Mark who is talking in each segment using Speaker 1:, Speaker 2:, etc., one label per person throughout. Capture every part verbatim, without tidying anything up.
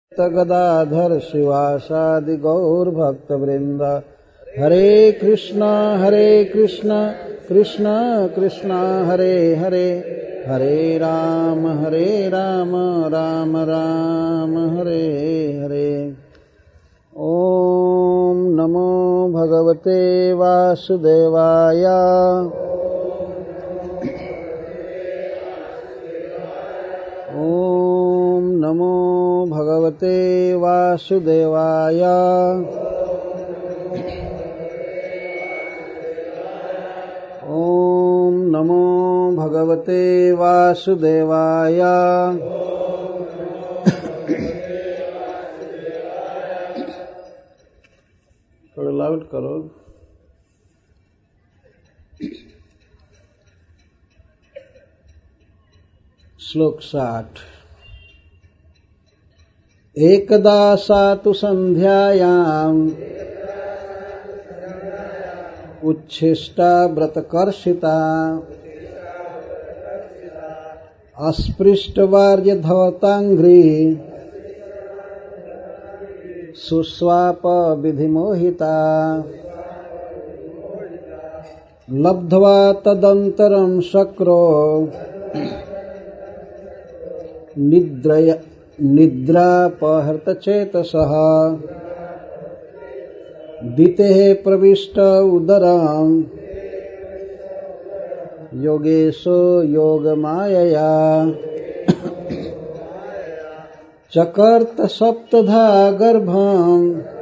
Speaker 1: गदाधर शिवासादि गौर भक्त वृंद। हरे कृष्णा हरे कृष्णा कृष्णा कृष्णा हरे हरे, हरे राम हरे राम राम राम हरे हरे। ओम नमो भगवते वासुदेवाय। ओम नमो भगवते वासुदेवाय। ओम नमो भगवते वासुदेवाय। थोड़ा लाउड करो। श्लोक साठ। एकदा सातु संध्यायाम् उच्छिष्टा व्रतकर्षिता अस्पृष्टवार्यधवतांघ्रि सुस्वाप विधिमोहिता लब्ध्वा तदंतरं शक्रो निद्रय निद्रापहृतचेतसः दितेः प्रविष्ट उदरं योगेशो योगमायया चकर्त सप्तधा गर्भं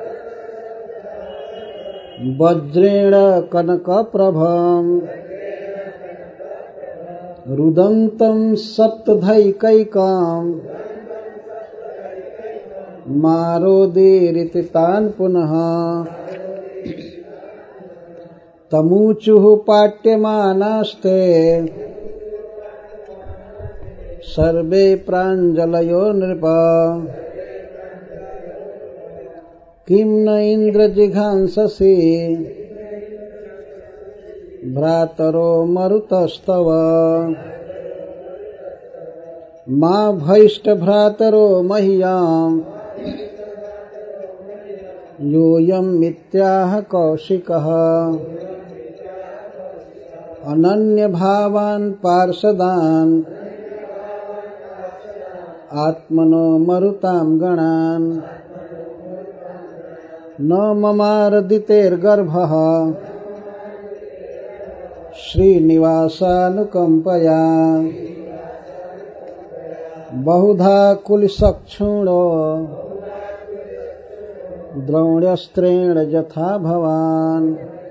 Speaker 1: वज्रेण कनकप्रभं रुदन्तं सप्तधैकैकं मारोदीरिति तान् पुनः तमूचुः पाट्यमानास्ते सर्वे प्राञ्जलयो नृप किं न इन्द्रजिघांससि भ्रातरो मरुतस्तव मा भैष्ट भ्रातरो मह्याम् यूयं मिथ्याह कौशिकः अनन्य भावान् पार्षदान् आत्मनो मरुतां गणान् न ममारदितेर्गर्भः श्रीनिवासानुकम्पया बहुधा कुलसक्षुणो द्रोण्यस्त्रेण यथा भवान्।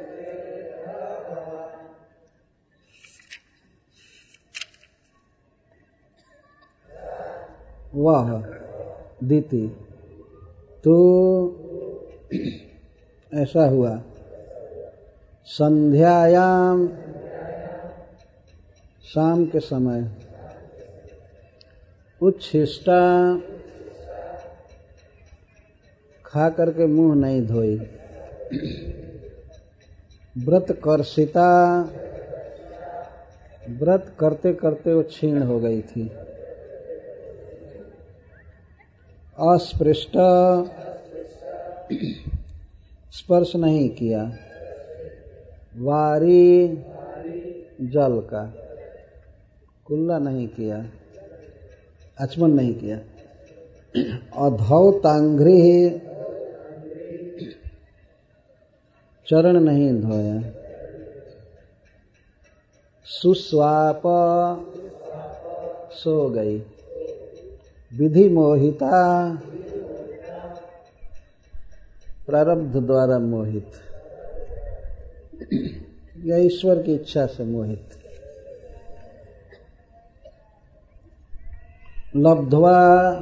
Speaker 1: वह दीति तो ऐसा हुआ संध्यायाम शाम के समय उच्छिष्टा खा करके मुंह नहीं धोई, व्रत कर्षिता व्रत करते करते वो क्षीण हो गई थी, अस्पृष्ट स्पर्श नहीं किया, वारी जल का कुल्ला नहीं किया, आचमन नहीं किया, अधौतांघ्रि चरण नहीं धोया, सुस्वाप सो गई, विधि मोहिता प्रारब्ध द्वारा मोहित या ईश्वर की इच्छा से मोहित। लब्ध्वा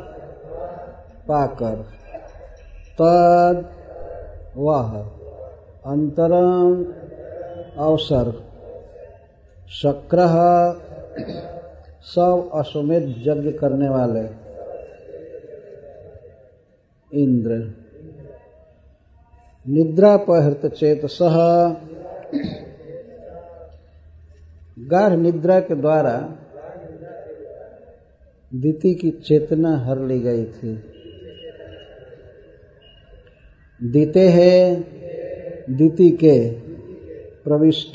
Speaker 1: पाकर तद वह अंतरम अवसर शक्रः सब अश्वमेध यज्ञ करने वाले इंद्र निद्रापहृत चेतसः गाढ़ निद्रा के द्वारा दिति की चेतना हर ली गई थी। दीते है दीति के प्रविष्ट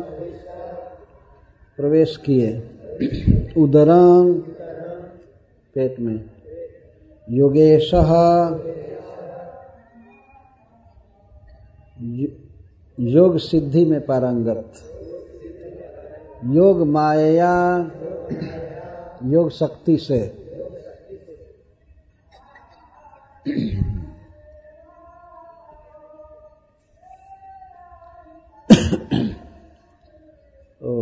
Speaker 1: प्रवेश किए उदरं पेट में योगेशः योग सिद्धि में पारंगत योग माया योग शक्ति से तो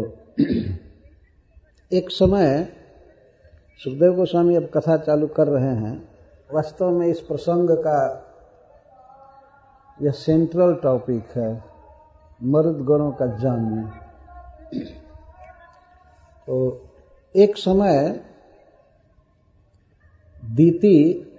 Speaker 1: एक समय सुखदेव गोस्वामी अब कथा चालू कर रहे हैं। वास्तव में इस प्रसंग का यह सेंट्रल टॉपिक है, मरुद गणों का जन्म। तो एक समय दीति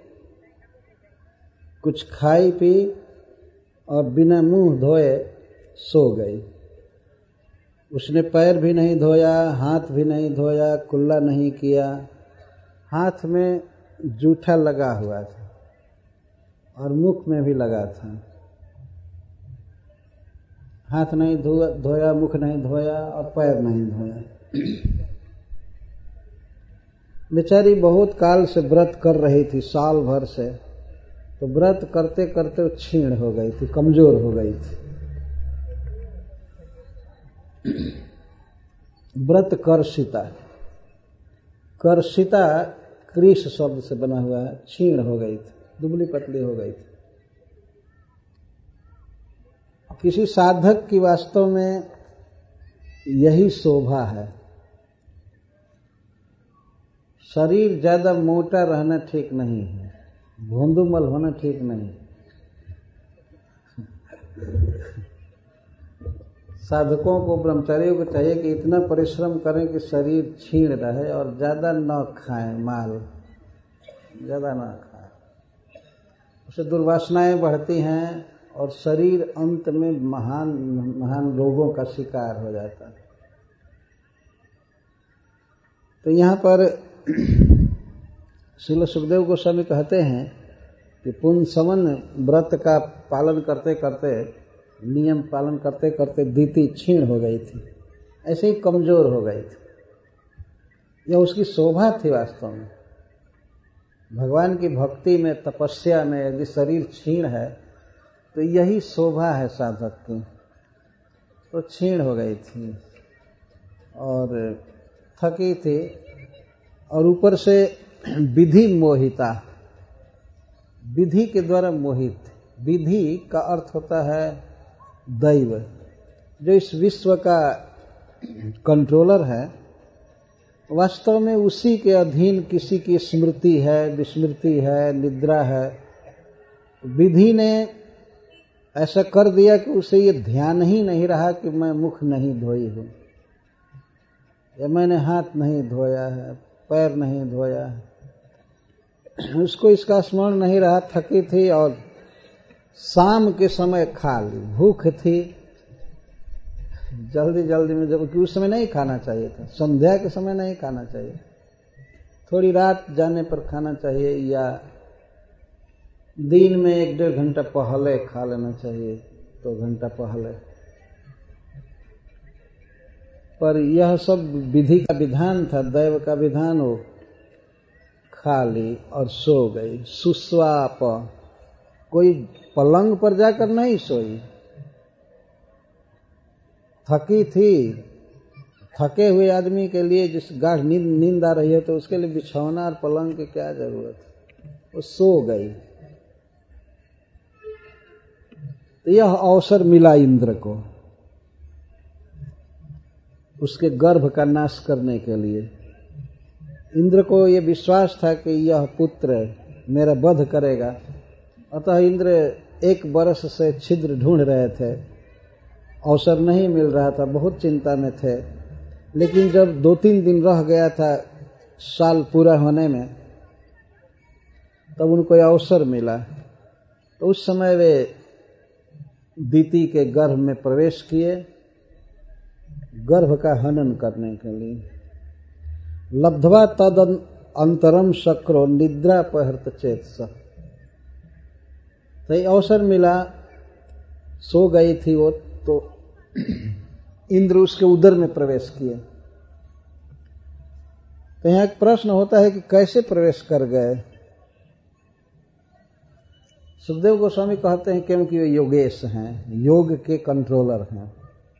Speaker 1: कुछ खाई पी और बिना मुंह धोए सो गई। उसने पैर भी नहीं धोया, हाथ भी नहीं धोया, कुल्ला नहीं किया। हाथ में जूठा लगा हुआ था और मुख में भी लगा था। हाथ नहीं धोया, मुख नहीं धोया और पैर नहीं धोया। बेचारी बहुत काल से व्रत कर रही थी, साल भर से। तो व्रत करते करते वो क्षीण हो गई थी, कमजोर हो गई थी। व्रत कर्षिता, कर्षिता कृष शब्द से बना हुआ है। क्षीण हो गई थी, दुबली पतली हो गई थी। किसी साधक की वास्तव में यही शोभा है। शरीर ज्यादा मोटा रहना ठीक नहीं है, भोंदुमल होना ठीक नहीं। साधकों को, ब्रह्मचारियों को चाहिए कि इतना परिश्रम करें कि शरीर क्षीण रहे और ज्यादा न खाएं, माल ज्यादा न खाएं। उससे दुर्वासनाएं बढ़ती हैं और शरीर अंत में महान महान रोगों का शिकार हो जाता है। तो यहाँ पर श्रील सुखदेव गोस्वामी कहते हैं कि पुंसवन व्रत का पालन करते करते, नियम पालन करते करते दीति क्षीण हो गई थी, ऐसे ही कमजोर हो गई थी। यह उसकी शोभा थी। वास्तव में भगवान की भक्ति में, तपस्या में यदि शरीर क्षीण है तो यही शोभा है साधक की। तो क्षीण हो गई थी और थकी थी और ऊपर से विधि मोहिता, विधि के द्वारा मोहित। विधि का अर्थ होता है दैव, जो इस विश्व का कंट्रोलर है। वास्तव में उसी के अधीन किसी की स्मृति है, विस्मृति है, निद्रा है। विधि ने ऐसा कर दिया कि उसे ये ध्यान ही नहीं रहा कि मैं मुख नहीं धोई हूं, या मैंने हाथ नहीं धोया है, पैर नहीं धोया है। उसको इसका स्मरण नहीं रहा। थकी थी और शाम के समय खा ली, भूख थी, जल्दी जल्दी में, जबकि उस समय नहीं खाना चाहिए था। संध्या के समय नहीं खाना चाहिए, थोड़ी रात जाने पर खाना चाहिए, या दिन में एक डेढ़ घंटा पहले खा लेना चाहिए, दो घंटा पहले। पर यह सब विधि का विधान था, दैव का विधान। हो खा ली और सो गई। सुस्वाप, कोई पलंग पर जाकर नहीं सोई, थकी थी। थके हुए आदमी के लिए जिस गाढ़ नींद नींद आ रही है तो उसके लिए बिछौना और पलंग की क्या जरूरत है, वो सो गई। तो यह अवसर मिला इंद्र को, उसके गर्भ का नाश करने के लिए। इंद्र को यह विश्वास था कि यह पुत्र मेरा वध करेगा। अतः इंद्र एक वर्ष से छिद्र ढूंढ रहे थे, अवसर नहीं मिल रहा था, बहुत चिंता में थे। लेकिन जब दो तीन दिन रह गया था साल पूरा होने में, तब उनको यह अवसर मिला। तो उस समय वे दीति के गर्भ में प्रवेश किए, गर्भ का हनन करने के लिए। लब्ध्वा तद अंतरम शक्रो निद्रा पहर्त चेतस। तो ये अवसर मिला, सो गई थी वो, तो इंद्र उसके उदर में प्रवेश किए। तो यहां एक प्रश्न होता है कि कैसे प्रवेश कर गए। सुखदेव गोस्वामी कहते हैं क्योंकि वे योगेश हैं, योग के कंट्रोलर हैं,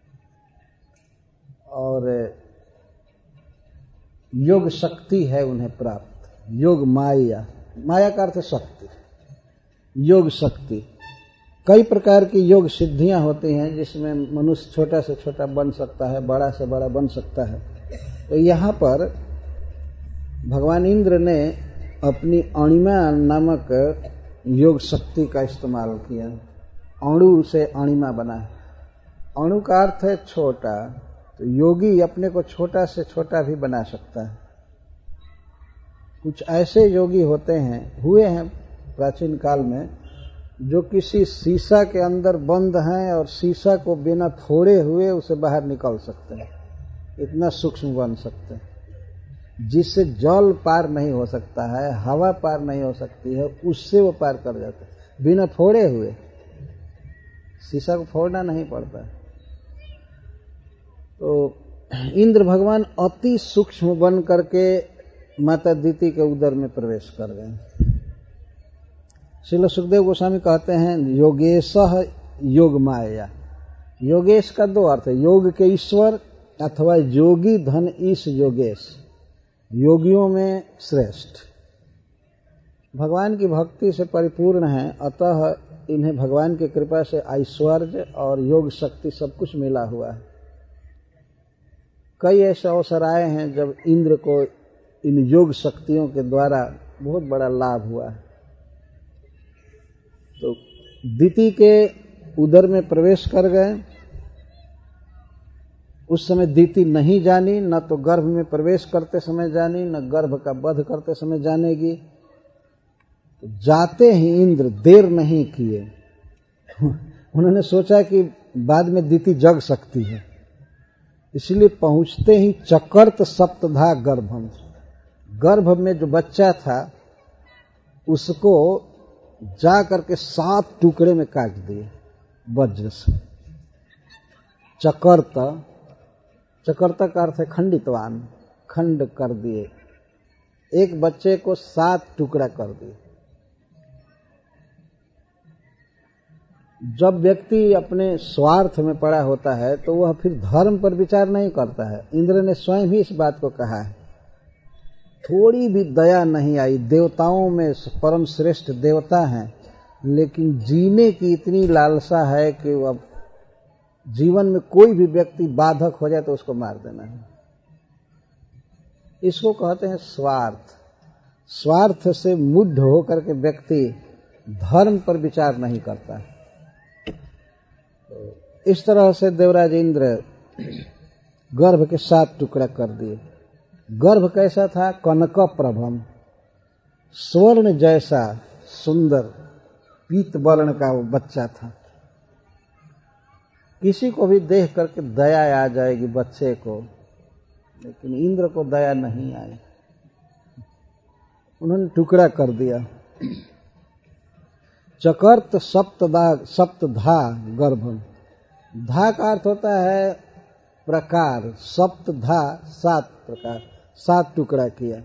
Speaker 1: और योग शक्ति है उन्हें प्राप्त। योग माया, माया का अर्थ शक्ति, योग शक्ति। कई प्रकार की योग सिद्धियां होती हैं जिसमें मनुष्य छोटा से छोटा बन सकता है, बड़ा से बड़ा बन सकता है। तो यहाँ पर भगवान इंद्र ने अपनी अणिमा नामक योग शक्ति का इस्तेमाल किया। अणु से अणिमा बना है। अणु का अर्थ है छोटा, तो योगी अपने को छोटा से छोटा भी बना सकता है। कुछ ऐसे योगी होते हैं, हुए हैं प्राचीन काल में, जो किसी शीशा के अंदर बंद हैं और शीशा को बिना फोड़े हुए उसे बाहर निकल सकते हैं, इतना सूक्ष्म बन सकते हैं। जिससे जल पार नहीं हो सकता है, हवा पार नहीं हो सकती है, उससे वो पार कर जाते हैं बिना फोड़े हुए। शीशा को फोड़ना नहीं पड़ता। तो इंद्र भगवान अति सूक्ष्म बन करके माता दीति के उदर में प्रवेश कर गए। श्रील सुखदेव गोस्वामी कहते हैं योगेशः योग माया। योगेश का दो अर्थ है, योग के ईश्वर अथवा योगी धन ईश योगेश, योगियों में श्रेष्ठ। भगवान की भक्ति से परिपूर्ण हैं, अतः इन्हें भगवान की कृपा से ऐश्वर्य और योग शक्ति सब कुछ मिला हुआ है। कई ऐसे अवसर आए हैं जब इंद्र को इन योग शक्तियों के द्वारा बहुत बड़ा लाभ हुआ है। तो दीति के उदर में प्रवेश कर गए। उस समय दीति नहीं जानी, न तो गर्भ में प्रवेश करते समय जानी, न गर्भ का वध करते समय जानेगी। तो जाते ही इंद्र देर नहीं किए। उन्होंने सोचा कि बाद में दीति जग सकती है, इसलिए पहुंचते ही चकर्त सप्तधा गर्भम, गर्भ में जो बच्चा था उसको जा करके सात टुकड़े में काट दिए वज्र से। चकर्त, चकर्त का अर्थ है खंडितवान, खंड कर दिए। एक बच्चे को सात टुकड़ा कर दिए। जब व्यक्ति अपने स्वार्थ में पड़ा होता है तो वह फिर धर्म पर विचार नहीं करता है। इंद्र ने स्वयं ही इस बात को कहा है। थोड़ी भी दया नहीं आई। देवताओं में परम श्रेष्ठ देवता हैं, लेकिन जीने की इतनी लालसा है कि अब जीवन में कोई भी व्यक्ति बाधक हो जाए तो उसको मार देना है। इसको कहते हैं स्वार्थ। स्वार्थ से मुग्ध होकर के व्यक्ति धर्म पर विचार नहीं करता है। तो इस तरह से देवराज इंद्र गर्भ के सात टुकड़ा कर दिए। गर्भ कैसा था? कनक प्रभम, स्वर्ण जैसा सुंदर पीत वर्ण का वो बच्चा था। किसी को भी देख करके दया आ जाएगी बच्चे को, लेकिन इंद्र को दया नहीं आई। उन्होंने टुकड़ा कर दिया। चकर्त सप्तधा सप्तधा गर्भम, धा का अर्थ होता है प्रकार, सप्तधा सात प्रकार, सात टुकड़ा किया।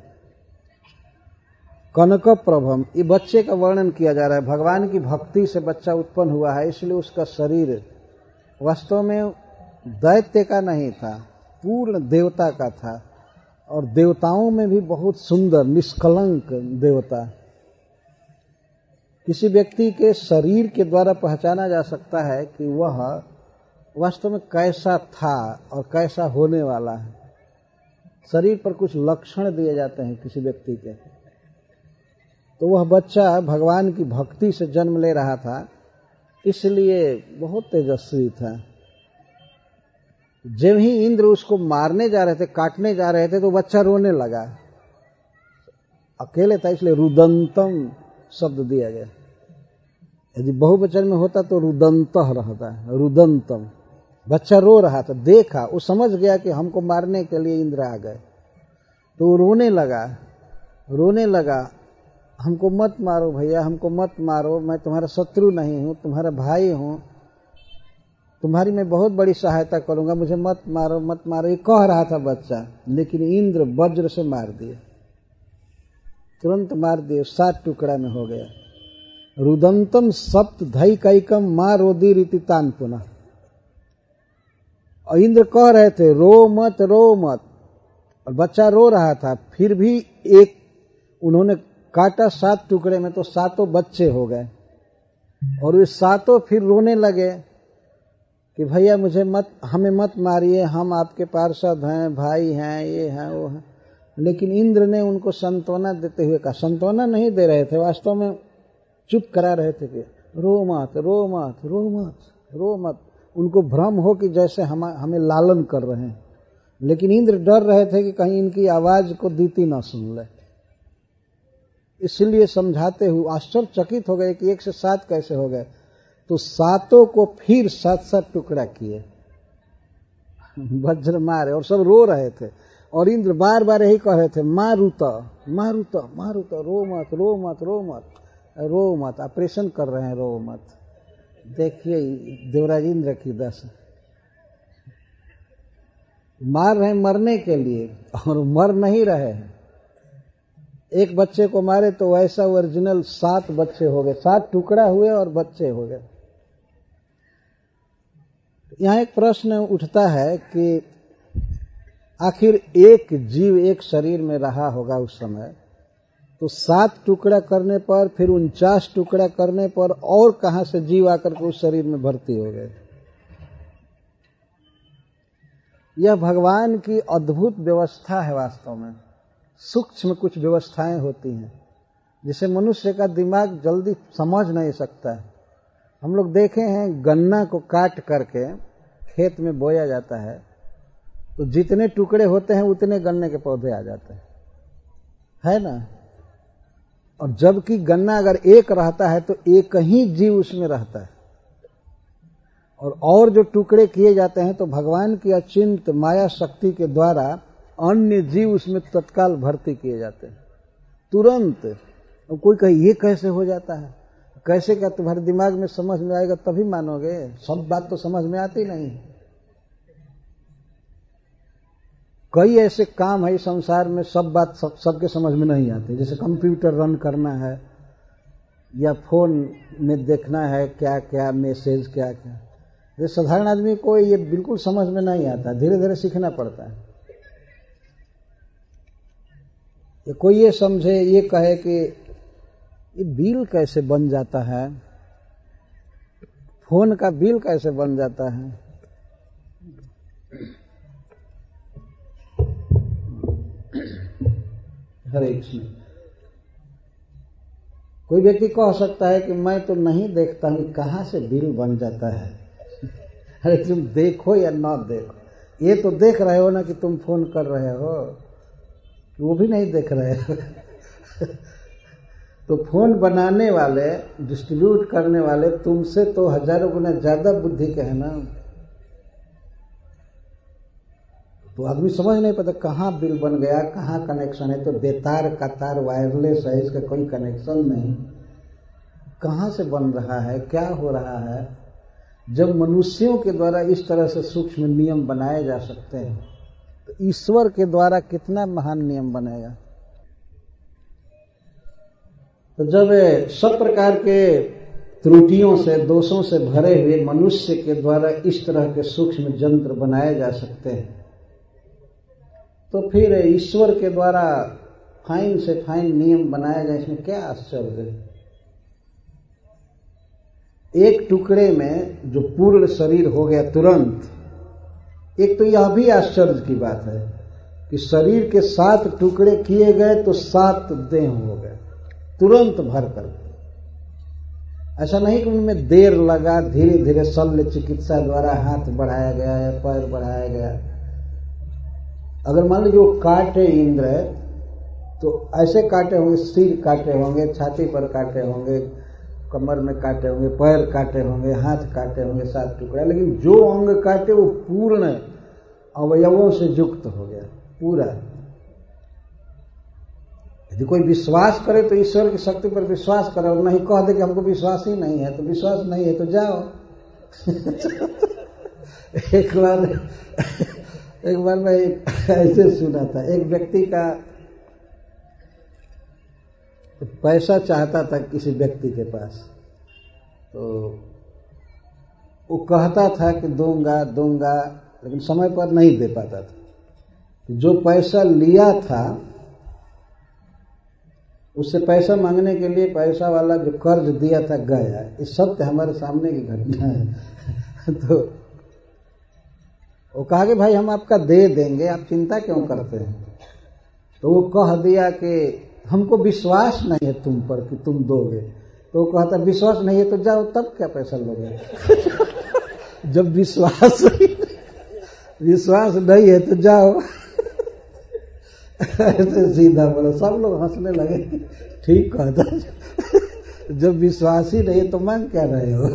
Speaker 1: कनक प्रभम, ये बच्चे का वर्णन किया जा रहा है। भगवान की भक्ति से बच्चा उत्पन्न हुआ है, इसलिए उसका शरीर वास्तव में दैत्य का नहीं था, पूर्ण देवता का था, और देवताओं में भी बहुत सुंदर निष्कलंक देवता। किसी व्यक्ति के शरीर के द्वारा पहचाना जा सकता है कि वह वास्तव में कैसा था और कैसा होने वाला है। शरीर पर कुछ लक्षण दिए जाते हैं किसी व्यक्ति के। तो वह बच्चा भगवान की भक्ति से जन्म ले रहा था, इसलिए बहुत तेजस्वी था। जब ही इंद्र उसको मारने जा रहे थे, काटने जा रहे थे, तो बच्चा रोने लगा। अकेले था इसलिए रुदंतम शब्द दिया गया। यदि बहुवचन में होता तो रुदंतः रहता है, रुदंतम। बच्चा रो रहा था, देखा, वो समझ गया कि हमको मारने के लिए इंद्र आ गए, तो वो रोने लगा रोने लगा हमको मत मारो भैया, हमको मत मारो, मैं तुम्हारा शत्रु नहीं हूं, तुम्हारा भाई हूं, तुम्हारी मैं बहुत बड़ी सहायता करूंगा, मुझे मत मारो मत मारो, ये कह रहा था बच्चा। लेकिन इंद्र वज्र से मार दिए, तुरंत मार दिए, सात टुकड़ा में हो गया। रुदंतम सप्त धैकैकम मां रोदी रीति तान पुनः। और इंद्र कह रहे थे रो मत रो मत, और बच्चा रो रहा था, फिर भी एक उन्होंने काटा सात टुकड़े में, तो सातों बच्चे हो गए। और वे सातों फिर रोने लगे कि भैया मुझे मत, हमें मत मारिए, हम आपके पार्षद हैं, भाई हैं, ये हैं वो हैं। लेकिन इंद्र ने उनको सांत्वना देते हुए कहा, सांत्वना नहीं दे रहे थे, वास्तव में चुप करा रहे थे कि रो मत रो मत रो मत रो मत। उनको भ्रम हो कि जैसे हम हमें लालन कर रहे हैं, लेकिन इंद्र डर रहे थे कि कहीं इनकी आवाज को दीति ना सुन ले, इसलिए समझाते हुए आश्चर्यचकित हो गए कि एक से सात कैसे हो गए। तो सातों को फिर सात सात टुकड़ा किए, वज्र मारे, और सब रो रहे थे। और इंद्र बार बार यही कह रहे थे मारुता मारुता मारुता, रो मत रो मत रो मत रो मत, ऑपरेशन कर रहे हैं, रो मत। देखिए देवराज इंद्र की दशा, मार रहे हैं मरने के लिए और मर नहीं रहे हैं। एक बच्चे को मारे तो वैसा ओरिजिनल सात बच्चे हो गए, सात टुकड़ा हुए और बच्चे हो गए। यहां एक प्रश्न उठता है कि आखिर एक जीव एक शरीर में रहा होगा उस समय, तो सात टुकड़ा करने पर, फिर उनचास टुकड़ा करने पर और कहां से जीव आकर के उस शरीर में भर्ती हो गए। यह भगवान की अद्भुत व्यवस्था है। वास्तव में सूक्ष्म कुछ व्यवस्थाएं होती हैं जिसे मनुष्य का दिमाग जल्दी समझ नहीं सकता है। हम लोग देखे हैं गन्ना को काट करके खेत में बोया जाता है, तो जितने टुकड़े होते हैं उतने गन्ने के पौधे आ जाते हैं, है ना। और जबकि गन्ना अगर एक रहता है तो एक ही जीव उसमें रहता है, और और जो टुकड़े किए जाते हैं तो भगवान की अचिंत माया शक्ति के द्वारा अन्य जीव उसमें तत्काल भर्ती किए जाते हैं तुरंत। और कोई कहे ये कैसे हो जाता है, कैसे, क्या तुम्हारे दिमाग में समझ में आएगा तभी मानोगे, सब बात तो समझ में आती नहीं। कई ऐसे काम है संसार में, सब बात सब सबके समझ में नहीं आती। जैसे कंप्यूटर रन करना है, या फोन में देखना है क्या क्या मैसेज क्या क्या, ये साधारण आदमी को ये बिल्कुल समझ में नहीं आता, धीरे धीरे सीखना पड़ता है। ये कोई ये समझे, ये कहे कि ये बिल कैसे बन जाता है, फोन का बिल कैसे बन जाता है। हरे कृष्ण। कोई व्यक्ति कह सकता है कि मैं तो नहीं देखता हूं, कहां से बिल बन जाता है। अरे तुम देखो या ना देखो, ये तो देख रहे हो ना कि तुम फोन कर रहे हो, वो भी नहीं देख रहे हो। तो फोन बनाने वाले, डिस्ट्रीब्यूट करने वाले तुमसे तो हजारों गुना ज्यादा बुद्धि के हैं ना। तो आदमी समझ नहीं पाता कहाँ बिल बन गया, कहाँ कनेक्शन है। तो बेतार का तार वायरलेस है, इसका कोई कनेक्शन नहीं, कहाँ से बन रहा है, क्या हो रहा है। जब मनुष्यों के द्वारा इस तरह से सूक्ष्म नियम बनाए जा सकते हैं, तो ईश्वर के द्वारा कितना महान नियम बनेगा। तो जब सब प्रकार के त्रुटियों से, दोषों से भरे हुए मनुष्य के द्वारा इस तरह के सूक्ष्म यंत्र बनाए जा सकते हैं, तो फिर ईश्वर के द्वारा फाइन से फाइन नियम बनाया जाए, इसमें क्या आश्चर्य है। एक टुकड़े में जो पूर्ण शरीर हो गया तुरंत, एक तो यह भी आश्चर्य की बात है कि शरीर के सात टुकड़े किए गए तो सात देह हो गए तुरंत भर कर। ऐसा नहीं कि उनमें देर लगा, धीरे धीरे शल्य चिकित्सा द्वारा हाथ बढ़ाया गया या पैर बढ़ाया गया। अगर मान लीजिए वो काटे इंद्र, तो ऐसे काटे होंगे, सिर काटे होंगे, छाती पर काटे होंगे, कमर में काटे होंगे, पैर काटे होंगे, हाथ काटे होंगे, सात टुकड़ा। लेकिन जो अंग काटे वो पूर्ण अवयवों से युक्त हो गया पूरा। यदि कोई विश्वास करे तो ईश्वर की शक्ति पर विश्वास करे, और नहीं कह दे कि हमको विश्वास ही नहीं है, तो विश्वास नहीं है तो जाओ। एक बार एक बार मैं ऐसे सुना था, एक व्यक्ति का पैसा चाहता था किसी व्यक्ति के पास, तो वो कहता था कि दूंगा दूंगा, लेकिन समय पर नहीं दे पाता था। तो जो पैसा लिया था, उससे पैसा मांगने के लिए पैसा वाला जो कर्ज दिया था गया। ये सत्य हमारे सामने की घटना है। तो वो कहा कि भाई हम आपका दे देंगे, आप चिंता क्यों करते हैं। तो वो कह दिया कि हमको विश्वास नहीं है तुम पर कि तुम दोगे। तो वो कहता विश्वास नहीं है तो जाओ, तब क्या पैसा लोगे। जब विश्वास विश्वास नहीं है तो जाओ। ऐसे सीधा बोला, सब लोग हंसने लगे। ठीक कहता, जब विश्वास ही नहीं है तो मांग क्या रहे हो।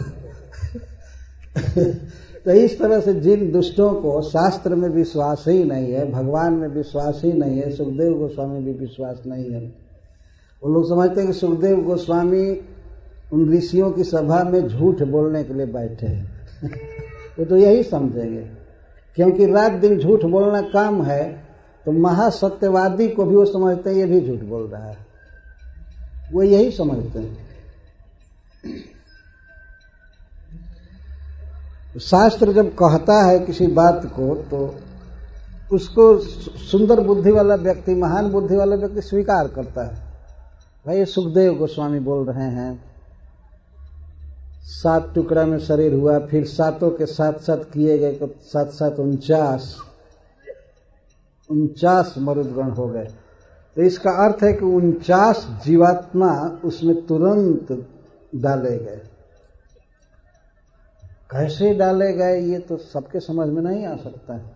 Speaker 1: तो इस तरह से जिन दुष्टों को शास्त्र में विश्वास ही नहीं है, भगवान में विश्वास ही नहीं है, सुखदेव गोस्वामी भी विश्वास नहीं है, वो लोग समझते हैं कि सुखदेव गोस्वामी उन ऋषियों की सभा में झूठ बोलने के लिए बैठे हैं। वो तो यही समझेंगे, क्योंकि रात दिन झूठ बोलना काम है, तो महासत्यवादी को भी वो समझते हैं ये भी झूठ बोल रहा है, वो यही समझते हैं। शास्त्र जब कहता है किसी बात को, तो उसको सुंदर बुद्धि वाला व्यक्ति, महान बुद्धि वाला व्यक्ति स्वीकार करता है। भाई ये सुखदेव गोस्वामी बोल रहे हैं, सात टुकड़ा में शरीर हुआ, फिर सातों के साथ साथ किए गए तो सात सात उनचास उनचास मरुदगण हो गए। तो इसका अर्थ है कि उनचास जीवात्मा उसमें तुरंत डाले गए। कैसे डाले गए ये तो सबके समझ में नहीं आ सकता है।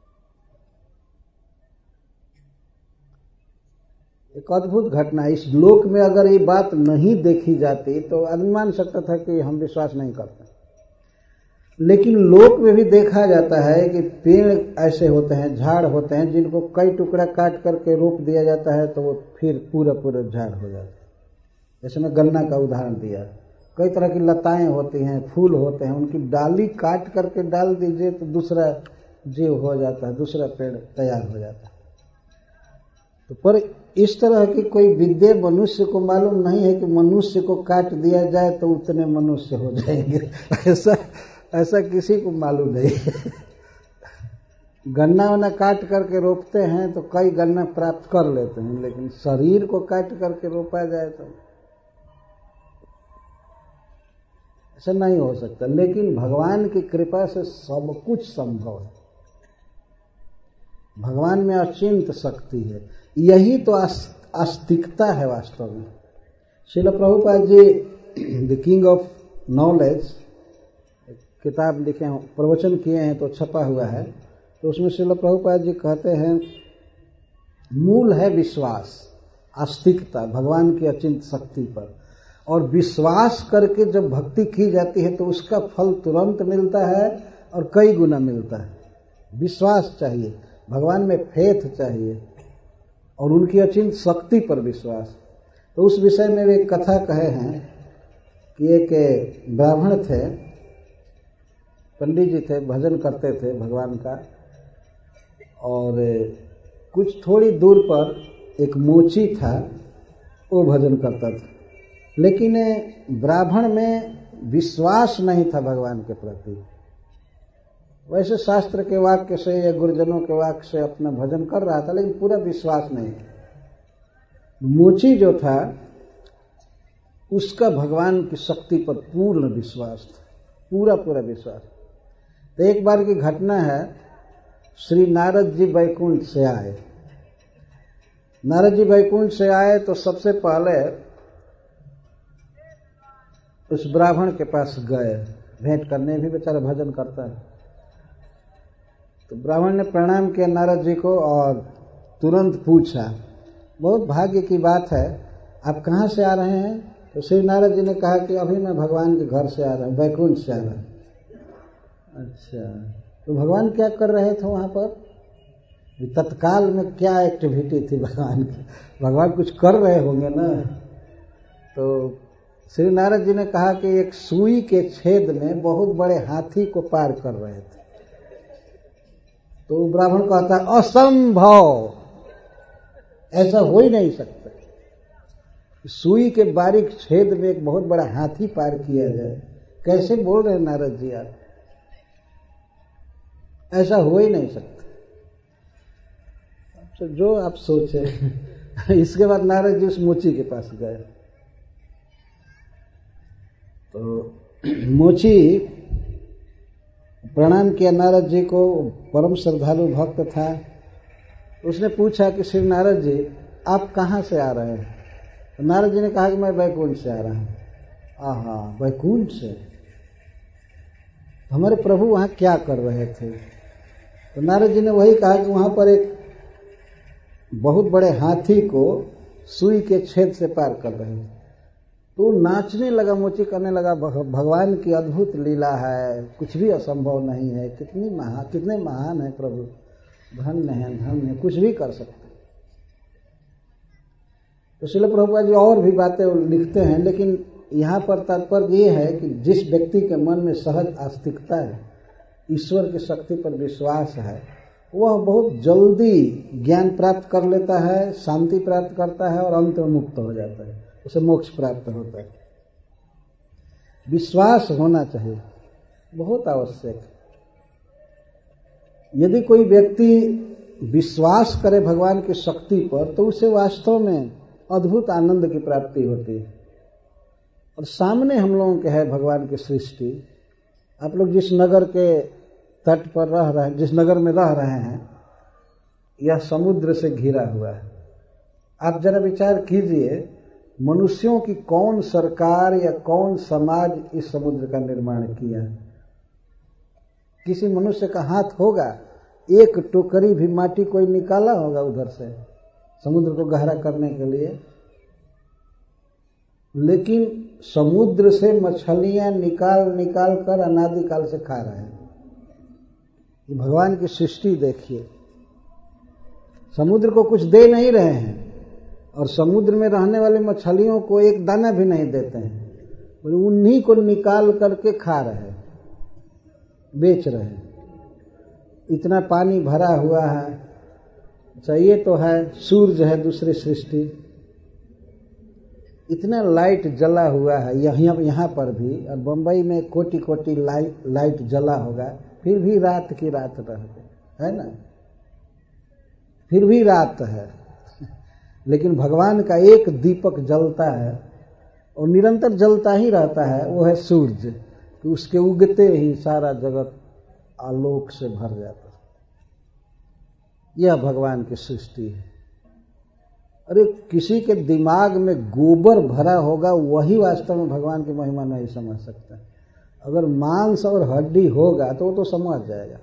Speaker 1: एक अद्भुत घटना है। इस लोक में अगर ये बात नहीं देखी जाती तो आदमी मान सकता था कि हम विश्वास नहीं करते, लेकिन लोक में भी देखा जाता है कि पेड़ ऐसे होते हैं, झाड़ होते हैं, जिनको कई टुकड़ा काट करके रोप दिया जाता है तो वो फिर पूरा पूरा झाड़ हो जाता है। जैसे मैं गन्ना का उदाहरण दिया, कई तरह की लताएं होती हैं, फूल होते हैं, उनकी डाली काट करके डाल दीजिए तो दूसरा जीव हो जाता है, दूसरा पेड़ तैयार हो जाता है। तो पर इस तरह की कोई विद्या मनुष्य को मालूम नहीं है कि मनुष्य को काट दिया जाए तो उतने मनुष्य हो जाएंगे। ऐसा ऐसा किसी को मालूम नहीं। गन्ना वन्ना काट करके रोपते हैं तो कई गन्ना प्राप्त कर लेते हैं, लेकिन शरीर को काट करके रोपा जाए तो ऐसा नहीं हो सकता। लेकिन भगवान की कृपा से सब कुछ संभव है। भगवान में अचिंत शक्ति है, यही तो आस्तिकता है वास्तव में। Srila Prabhupada ji the king of knowledge किताब लिखे हैं, प्रवचन किए हैं, तो छपा हुआ है। तो उसमें श्रील प्रभुपाद जी कहते हैं मूल है विश्वास, आस्तिकता भगवान की अचिंत शक्ति पर। और विश्वास करके जब भक्ति की जाती है तो उसका फल तुरंत मिलता है और कई गुना मिलता है। विश्वास चाहिए, भगवान में फेथ चाहिए और उनकी अचिंत शक्ति पर विश्वास। तो उस विषय में वे एक कथा कहे हैं कि एक ब्राह्मण थे, पंडित जी थे, भजन करते थे भगवान का, और कुछ थोड़ी दूर पर एक मोची था, वो भजन करता था। लेकिन ब्राह्मण में विश्वास नहीं था भगवान के प्रति। वैसे शास्त्र के वाक्य से या गुरुजनों के वाक्य से अपना भजन कर रहा था, लेकिन पूरा विश्वास नहीं था। मोची जो था उसका भगवान की शक्ति पर पूर्ण विश्वास था, पूरा पूरा विश्वास। तो एक बार की घटना है, श्री नारद जी वैकुंठ से आए। नारद जी वैकुंठ से आए तो सबसे पहले उस ब्राह्मण के पास गए भेंट करने, भी बेचारा भजन करता है। तो ब्राह्मण ने प्रणाम किया नारद जी को और तुरंत पूछा, बहुत भाग्य की बात है, आप कहाँ से आ रहे हैं? तो श्री नारद जी ने कहा कि अभी मैं भगवान के घर से आ रहा हूँ, वैकुंठ से आ रहा हूँ। अच्छा, तो भगवान क्या कर रहे थे वहां पर? तत्काल में क्या एक्टिविटी थी भगवान की, भगवान कुछ कर रहे होंगे ना। तो श्री नारद जी ने कहा कि एक सुई के छेद में बहुत बड़े हाथी को पार कर रहे थे। तो ब्राह्मण कहता है असंभव, ऐसा हो ही नहीं सकता, सुई के बारीक छेद में एक बहुत बड़ा हाथी पार किया जाए। कैसे बोल रहे हैं नारद जी आप, ऐसा हो ही नहीं सकता। तो जो आप सोचे। इसके बाद नारद जी उस मोची के पास गए। तो मोची प्रणाम किया नारद जी को, परम श्रद्धालु भक्त था। उसने पूछा कि श्री नारद जी आप कहाँ से आ रहे हैं? तो नारद जी ने कहा कि मैं वैकुंठ से आ रहा हूँ। आहा, वैकुंठ से? हमारे प्रभु वहाँ क्या कर रहे थे? तो नारद जी ने वही कहा कि वहाँ पर एक बहुत बड़े हाथी को सुई के छेद से पार कर रहे थे। तो नाचने लगा, मोची करने लगा, भगवान की अद्भुत लीला है, कुछ भी असंभव नहीं है, कितनी महा कितने महान है प्रभु, धन्य है धन्य है, कुछ भी कर सकते। तो श्रील प्रभुपाद जी और भी बातें लिखते हैं, लेकिन यहाँ पर तात्पर्य ये है कि जिस व्यक्ति के मन में सहज आस्तिकता है, ईश्वर की शक्ति पर विश्वास है, वह बहुत जल्दी ज्ञान प्राप्त कर लेता है, शांति प्राप्त करता है और अंत में मुक्त हो जाता है, उसे मोक्ष प्राप्त होता है। विश्वास होना चाहिए, बहुत आवश्यक। यदि कोई व्यक्ति विश्वास करे भगवान की शक्ति पर, तो उसे वास्तव में अद्भुत आनंद की प्राप्ति होती है। और सामने हम लोगों के है भगवान की सृष्टि। आप लोग जिस नगर के तट पर रह रहे हैं, जिस नगर में रह रहे हैं, यह समुद्र से घिरा हुआ है। आप जरा विचार कीजिए, मनुष्यों की कौन सरकार या कौन समाज इस समुद्र का निर्माण किया? किसी मनुष्य का हाथ होगा? एक टोकरी भी माटी कोई निकाला होगा उधर से समुद्र को गहरा करने के लिए? लेकिन समुद्र से मछलियां निकाल निकाल कर अनादिकाल से खा रहे हैं। ये भगवान की सृष्टि देखिए, समुद्र को कुछ दे नहीं रहे हैं और समुद्र में रहने वाली मछलियों को एक दाना भी नहीं देते हैं, उन्हीं को निकाल करके खा रहे हैं, बेच रहे हैं। इतना पानी भरा हुआ है, चाहिए तो है, सूरज है दूसरी सृष्टि, इतना लाइट जला हुआ है यहाँ यहाँ पर भी, और बंबई में कोटि कोटि लाइट लाइट जला होगा, फिर भी रात की रात रहते है ना, फिर भी रात है। लेकिन भगवान का एक दीपक जलता है और निरंतर जलता ही रहता है, वो है सूरज, कि उसके उगते ही सारा जगत आलोक से भर जाता है। यह भगवान की सृष्टि है। अरे किसी के दिमाग में गोबर भरा होगा, वही वास्तव में भगवान की महिमा नहीं समझ सकता। अगर मांस और हड्डी होगा तो वो तो समझ जाएगा।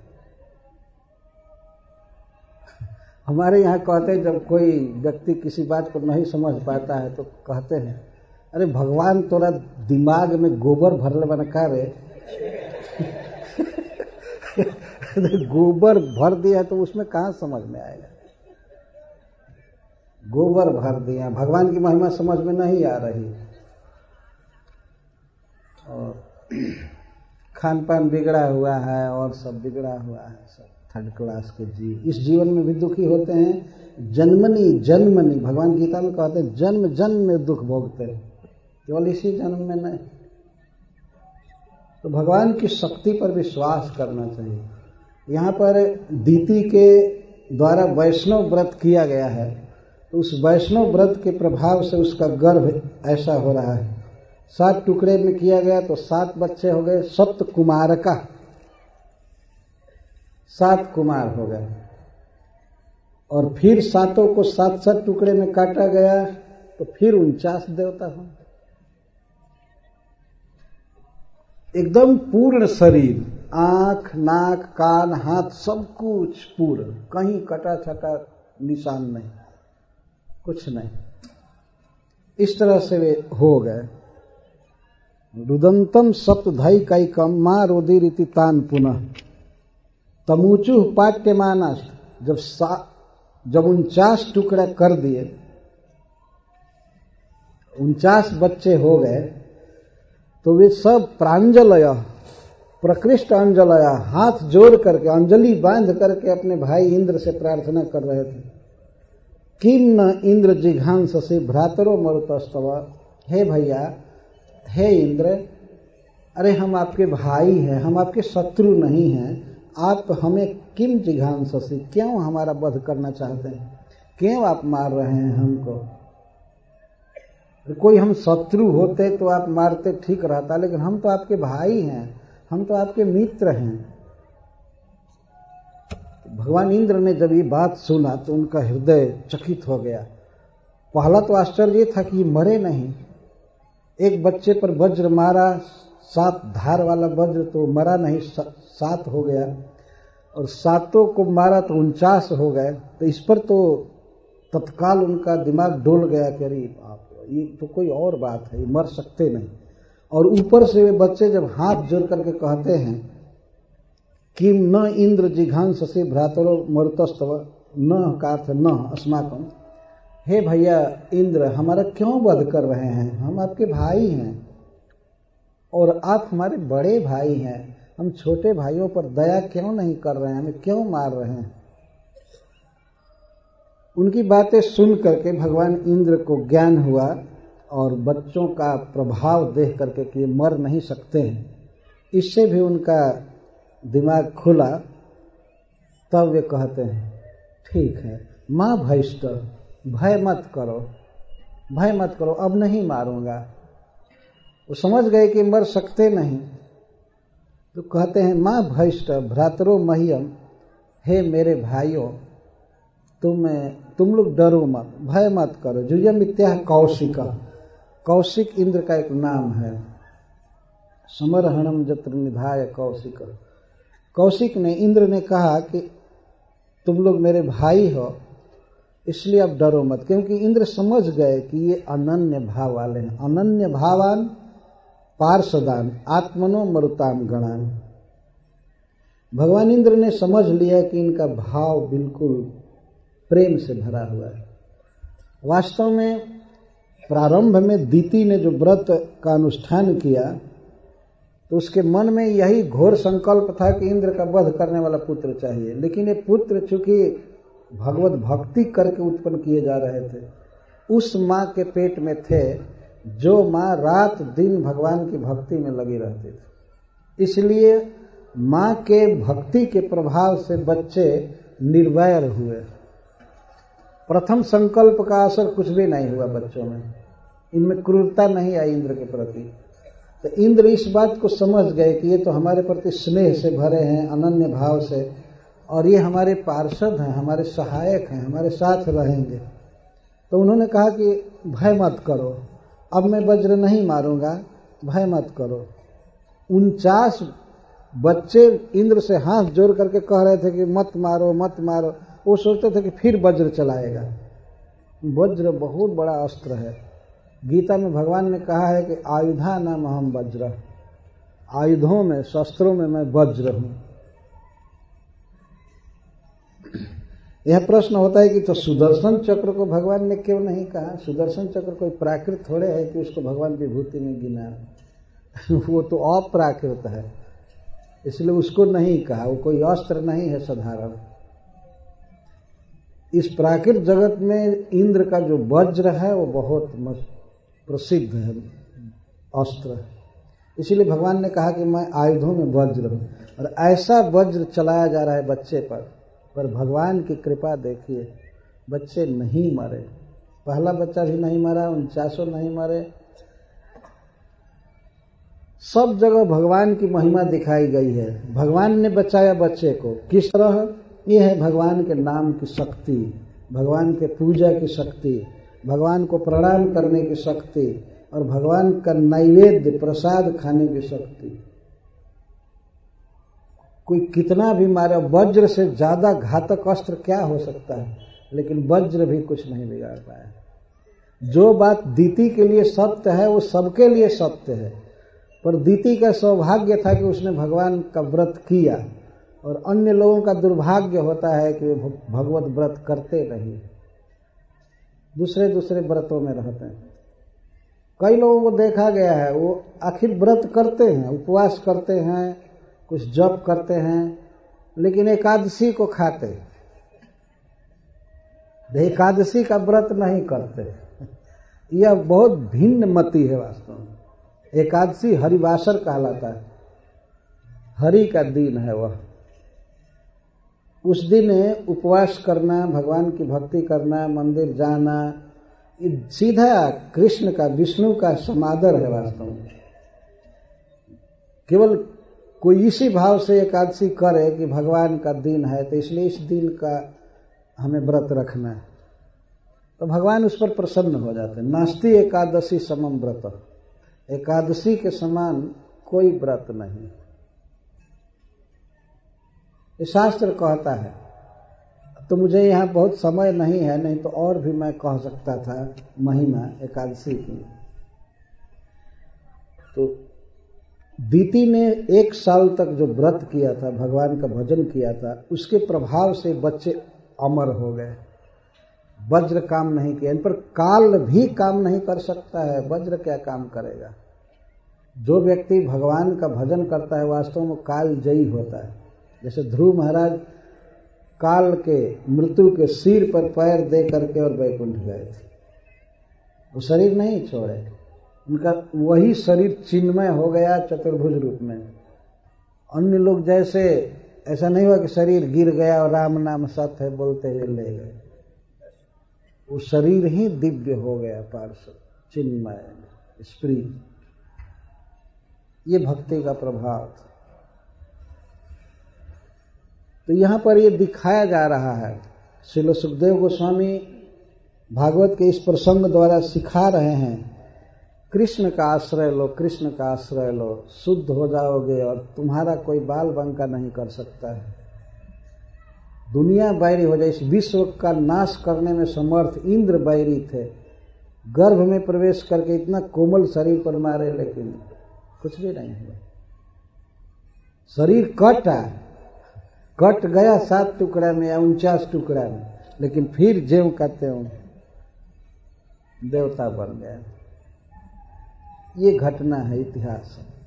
Speaker 1: हमारे यहाँ कहते हैं, जब कोई व्यक्ति किसी बात को नहीं समझ पाता है तो कहते हैं, अरे भगवान तोरा दिमाग में गोबर भरले बना का रे। गोबर भर दिया तो उसमें कहाँ समझ में आएगा? गोबर भर दिया, भगवान की महिमा समझ में नहीं आ रही। और खान पान बिगड़ा हुआ है और सब बिगड़ा हुआ है, सब थर्ड क्लास के जीव इस जीवन में भी दुखी होते हैं। जन्मनी जन्मनी, भगवान गीता में कहते हैं, जन्म जन्म में दुख भोगते हैं, केवल इसी जन्म में नहीं। तो भगवान की शक्ति पर विश्वास करना चाहिए। यहाँ पर दीति के द्वारा वैष्णव व्रत किया गया है, तो उस वैष्णव व्रत के प्रभाव से उसका गर्भ ऐसा हो रहा है। सात टुकड़े में किया गया तो सात बच्चे हो गए, सप्त कुमार का, सात कुमार हो गए। और फिर सातों को सात सात टुकड़े में काटा गया तो फिर उनचास देवता हो। एकदम पूर्ण शरीर, आंख, नाक, कान, हाथ, सब कुछ पूर्ण, कहीं कटा छटा निशान नहीं, कुछ नहीं। इस तरह से वे हो गए। रुदंतम सप्तधई कैकम मां रोदी रीति तान पुनः तमुचु पाट्यमानस जब सा जब उनचास टुकड़ा कर दिए, उनचास बच्चे हो गए, तो वे सब प्रांजलय, प्रकृष्ट अंजलय, हाथ जोड़ करके अंजलि बांध करके अपने भाई इंद्र से प्रार्थना कर रहे थे। किम न इंद्र जिघांससि भ्रातरो मरुतस्तव, हे भैया, हे इंद्र, अरे हम आपके भाई हैं, हम आपके शत्रु नहीं हैं, आप हमें किम जिघांससि, क्यों हमारा वध करना चाहते हैं, क्यों आप मार रहे हैं हमको? कोई हम शत्रु होते तो आप मारते ठीक रहता, लेकिन हम तो आपके भाई हैं, हम तो आपके मित्र हैं। भगवान इंद्र ने जब ये बात सुना तो उनका हृदय चकित हो गया। पहला तो आश्चर्य था कि ये मरे नहीं। एक बच्चे पर वज्र मारा, सात धार वाला वज्र, तो मरा नहीं, सात हो गया, और सातों को मारा तो उनचास हो गए। तो इस पर तो तत्काल उनका दिमाग डोल गया कि अरे बाप, ये तो कोई और बात है, ये मर सकते नहीं। और ऊपर से वे बच्चे जब हाथ जोड़ करके कहते हैं कि न इंद्र जिघांससि भ्रातरो मरुतस्तव, न का अर्थ न अस्माकं, हे भैया इंद्र, हमारा क्यों वध कर रहे हैं, हम आपके भाई हैं और आप हमारे बड़े भाई हैं, हम छोटे भाइयों पर दया क्यों नहीं कर रहे हैं, हमें क्यों मार रहे हैं? उनकी बातें सुन करके भगवान इंद्र को ज्ञान हुआ और बच्चों का प्रभाव देख करके कि ये मर नहीं सकते हैं, इससे भी उनका दिमाग खुला। तब वे कहते हैं ठीक है, माँ भैष्ट, भय मत करो, भय मत करो, अब नहीं मारूंगा। वो समझ गए कि मर सकते नहीं, तो कहते हैं माँ भैष्ट भ्रातरो मह्यम, हे मेरे भाइयों, तुम तुम लोग डरो मत, भय मत करो। जुयम इत्याह कौशिक, कौशिक इंद्र का एक नाम है। समरहणम जत्र निधाय कौशिक, कौशिक ने, इंद्र ने कहा कि तुम लोग मेरे भाई हो, इसलिए अब डरो मत, क्योंकि इंद्र समझ गए कि ये अनन्य भाव वाले हैं। अनन्य भावान पार्षदान आत्मनो मरुताम गणान। भगवान इंद्र ने समझ लिया कि इनका भाव बिल्कुल प्रेम से भरा हुआ है। वास्तव में प्रारंभ में दीति ने जो व्रत का अनुष्ठान किया, तो उसके मन में यही घोर संकल्प था कि इंद्र का वध करने वाला पुत्र चाहिए, लेकिन ये पुत्र चूंकि भगवत भक्ति करके उत्पन्न किए जा रहे थे, उस माँ के पेट में थे जो माँ रात दिन भगवान की भक्ति में लगी रहती थी। इसलिए माँ के भक्ति के प्रभाव से बच्चे निर्वैर हुए। प्रथम संकल्प का असर कुछ भी नहीं हुआ बच्चों में, इनमें क्रूरता नहीं आई इंद्र के प्रति। तो इंद्र इस बात को समझ गए कि ये तो हमारे प्रति स्नेह से भरे हैं, अनन्य भाव से, और ये हमारे पार्षद हैं, हमारे सहायक हैं, हमारे साथ रहेंगे। तो उन्होंने कहा कि भय मत करो, अब मैं वज्र नहीं मारूंगा, भय मत करो। उनचास बच्चे इंद्र से हाथ जोड़ करके कह रहे थे कि मत मारो मत मारो। वो सोचते थे कि फिर वज्र चलाएगा। वज्र बहुत बड़ा अस्त्र है। गीता में भगवान ने कहा है कि आयुधा नाम अहम वज्र, आयुधों में, शस्त्रों में मैं वज्र हूं। यह प्रश्न होता है कि तो सुदर्शन चक्र को भगवान ने क्यों नहीं कहा? सुदर्शन चक्र कोई प्राकृत थोड़े है कि उसको भगवान विभूति में गिना वो तो अप्राकृत है, इसलिए उसको नहीं कहा। वो कोई अस्त्र नहीं है साधारण। इस प्राकृत जगत में इंद्र का जो वज्र है वो बहुत प्रसिद्ध है अस्त्र, इसीलिए भगवान ने कहा कि मैं आयुधों में वज्र हूं। और ऐसा वज्र चलाया जा रहा है बच्चे पर, पर भगवान की कृपा देखिए, बच्चे नहीं मरे। पहला बच्चा भी नहीं मरा, उनचासों नहीं मरे। सब जगह भगवान की महिमा दिखाई गई है। भगवान ने बचाया बच्चे को। किस तरह? ये है भगवान के नाम की शक्ति, भगवान के पूजा की शक्ति, भगवान को प्रणाम करने की शक्ति, और भगवान का नैवेद्य प्रसाद खाने की शक्ति। कोई कितना भी मारे, वज्र से ज्यादा घातक अस्त्र क्या हो सकता है, लेकिन वज्र भी कुछ नहीं बिगाड़ पाया। जो बात दीति के लिए सत्य है वो सबके लिए सत्य है, पर दीति का सौभाग्य था कि उसने भगवान का व्रत किया और अन्य लोगों का दुर्भाग्य होता है कि वे भगवत व्रत करते नहीं, दूसरे दूसरे व्रतों में रहते हैं। कई लोगों को देखा गया है वो आखिर व्रत करते हैं, उपवास करते हैं, कुछ जप करते हैं, लेकिन एकादशी को खाते, एकादशी का व्रत नहीं करते। यह बहुत भिन्न मति है वास्तव में। एकादशी हरिवासर कहलाता है, हरि का दिन है वह। उस दिन उपवास करना, भगवान की भक्ति करना, मंदिर जाना, ये सीधा कृष्ण का, विष्णु का समादर है वास्तव में। केवल कोई इसी भाव से एकादशी करे कि भगवान का दिन है तो इसलिए इस दिन का हमें व्रत रखना है, तो भगवान उस पर प्रसन्न हो जाते हैं। नास्ति एकादशी समम व्रत, एकादशी के समान कोई व्रत नहीं, ये शास्त्र कहता है। तो मुझे यहाँ बहुत समय नहीं है, नहीं तो और भी मैं कह सकता था महिमा एकादशी की। तो दीति ने एक साल तक जो व्रत किया था, भगवान का भजन किया था, उसके प्रभाव से बच्चे अमर हो गए। वज्र काम नहीं किया, इन पर काल भी काम नहीं कर सकता है, वज्र क्या काम करेगा। जो व्यक्ति भगवान का भजन करता है वास्तव में काल जयी होता है। जैसे ध्रुव महाराज काल के, मृत्यु के सिर पर पैर दे करके और वैकुंठ गए थे, वो शरीर नहीं छोड़े, उनका वही शरीर चिन्मय हो गया चतुर्भुज रूप में। अन्य लोग जैसे, ऐसा नहीं हुआ कि शरीर गिर गया और राम नाम सत्य है बोलते हुए ले गए, वो शरीर ही दिव्य हो गया, पार्श्व चिन्मय स्प्रिंग। ये भक्ति का प्रभाव था। तो यहां पर ये दिखाया जा रहा है, श्रील सुखदेव गोस्वामी भागवत के इस प्रसंग द्वारा सिखा रहे हैं, कृष्ण का आश्रय लो, कृष्ण का आश्रय लो, शुद्ध हो जाओगे और तुम्हारा कोई बाल बंका नहीं कर सकता है। दुनिया बैरी हो जाए, इस विश्व का नाश करने में समर्थ इंद्र बैरी थे, गर्भ में प्रवेश करके इतना कोमल शरीर पर मारे, लेकिन कुछ भी नहीं हुआ। शरीर कटा, कट गया सात टुकड़ा में या उनचास टुकड़ा में, लेकिन फिर ज्यों का त्यों देवता बन गया। ये घटना है, इतिहास है।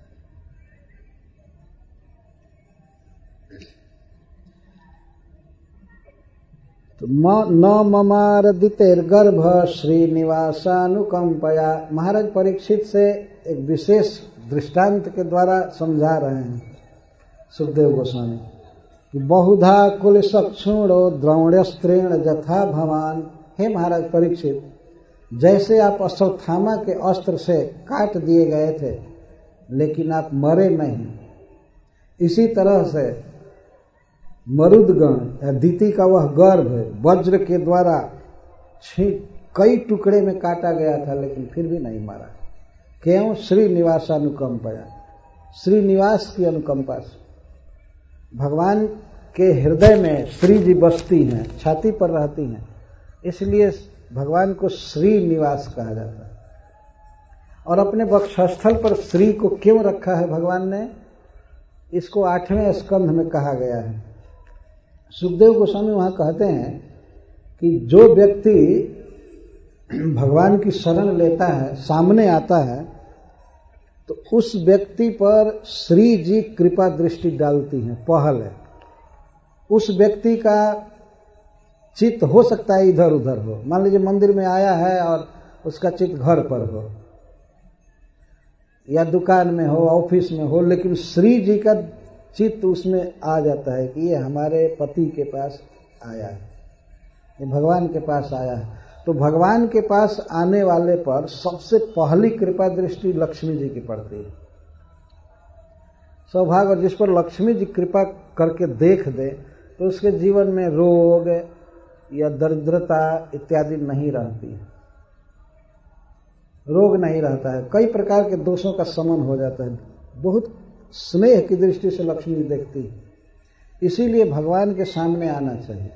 Speaker 1: तो न ममारदितेर गर्भ श्रीनिवासानुकंपया, महाराज परीक्षित से एक विशेष दृष्टांत के द्वारा समझा रहे हैं सुखदेव गोस्वामी कि बहुधा कुल सक्षुणो द्रोण्यस्त्रेण जथा भवान। हे महाराज परीक्षित, जैसे आप अश्वत्थामा के अस्त्र से काट दिए गए थे लेकिन आप मरे नहीं, इसी तरह से मरुदगण या दीति का वह गर्भ वज्र के द्वारा कई टुकड़े में काटा गया था लेकिन फिर भी नहीं मारा। क्यों? श्रीनिवास अनुकंपया, श्रीनिवास की अनुकंपा से। भगवान के हृदय में श्री जी बसती हैं, छाती पर रहती हैं, इसलिए भगवान को श्रीनिवास कहा जाता है। और अपने वक्षस्थल पर श्री को क्यों रखा है भगवान ने, इसको आठवें स्कंध में कहा गया है। सुखदेव गोस्वामी वहां कहते हैं कि जो व्यक्ति भगवान की शरण लेता है, सामने आता है, तो उस व्यक्ति पर श्री जी कृपा दृष्टि डालती हैं, पहल है। उस व्यक्ति का चित्त हो सकता है इधर उधर हो, मान लीजिए मंदिर में आया है और उसका चित्त घर पर हो या दुकान में हो, ऑफिस में हो, लेकिन श्री जी का चित्त उसमें आ जाता है कि ये हमारे पति के पास आया है, ये भगवान के पास आया है। तो भगवान के पास आने वाले पर सबसे पहली कृपा दृष्टि लक्ष्मी जी की पड़ती है। सौभाग्य, और जिस पर लक्ष्मी जी कृपा करके देख दे तो उसके जीवन में रोग या दरिद्रता इत्यादि नहीं रहती है, रोग नहीं रहता है, कई प्रकार के दोषों का शमन हो जाता है। बहुत स्नेह की दृष्टि से लक्ष्मी देखती है, इसीलिए भगवान के सामने आना चाहिए।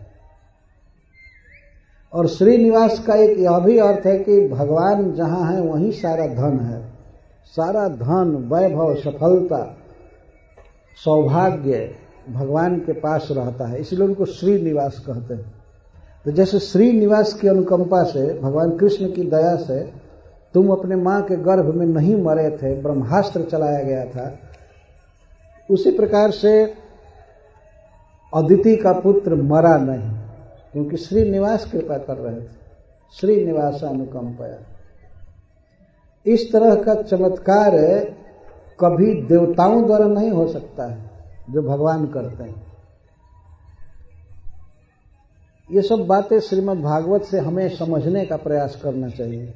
Speaker 1: और श्रीनिवास का एक यह भी अर्थ है कि भगवान जहां है वहीं सारा धन है, सारा धन, वैभव, सफलता, सौभाग्य, भगवान के पास रहता है, इसलिए उनको श्रीनिवास कहते हैं। तो जैसे श्रीनिवास की अनुकंपा से, भगवान कृष्ण की दया से तुम अपने मां के गर्भ में नहीं मरे थे, ब्रह्मास्त्र चलाया गया था, उसी प्रकार से अदिति का पुत्र मरा नहीं, क्योंकि श्रीनिवास कृपा कर रहे थे। श्रीनिवास अनुकंपया, इस तरह का चमत्कार कभी देवताओं द्वारा नहीं हो सकता है जो भगवान करते हैं। ये सब बातें श्रीमद् भागवत से हमें समझने का प्रयास करना चाहिए।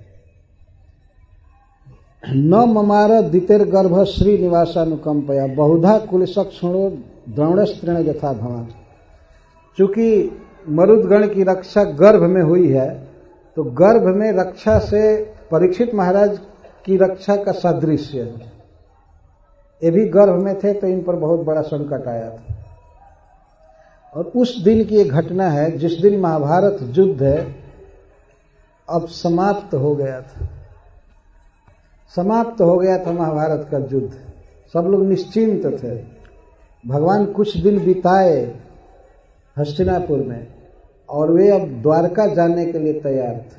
Speaker 1: न ममार दितेर गर्भ श्रीनिवासानुकंपया बहुधा कुलसक्षणो द्रोणस्त्रेण यथा भवान। चूंकि मरुदगण की रक्षा गर्भ में हुई है, तो गर्भ में रक्षा से परीक्षित महाराज की रक्षा का सादृश्य है। ये भी गर्भ में थे तो इन पर बहुत बड़ा संकट आया था। और उस दिन की एक घटना है जिस दिन महाभारत युद्ध अब समाप्त हो गया था। समाप्त हो गया था महाभारत का युद्ध, सब लोग निश्चिंत थे। भगवान कुछ दिन बिताए हस्तिनापुर में और वे अब द्वारका जाने के लिए तैयार थे।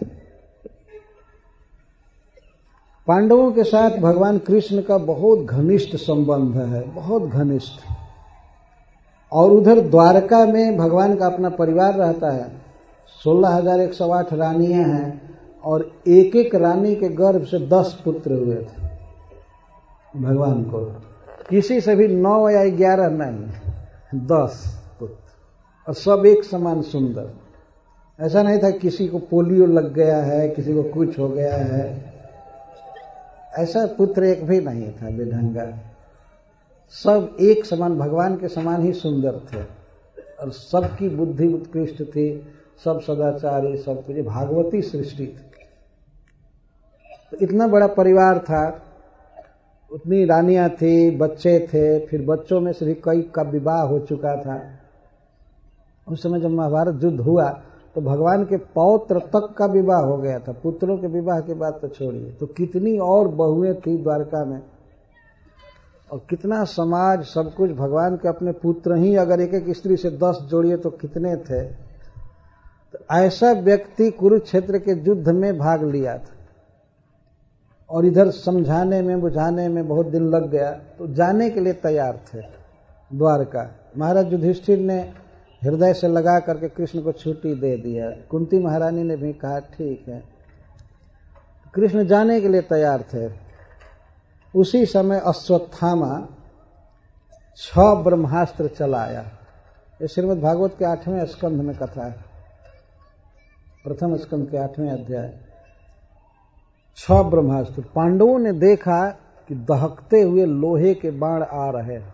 Speaker 1: पांडवों के साथ भगवान कृष्ण का बहुत घनिष्ठ संबंध है, बहुत घनिष्ठ। और उधर द्वारका में भगवान का अपना परिवार रहता है। सोलह हजार एक सौ आठ रानियां हैं और एक एक रानी के गर्भ से दस पुत्र हुए थे भगवान को। किसी से भी नौ या ग्यारह नहीं, दस पुत्र, और सब एक समान सुंदर। ऐसा नहीं था किसी को पोलियो लग गया है, किसी को कुछ हो गया है, ऐसा पुत्र एक भी नहीं था बेढंगा। सब एक समान, भगवान के समान ही सुंदर थे और सबकी बुद्धि उत्कृष्ट थी, सब सदाचारी, सब कुछ भागवती सृष्टि थी। तो इतना बड़ा परिवार था, उतनी रानियां थी, बच्चे थे, फिर बच्चों में से भी कई का विवाह हो चुका था। उस समय जब महाभारत युद्ध हुआ तो भगवान के पौत्र तक का विवाह हो गया था। पुत्रों के विवाह की बात तो छोड़िए, तो कितनी और बहुएं थी द्वारका में, और कितना समाज, सब कुछ। भगवान के अपने पुत्र ही अगर एक एक स्त्री से दस जोड़िए तो कितने थे। तो ऐसा व्यक्ति कुरुक्षेत्र के युद्ध में भाग लिया था और इधर समझाने में, बुझाने में बहुत दिन लग गया, तो जाने के लिए तैयार थे द्वारका। महाराज युधिष्ठिर ने हृदय से लगा करके कृष्ण को छुट्टी दे दिया। कुंती महारानी ने भी कहा ठीक है। कृष्ण जाने के लिए तैयार थे। उसी समय अश्वत्थामा छह ब्रह्मास्त्र चलाया। ये श्रीमद् भागवत के आठवें स्कंध में कथा है, प्रथम स्कंध के आठवें अध्याय। छह ब्रह्मास्त्र। पांडवों ने देखा कि दहकते हुए लोहे के बाण आ रहे हैं,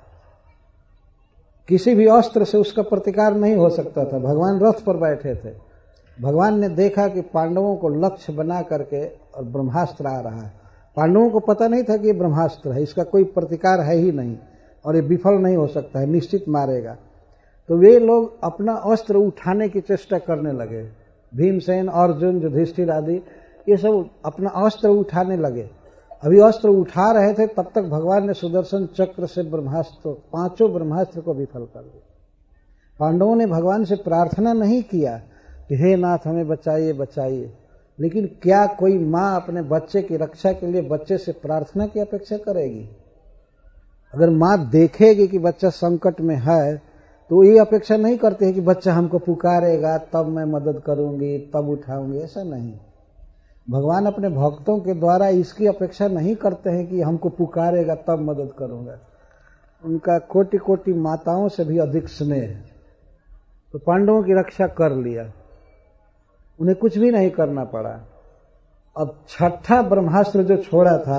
Speaker 1: किसी भी अस्त्र से उसका प्रतिकार नहीं हो सकता था। भगवान रथ पर बैठे थे। भगवान ने देखा कि पांडवों को लक्ष्य बना करके और ब्रह्मास्त्र आ रहा है। पांडवों को पता नहीं था कि ये ब्रह्मास्त्र है, इसका कोई प्रतिकार है ही नहीं और ये विफल नहीं हो सकता है, निश्चित मारेगा। तो वे लोग अपना अस्त्र उठाने की चेष्टा करने लगे। भीमसेन, अर्जुन, युधिष्ठिर आदि ये सब अपना अस्त्र उठाने लगे। अभी अस्त्र उठा रहे थे तब तक भगवान ने सुदर्शन चक्र से ब्रह्मास्त्र, पांचों ब्रह्मास्त्र को विफल कर दिया। पांडवों ने भगवान से प्रार्थना नहीं किया कि हे नाथ हमें बचाइए बचाइए, लेकिन क्या कोई माँ अपने बच्चे की रक्षा के लिए बच्चे से प्रार्थना की अपेक्षा करेगी? अगर माँ देखेगी कि बच्चा संकट में है तो ये अपेक्षा नहीं करती है कि बच्चा हमको पुकारेगा तब मैं मदद करूंगी, तब उठाऊंगी। ऐसा नहीं। भगवान अपने भक्तों के द्वारा इसकी अपेक्षा नहीं करते हैं कि हमको पुकारेगा तब मदद करूंगा। उनका कोटि कोटि माताओं से भी अधिक स्नेह है। तो पांडवों की रक्षा कर लिया, उन्हें कुछ भी नहीं करना पड़ा। अब छठा ब्रह्मास्त्र जो छोड़ा था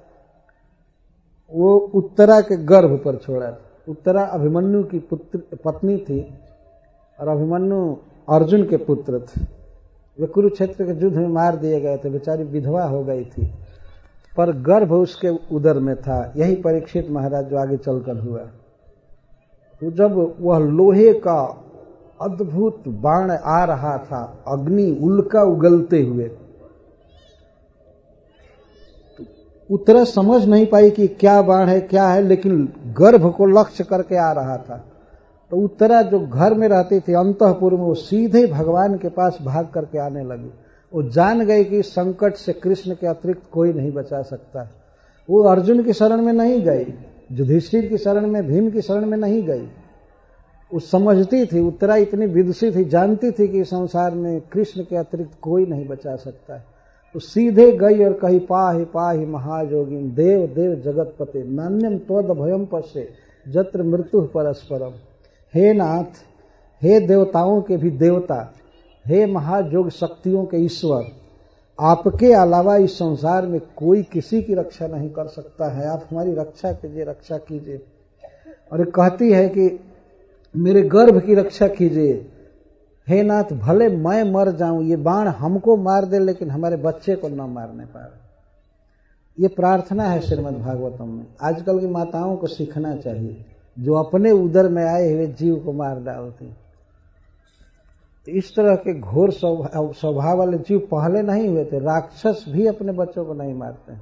Speaker 1: वो उत्तरा के गर्भ पर छोड़ा। उत्तरा अभिमन्यु की पुत्र पत्नी थी और अभिमन्यु अर्जुन के पुत्र थे। वे कुरुक्षेत्र के युद्ध में मार दिए गए थे, बेचारी विधवा हो गई थी, पर गर्भ उसके उदर में था। यही परीक्षित महाराज जो आगे चलकर हुआ। तो जब वह लोहे का अद्भुत बाण आ रहा था, अग्नि उल्का उगलते हुए, तो उत्तरा समझ नहीं पाई कि क्या बाण है क्या है, लेकिन गर्भ को लक्ष्य करके आ रहा था तो उत्तरा जो घर में रहती थी अंतःपुर में, वो सीधे भगवान के पास भाग करके आने लगी। वो जान गई कि संकट से कृष्ण के अतिरिक्त कोई नहीं बचा सकता। वो अर्जुन की शरण में नहीं गई, युधिष्ठिर की शरण में, भीम की शरण में नहीं गई। वो समझती थी, उत्तरा इतनी विदुषी थी, जानती थी कि संसार में कृष्ण के अतिरिक्त कोई नहीं बचा सकता है। तो सीधे गई और कही, पाहि पाहि महाजोगिन देव देव जगतपते नान्यम त्वद भयम पश्ये जत्र मृत्यु परस्परम। हे नाथ, हे देवताओं के भी देवता, हे महाजोग शक्तियों के ईश्वर, आपके अलावा इस संसार में कोई किसी की रक्षा नहीं कर सकता है। आप हमारी रक्षा कीजिए, रक्षा कीजिए। और कहती है कि मेरे गर्भ की रक्षा कीजिए। हे नाथ, भले मैं मर जाऊं, ये बाण हमको मार दे लेकिन हमारे बच्चे को न मारने पाए। ये प्रार्थना है श्रीमद् भागवतम में। आजकल की माताओं को सीखना चाहिए, जो अपने उदर में आए हुए जीव को मार डालती। इस तरह के घोर स्वभाव वाले जीव पहले नहीं हुए थे। राक्षस भी अपने बच्चों को नहीं मारते।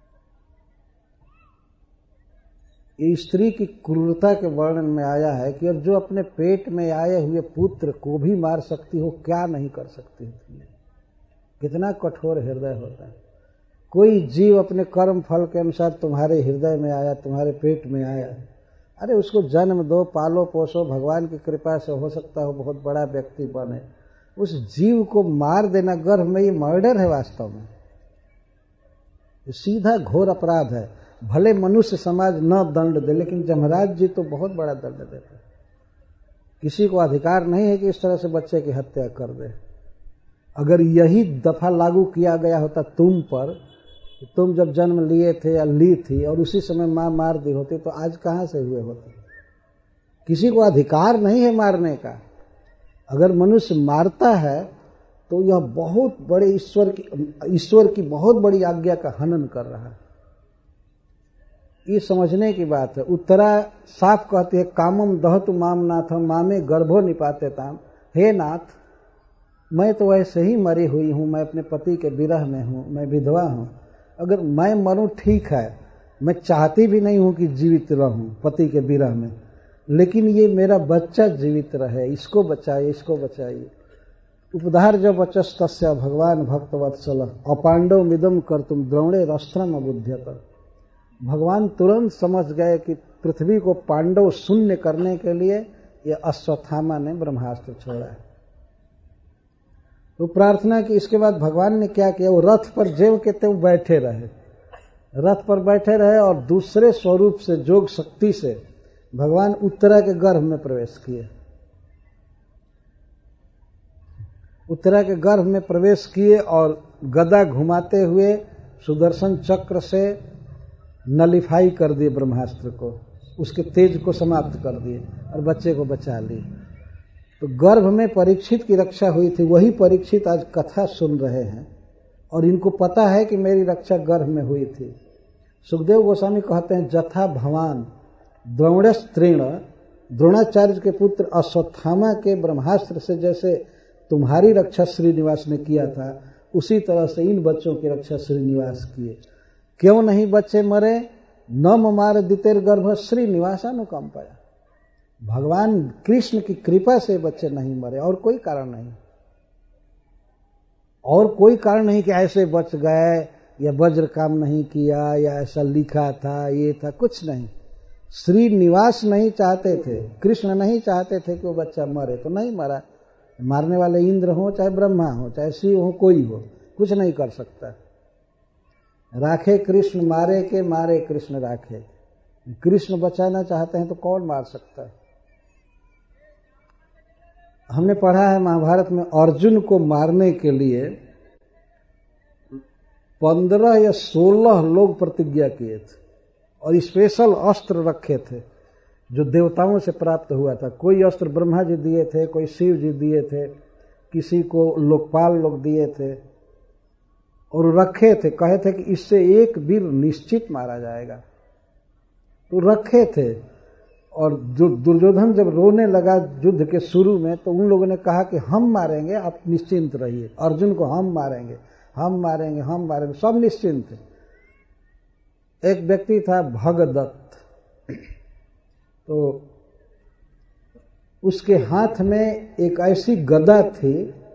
Speaker 1: ये स्त्री की क्रूरता के वर्णन में आया है कि और जो अपने पेट में आए हुए पुत्र को भी मार सकती हो, क्या नहीं कर सकती हो। कितना कठोर हृदय होता है। कोई जीव अपने कर्म फल के अनुसार तुम्हारे हृदय में आया, तुम्हारे पेट में आया, अरे उसको जन्म दो, पालो पोसो, भगवान की कृपा से हो सकता हो बहुत बड़ा व्यक्ति बने। उस जीव को मार देना गर्भ में, ये मर्डर है वास्तव में। ये सीधा घोर अपराध है। भले मनुष्य समाज न दंड दे, लेकिन जमराज जी तो बहुत बड़ा दंड देते। किसी को अधिकार नहीं है कि इस तरह से बच्चे की हत्या कर दे। अगर यही दफा लागू किया गया होता तुम पर, तुम जब जन्म लिए थे या ली थी और उसी समय मां मार दी होती, तो आज कहां से हुए होते। किसी को अधिकार नहीं है मारने का। अगर मनुष्य मारता है तो यह बहुत बड़े ईश्वर की ईश्वर की बहुत बड़ी आज्ञा का हनन कर रहा है। ये समझने की बात है। उत्तरा साफ कहती है, कामम दहतु माम नाथम मामे गर्भो निपाते ताम। हे नाथ, मैं तो वैसे ही मरी हुई हूं, मैं अपने पति के विरह में हूं, मैं विधवा हूं। अगर मैं मरूं ठीक है, मैं चाहती भी नहीं हूं कि जीवित रहूं पति के विरह में, लेकिन ये मेरा बच्चा जीवित रहे, इसको बचाइए, इसको बचाइए। उपधार जब वचस तस्या भगवान भक्तवत्सल अपांडव मिदम कर तुम द्रोणे रस्त्रम अबुध्यत। भगवान तुरंत समझ गए कि पृथ्वी को पांडव शून्य करने के लिए यह अश्वत्थामा ने ब्रह्मास्त्र छोड़ा है। तो प्रार्थना की। इसके बाद भगवान ने क्या किया, वो रथ पर जेव के त्यों बैठे रहे। रथ पर बैठे रहे और दूसरे स्वरूप से, जोग शक्ति से भगवान उत्तरा के गर्भ में प्रवेश किए। उत्तरा के गर्भ में प्रवेश किए और गदा घुमाते हुए सुदर्शन चक्र से नलिफाई कर दिए ब्रह्मास्त्र को, उसके तेज को समाप्त कर दिए और बच्चे को बचा लिए। तो गर्भ में परीक्षित की रक्षा हुई थी। वही परीक्षित आज कथा सुन रहे हैं और इनको पता है कि मेरी रक्षा गर्भ में हुई थी। सुखदेव गोस्वामी कहते हैं, जथा भवान द्रोणस्त्रीण, द्रोणाचार्य के पुत्र अश्वत्थामा के ब्रह्मास्त्र से जैसे तुम्हारी रक्षा श्रीनिवास ने किया था, उसी तरह से इन बच्चों की रक्षा श्रीनिवास किए। क्यों नहीं बच्चे मरे? न ममार दितेर गर्भ श्रीनिवासानुकंपया। भगवान कृष्ण की कृपा से बच्चे नहीं मरे, और कोई कारण नहीं। और कोई कारण नहीं कि ऐसे बच गए या वज्र काम नहीं किया या ऐसा लिखा था, ये था, कुछ नहीं। श्रीनिवास नहीं चाहते थे, कृष्ण नहीं चाहते थे कि वो बच्चा मरे, तो नहीं मरा। मारने वाले इंद्र हो, चाहे ब्रह्मा हो, चाहे शिव हो, कोई हो, कुछ नहीं कर सकता। राखे कृष्ण मारे के, मारे कृष्ण राखे। कृष्ण बचाना चाहते हैं तो कौन मार सकता है। हमने पढ़ा है महाभारत में, अर्जुन को मारने के लिए पंद्रह या सोलह लोग प्रतिज्ञा किए थे और स्पेशल अस्त्र रखे थे जो देवताओं से प्राप्त हुआ था। कोई अस्त्र ब्रह्मा जी दिए थे, कोई शिव जी दिए थे, किसी को लोकपाल लोग दिए थे, और रखे थे। कहे थे कि इससे एक वीर निश्चित मारा जाएगा, तो रखे थे। और जो दुर्योधन जब रोने लगा युद्ध के शुरू में, तो उन लोगों ने कहा कि हम मारेंगे, आप निश्चिंत रहिए। अर्जुन को हम मारेंगे, हम मारेंगे, हम मारेंगे, सब निश्चिंत थे। एक व्यक्ति था भगदत्त, तो उसके हाथ में एक ऐसी गदा थी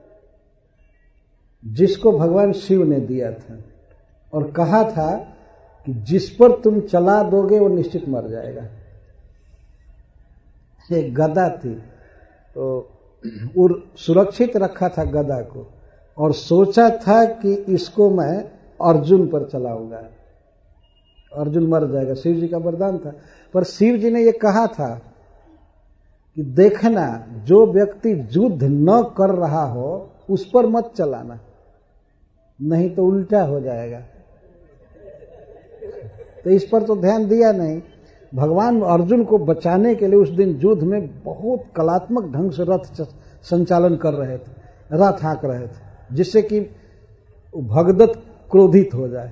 Speaker 1: जिसको भगवान शिव ने दिया था और कहा था कि जिस पर तुम चला दोगे वो निश्चित मर जाएगा। एक गदा थी तो और सुरक्षित रखा था गदा को और सोचा था कि इसको मैं अर्जुन पर चलाऊंगा, अर्जुन मर जाएगा। शिव जी का वरदान था। पर शिव जी ने यह कहा था कि देखना जो व्यक्ति युद्ध न कर रहा हो उस पर मत चलाना, नहीं तो उल्टा हो जाएगा। तो इस पर तो ध्यान दिया नहीं। भगवान अर्जुन को बचाने के लिए उस दिन युद्ध में बहुत कलात्मक ढंग से रथ संचालन कर रहे थे, रथ हाँक रहे थे, जिससे कि भगदत्त क्रोधित हो जाए।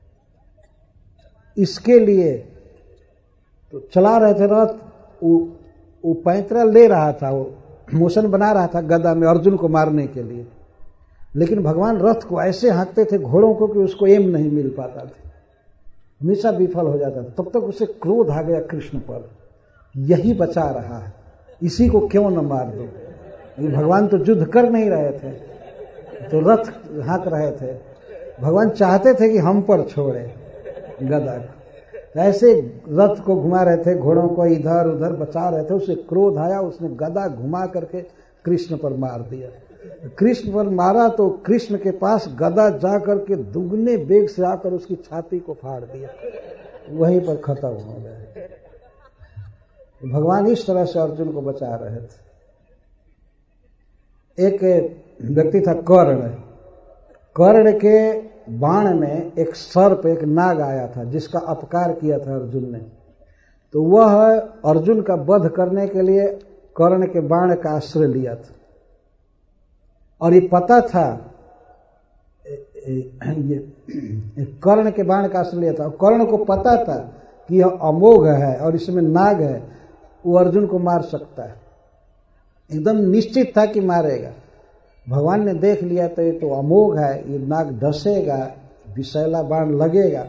Speaker 1: इसके लिए तो चला रहे थे रथ, वो पैंतरा ले रहा था, वो मोशन बना रहा था गदा में अर्जुन को मारने के लिए, लेकिन भगवान रथ को ऐसे हाँकते थे घोड़ों को कि उसको एम नहीं मिल पाता था, हमेशा विफल हो जाता था। तब तक उसे क्रोध आ गया कृष्ण पर, यही बचा रहा है, इसी को क्यों न मार दो। भगवान तो युद्ध कर नहीं रहे थे, तो रथ हाँक रहे थे। भगवान चाहते थे कि हम पर छोड़े गदा को, ऐसे रथ को घुमा रहे थे, घोड़ों को इधर उधर बचा रहे थे। उसे क्रोध आया, उसने गदा घुमा करके कृष्ण पर मार दिया। कृष्ण पर मारा तो कृष्ण के पास गदा जाकर के दुगने वेग से आकर उसकी छाती को फाड़ दिया, वहीं पर खत्म हो गया। भगवान इस तरह से अर्जुन को बचा रहे थे। एक व्यक्ति था कर्ण, कर्ण के बाण में एक सर्प, एक नाग आया था जिसका अपकार किया था अर्जुन ने। तो वह अर्जुन का वध करने के लिए कर्ण के बाण का आश्रय लिया था और ये पता था, ये कर्ण के बाण का आश्रय लिया था और कर्ण को पता था कि यह अमोघ है और इसमें नाग है, वो अर्जुन को मार सकता है, एकदम निश्चित था कि मारेगा। भगवान ने देख लिया तो ये तो अमोघ है, ये नाग डसेगा, विषैला बाण लगेगा।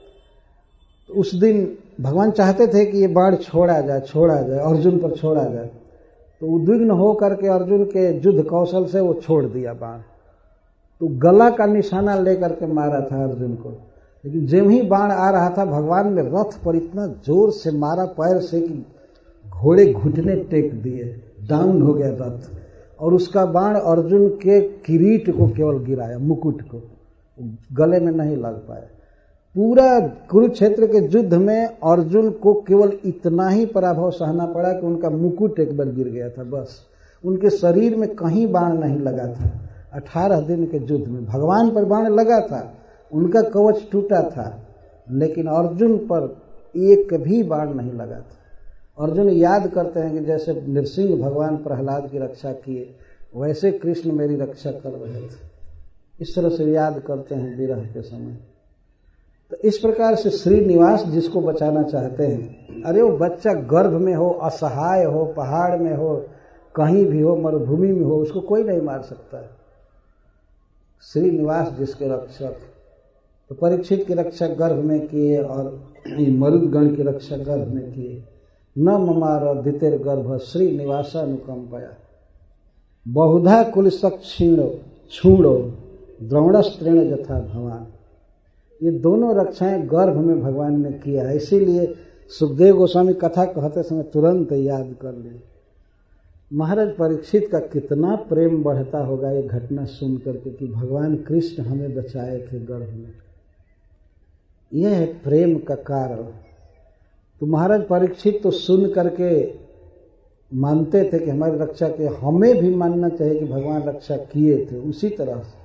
Speaker 1: तो उस दिन भगवान चाहते थे कि ये बाण छोड़ा जाए, छोड़ा जाए, अर्जुन पर छोड़ा जाए। तो उद्विग्न होकर के अर्जुन के युद्ध कौशल से वो छोड़ दिया बाण, तो गला का निशाना लेकर के मारा था अर्जुन को। लेकिन जब ही बाण आ रहा था भगवान ने रथ पर इतना जोर से मारा पैर से कि घोड़े घुटने टेक दिए, डाउन हो गया रथ, और उसका बाण अर्जुन के किरीट को केवल गिराया, मुकुट को, गले में नहीं लग पाया। पूरा कुरुक्षेत्र के युद्ध में अर्जुन को केवल इतना ही पराभव सहना पड़ा कि उनका मुकुट एक बार गिर गया था, बस। उनके शरीर में कहीं बाण नहीं लगा था। अठारह दिन के युद्ध में भगवान पर बाण लगा था, उनका कवच टूटा था, लेकिन अर्जुन पर एक भी बाण नहीं लगा था। अर्जुन याद करते हैं कि जैसे नृसिंह भगवान प्रहलाद की रक्षा किए, वैसे कृष्ण मेरी रक्षा कर रहे थे। इस तरह से याद करते हैं विरह के समय। तो इस प्रकार से श्रीनिवास जिसको बचाना चाहते हैं, अरे वो बच्चा गर्भ में हो, असहाय हो, पहाड़ में हो, कहीं भी हो, मरुभूमि में हो, उसको कोई नहीं मार सकता है। श्रीनिवास जिसके रक्षक, तो परीक्षित की रक्षा गर्भ में किए और मरुदगण की रक्षा गर्भ में किए। न ममार दितेर गर्भ श्रीनिवासानुकंपया बहुधा कुलसक क्षीणो छूणो द्रोणस्त्रेण यथा भवान। ये दोनों रक्षाएं गर्भ में भगवान ने किया है। इसीलिए सुखदेव गोस्वामी कथा कहते समय तुरंत याद कर लिए। महाराज परीक्षित का कितना प्रेम बढ़ता होगा ये घटना सुन करके कि भगवान कृष्ण हमें बचाए थे गर्भ में। यह है प्रेम का कारण। तो महाराज परीक्षित तो सुन करके मानते थे कि हमारी रक्षा के, हमें भी मानना चाहिए कि भगवान रक्षा किए थे उसी तरह से।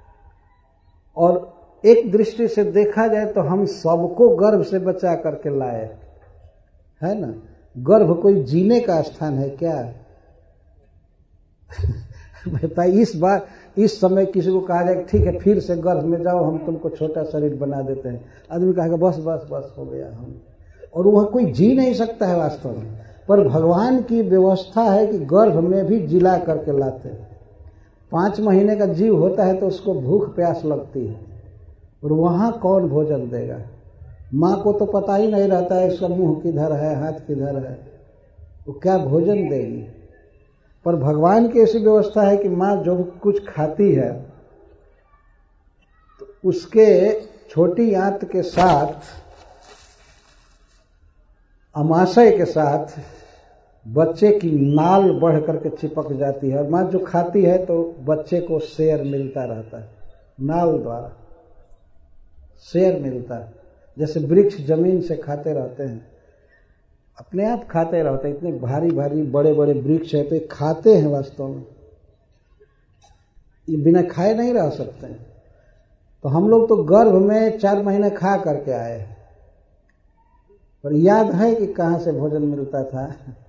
Speaker 1: और एक दृष्टि से देखा जाए तो हम सबको गर्भ से बचा करके लाए, है ना। गर्भ कोई जीने का स्थान है क्या? बताइए, इस बार इस समय किसी को कहा जाए ठीक है फिर से गर्भ में जाओ, हम तुमको छोटा शरीर बना देते हैं, आदमी कहेगा बस बस बस हो गया हम, और वह कोई जी नहीं सकता है वास्तव में। पर भगवान की व्यवस्था है कि गर्भ में भी जिला करके लाते हैं। पांच महीने का जीव होता है तो उसको भूख प्यास लगती है, और वहां कौन भोजन देगा? माँ को तो पता ही नहीं रहता है इसका मुंह किधर है, हाथ किधर है, वो क्या भोजन देगी? पर भगवान की ऐसी व्यवस्था है कि माँ जो कुछ खाती है तो उसके छोटी आंत के साथ, अमाशय के साथ बच्चे की नाल बढ़ करके चिपक जाती है, और माँ जो खाती है तो बच्चे को शेर मिलता रहता है, नाल द्वारा शेर मिलता है। जैसे वृक्ष जमीन से खाते रहते हैं, अपने आप खाते रहते हैं, इतने भारी भारी बड़े बड़े वृक्ष है तो ये खाते हैं वास्तव में, ये बिना खाए नहीं रह सकते हैं। तो हम लोग तो गर्भ में चार महीने खा करके आए हैं, पर याद है कि कहाँ से भोजन मिलता था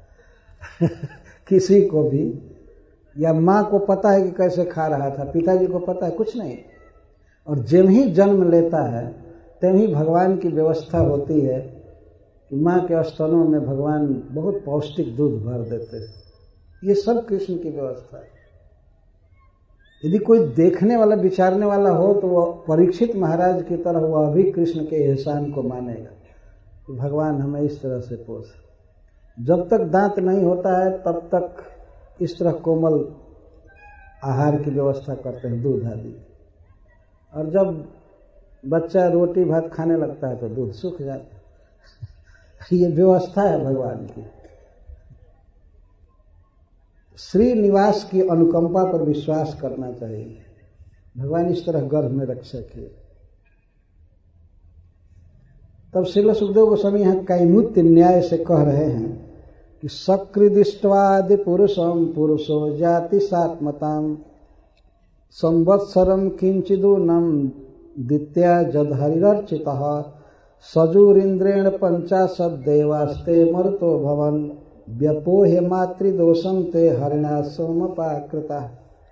Speaker 1: किसी को भी, या माँ को पता है कि कैसे खा रहा था, पिताजी को पता है कुछ नहीं। और जब ही जन्म लेता है तब ही भगवान की व्यवस्था होती है कि माँ के स्तनों में भगवान बहुत पौष्टिक दूध भर देते हैं। ये सब कृष्ण की व्यवस्था है। यदि कोई देखने वाला विचारने वाला हो तो वह परीक्षित महाराज की तरह वह भी कृष्ण के एहसान को मानेगा कि भगवान हमें इस तरह से पोषे। जब तक दांत नहीं होता है तब तक इस तरह कोमल आहार की व्यवस्था करते हैं, दूध आदि, और जब बच्चा रोटी भात खाने लगता है तो दूध सूख जाता है। ये व्यवस्था है भगवान की। श्रीनिवास की अनुकंपा पर विश्वास करना चाहिए। भगवान इस तरह गर्भ में रक्षक है। तब श्रील सुखदेव गोस्वामी यहाँ कैमुत्य न्याय से कह रहे हैं कि सकृदिष्ट्वादि पुरुषम पुरुषो जाति सात्मताम संवत्सरम किंचिदूनम दित्या जदहरिर्चितः सजूरिंद्रेण पंचाशद देवास्ते मरुतो भवन व्यपोह्य मातृदोषम ते हरिणा सोमपाकृता।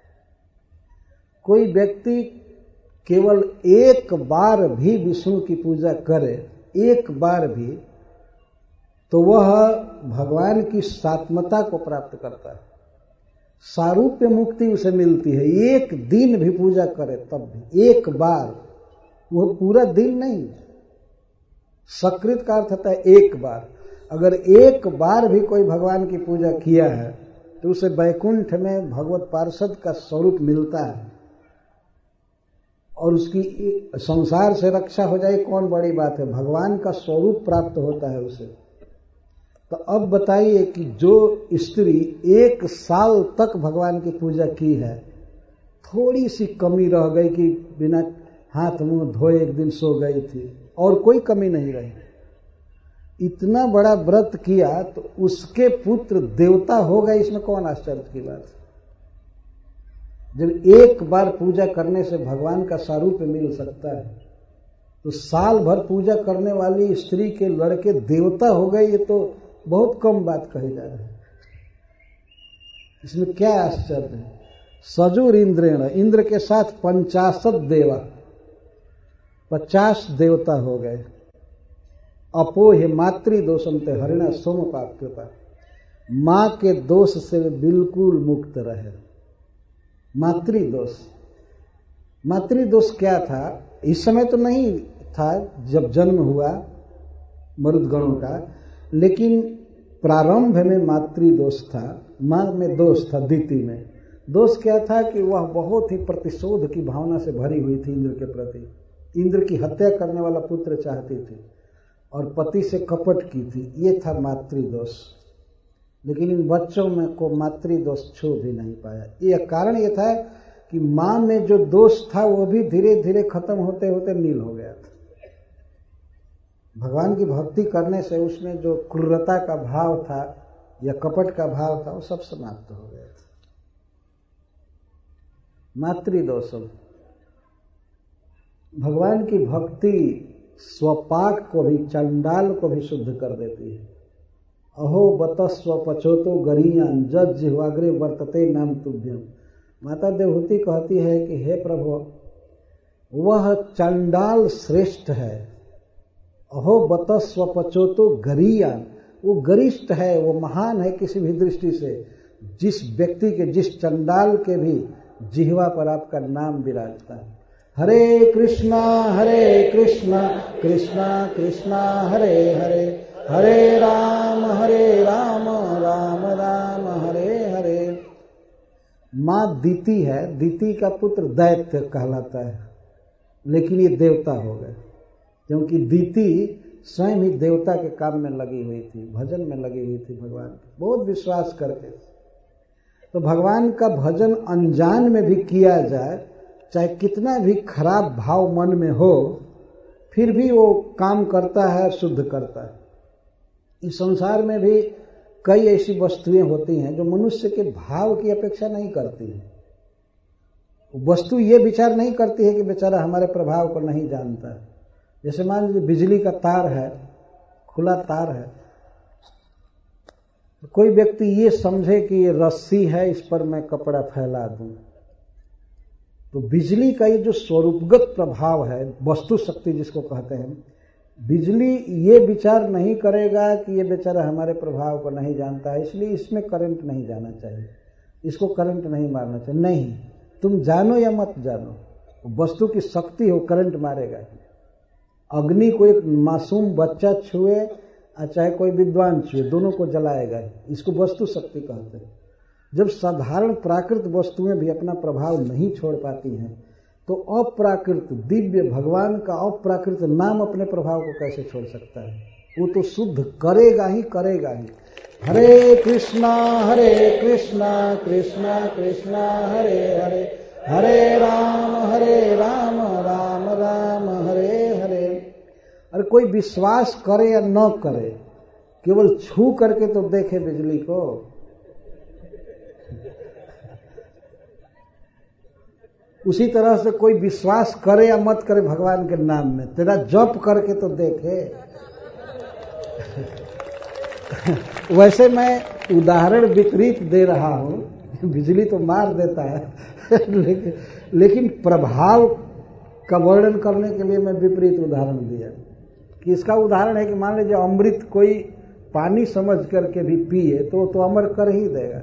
Speaker 1: कोई व्यक्ति केवल एक बार भी विष्णु की पूजा करे, एक बार भी, तो वह भगवान की सात्मता को प्राप्त करता है, सारूप्य मुक्ति उसे मिलती है। एक दिन भी पूजा करे तब भी, एक बार, वह पूरा दिन नहीं। सकृत का अर्थ होता है एक बार। अगर एक बार भी कोई भगवान की पूजा किया है तो उसे वैकुंठ में भगवत पार्षद का स्वरूप मिलता है, और उसकी संसार से रक्षा हो जाए कौन बड़ी बात है, भगवान का स्वरूप प्राप्त होता है उसे। तो अब बताइए कि जो स्त्री एक साल तक भगवान की पूजा की है, थोड़ी सी कमी रह गई कि बिना हाथ मुंह धोए एक दिन सो गई थी, और कोई कमी नहीं रही, इतना बड़ा व्रत किया तो उसके पुत्र देवता हो गए, इसमें कौन आश्चर्य की बात है। जब एक बार पूजा करने से भगवान का स्वरूप मिल सकता है तो साल भर पूजा करने वाली स्त्री के लड़के देवता हो गए, ये तो बहुत कम बात कही जा रही है। इसमें क्या आश्चर्य है। सजूर इंद्रेण, इंद्र के साथ पंचाशत देवा, पचास देवता हो गए। अपोह मातृ दोषम ते हरिणा सोम पाकृता, मां के दोष से वे बिल्कुल मुक्त रहे। मातृ दोष, मातृ दोष क्या था? इस समय तो नहीं था जब जन्म हुआ मरुदगणों का, लेकिन प्रारंभ में मातृ दोष था, मां में दोष था। दीति में दोष क्या था कि वह बहुत ही प्रतिशोध की भावना से भरी हुई थी इंद्र के प्रति। इंद्र की हत्या करने वाला पुत्र चाहती थी और पति से कपट की थी, ये था मातृ दोष। लेकिन इन बच्चों में को मातृ दोष छू भी नहीं पाया। ये कारण ये था कि मां में जो दोष था वो भी धीरे धीरे खत्म होते होते नील हो गया था। भगवान की भक्ति करने से उसमें जो क्रूरता का भाव था या कपट का भाव था वो सब समाप्त हो गया था। मातृ दोष, भगवान की भक्ति स्वपाक को भी, चंडाल को भी शुद्ध कर देती है। अहो बतस्व पचोतो गरीयान जज जिह्वाग्रे वर्तते नाम तुभ्यम। माता देवहूति कहती है कि हे प्रभु, वह चंडाल श्रेष्ठ है। अहो बतस्व पचोतो गरीयान, वो गरिष्ठ है, वो महान है किसी भी दृष्टि से। जिस व्यक्ति के, जिस चंडाल के भी जिह्वा पर आपका नाम विराजता है। हरे कृष्णा हरे कृष्णा कृष्णा कृष्णा हरे हरे, हरे राम हरे राम राम राम हरे हरे। माँ दीति है, दीति का पुत्र दैत्य कहलाता है, लेकिन ये देवता हो गए, क्योंकि दीति स्वयं ही देवता के काम में लगी हुई थी, भजन में लगी हुई थी भगवान के, बहुत विश्वास करके। तो भगवान का भजन अनजान में भी किया जाए, चाहे कितना भी खराब भाव मन में हो, फिर भी वो काम करता है, शुद्ध करता है। इस संसार में भी कई ऐसी वस्तुएं होती हैं जो मनुष्य के भाव की अपेक्षा नहीं करती हैं। वस्तु ये विचार नहीं करती है कि बेचारा हमारे प्रभाव को नहीं जानता है। जैसे मान लीजिए बिजली का तार है, खुला तार है, तो कोई व्यक्ति ये समझे कि ये रस्सी है, इस पर मैं कपड़ा फैला दूं, तो बिजली का ये जो स्वरूपगत प्रभाव है, वस्तु शक्ति जिसको कहते हैं, बिजली ये विचार नहीं करेगा कि ये बेचारा हमारे प्रभाव को नहीं जानता है, इसलिए इसमें करंट नहीं जाना चाहिए, इसको करंट नहीं मारना चाहिए। नहीं, तुम जानो या मत जानो, वस्तु की शक्ति हो, करंट मारेगा। अग्नि को एक मासूम बच्चा छुए चाहे कोई विद्वान छुए, दोनों को जलाएगा। इसको वस्तु शक्ति कहते हैं। जब साधारण प्राकृत वस्तुएं भी अपना प्रभाव नहीं छोड़ पाती हैं, तो अप्राकृत दिव्य भगवान का अप्राकृत नाम अपने प्रभाव को कैसे छोड़ सकता है? वो तो शुद्ध करेगा ही करेगा ही। हरे कृष्णा हरे कृष्णा कृष्णा कृष्णा हरे हरे, हरे राम हरे राम राम राम हरे हरे। अरे कोई विश्वास करे या न करे, केवल छू करके तो देखे बिजली को। उसी तरह से कोई विश्वास करे या मत करे भगवान के नाम में, तेरा जप करके तो देखे। वैसे मैं उदाहरण विपरीत दे रहा हूं, बिजली तो मार देता है लेकिन, लेकिन प्रभाव का वर्णन करने के लिए मैं विपरीत उदाहरण दिया। कि इसका उदाहरण है कि मान लीजिए अमृत कोई पानी समझ करके भी पिए तो तो अमर कर ही देगा,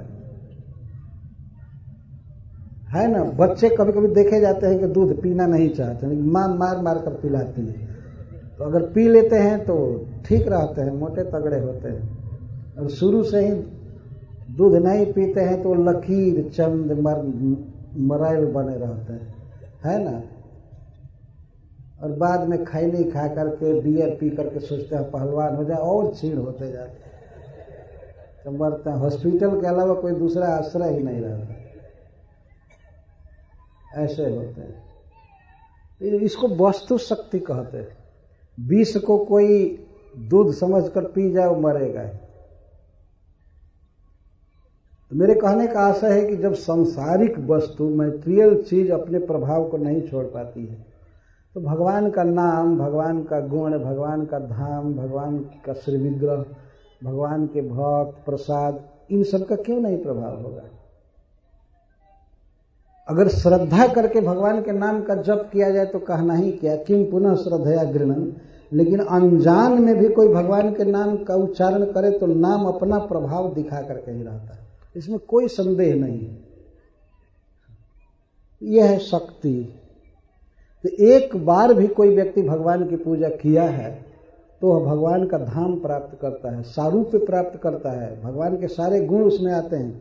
Speaker 1: है ना। बच्चे कभी कभी देखे जाते हैं कि दूध पीना नहीं चाहते, लेकिन मां मार मार कर पिलाती है, तो अगर पी लेते हैं तो ठीक रहते हैं, मोटे तगड़े होते हैं। और शुरू से ही दूध नहीं पीते हैं तो लकीर चंद मर मराइल बने रहते हैं, है ना। और बाद में खैनी खा करके बियर पी करके सोचते हैं पहलवान हो जाए, और छीड़ होते जाते हैं, तो मरते हैं। हॉस्पिटल के अलावा कोई दूसरा आश्रय ही नहीं रहता, ऐसे होते हैं। इसको वस्तु शक्ति कहते हैं। विष को कोई दूध समझकर पी जाए वो मरेगा। तो मेरे कहने का आशय है कि जब सांसारिक वस्तु मैटेरियल चीज अपने प्रभाव को नहीं छोड़ पाती है, तो भगवान का नाम, भगवान का गुण, भगवान का धाम, भगवान का श्री विग्रह, भगवान के भक्त, प्रसाद, इन सब का क्यों नहीं प्रभाव होगा? अगर श्रद्धा करके भगवान के नाम का जप किया जाए तो कहना ही क्या, किम पुनः श्रद्धया गृह्णन्। लेकिन अनजान में भी कोई भगवान के नाम का उच्चारण करे तो नाम अपना प्रभाव दिखा करके ही रहता है, इसमें कोई संदेह नहीं है। यह है शक्ति। तो एक बार भी कोई व्यक्ति भगवान की पूजा किया है तो वह भगवान का धाम प्राप्त करता है, सारूप्य प्राप्त करता है, भगवान के सारे गुण उसमें आते हैं।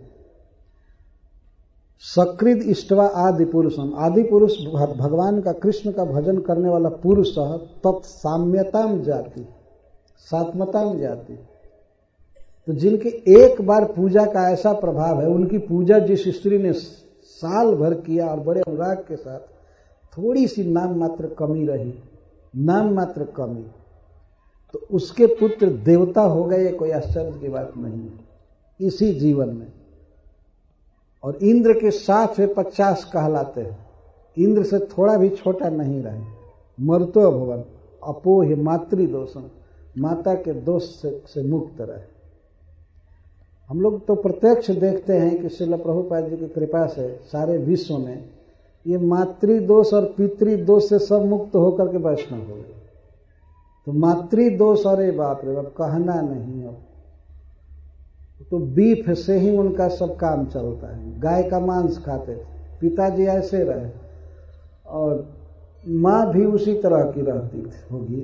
Speaker 1: सकृद इष्टवा आदि पुरुषम, आदि पुरुष भगवान का, कृष्ण का भजन करने वाला पुरुष तत्साम्यताम जाति, सात्मताम जाति। तो जिनके एक बार पूजा का ऐसा प्रभाव है, उनकी पूजा जिस स्त्री ने साल भर किया और बड़े अनुराग के साथ, थोड़ी सी नाम मात्र कमी रही, नाम मात्र कमी, तो उसके पुत्र देवता हो गए, कोई आश्चर्य की बात नहीं है इसी जीवन में। और इंद्र के साथ वे पचास कहलाते हैं, इंद्र से थोड़ा भी छोटा नहीं रहे। मर्तो भवन अपोह मातृदोषम, माता के दोष से, से मुक्त रहे। हम लोग तो प्रत्यक्ष देखते हैं कि श्रील प्रभुपाद जी की कृपा से सारे विश्व में ये मातृदोष और पितृदोष से सब मुक्त होकर के वैष्णव हो गए। तो मातृदोष, अरे बाप रे बाप, कहना नहीं। अब तो बीफ से ही उनका सब काम चलता है, गाय का मांस खाते थे, पिताजी ऐसे रहे, और माँ भी उसी तरह की रहती होगी।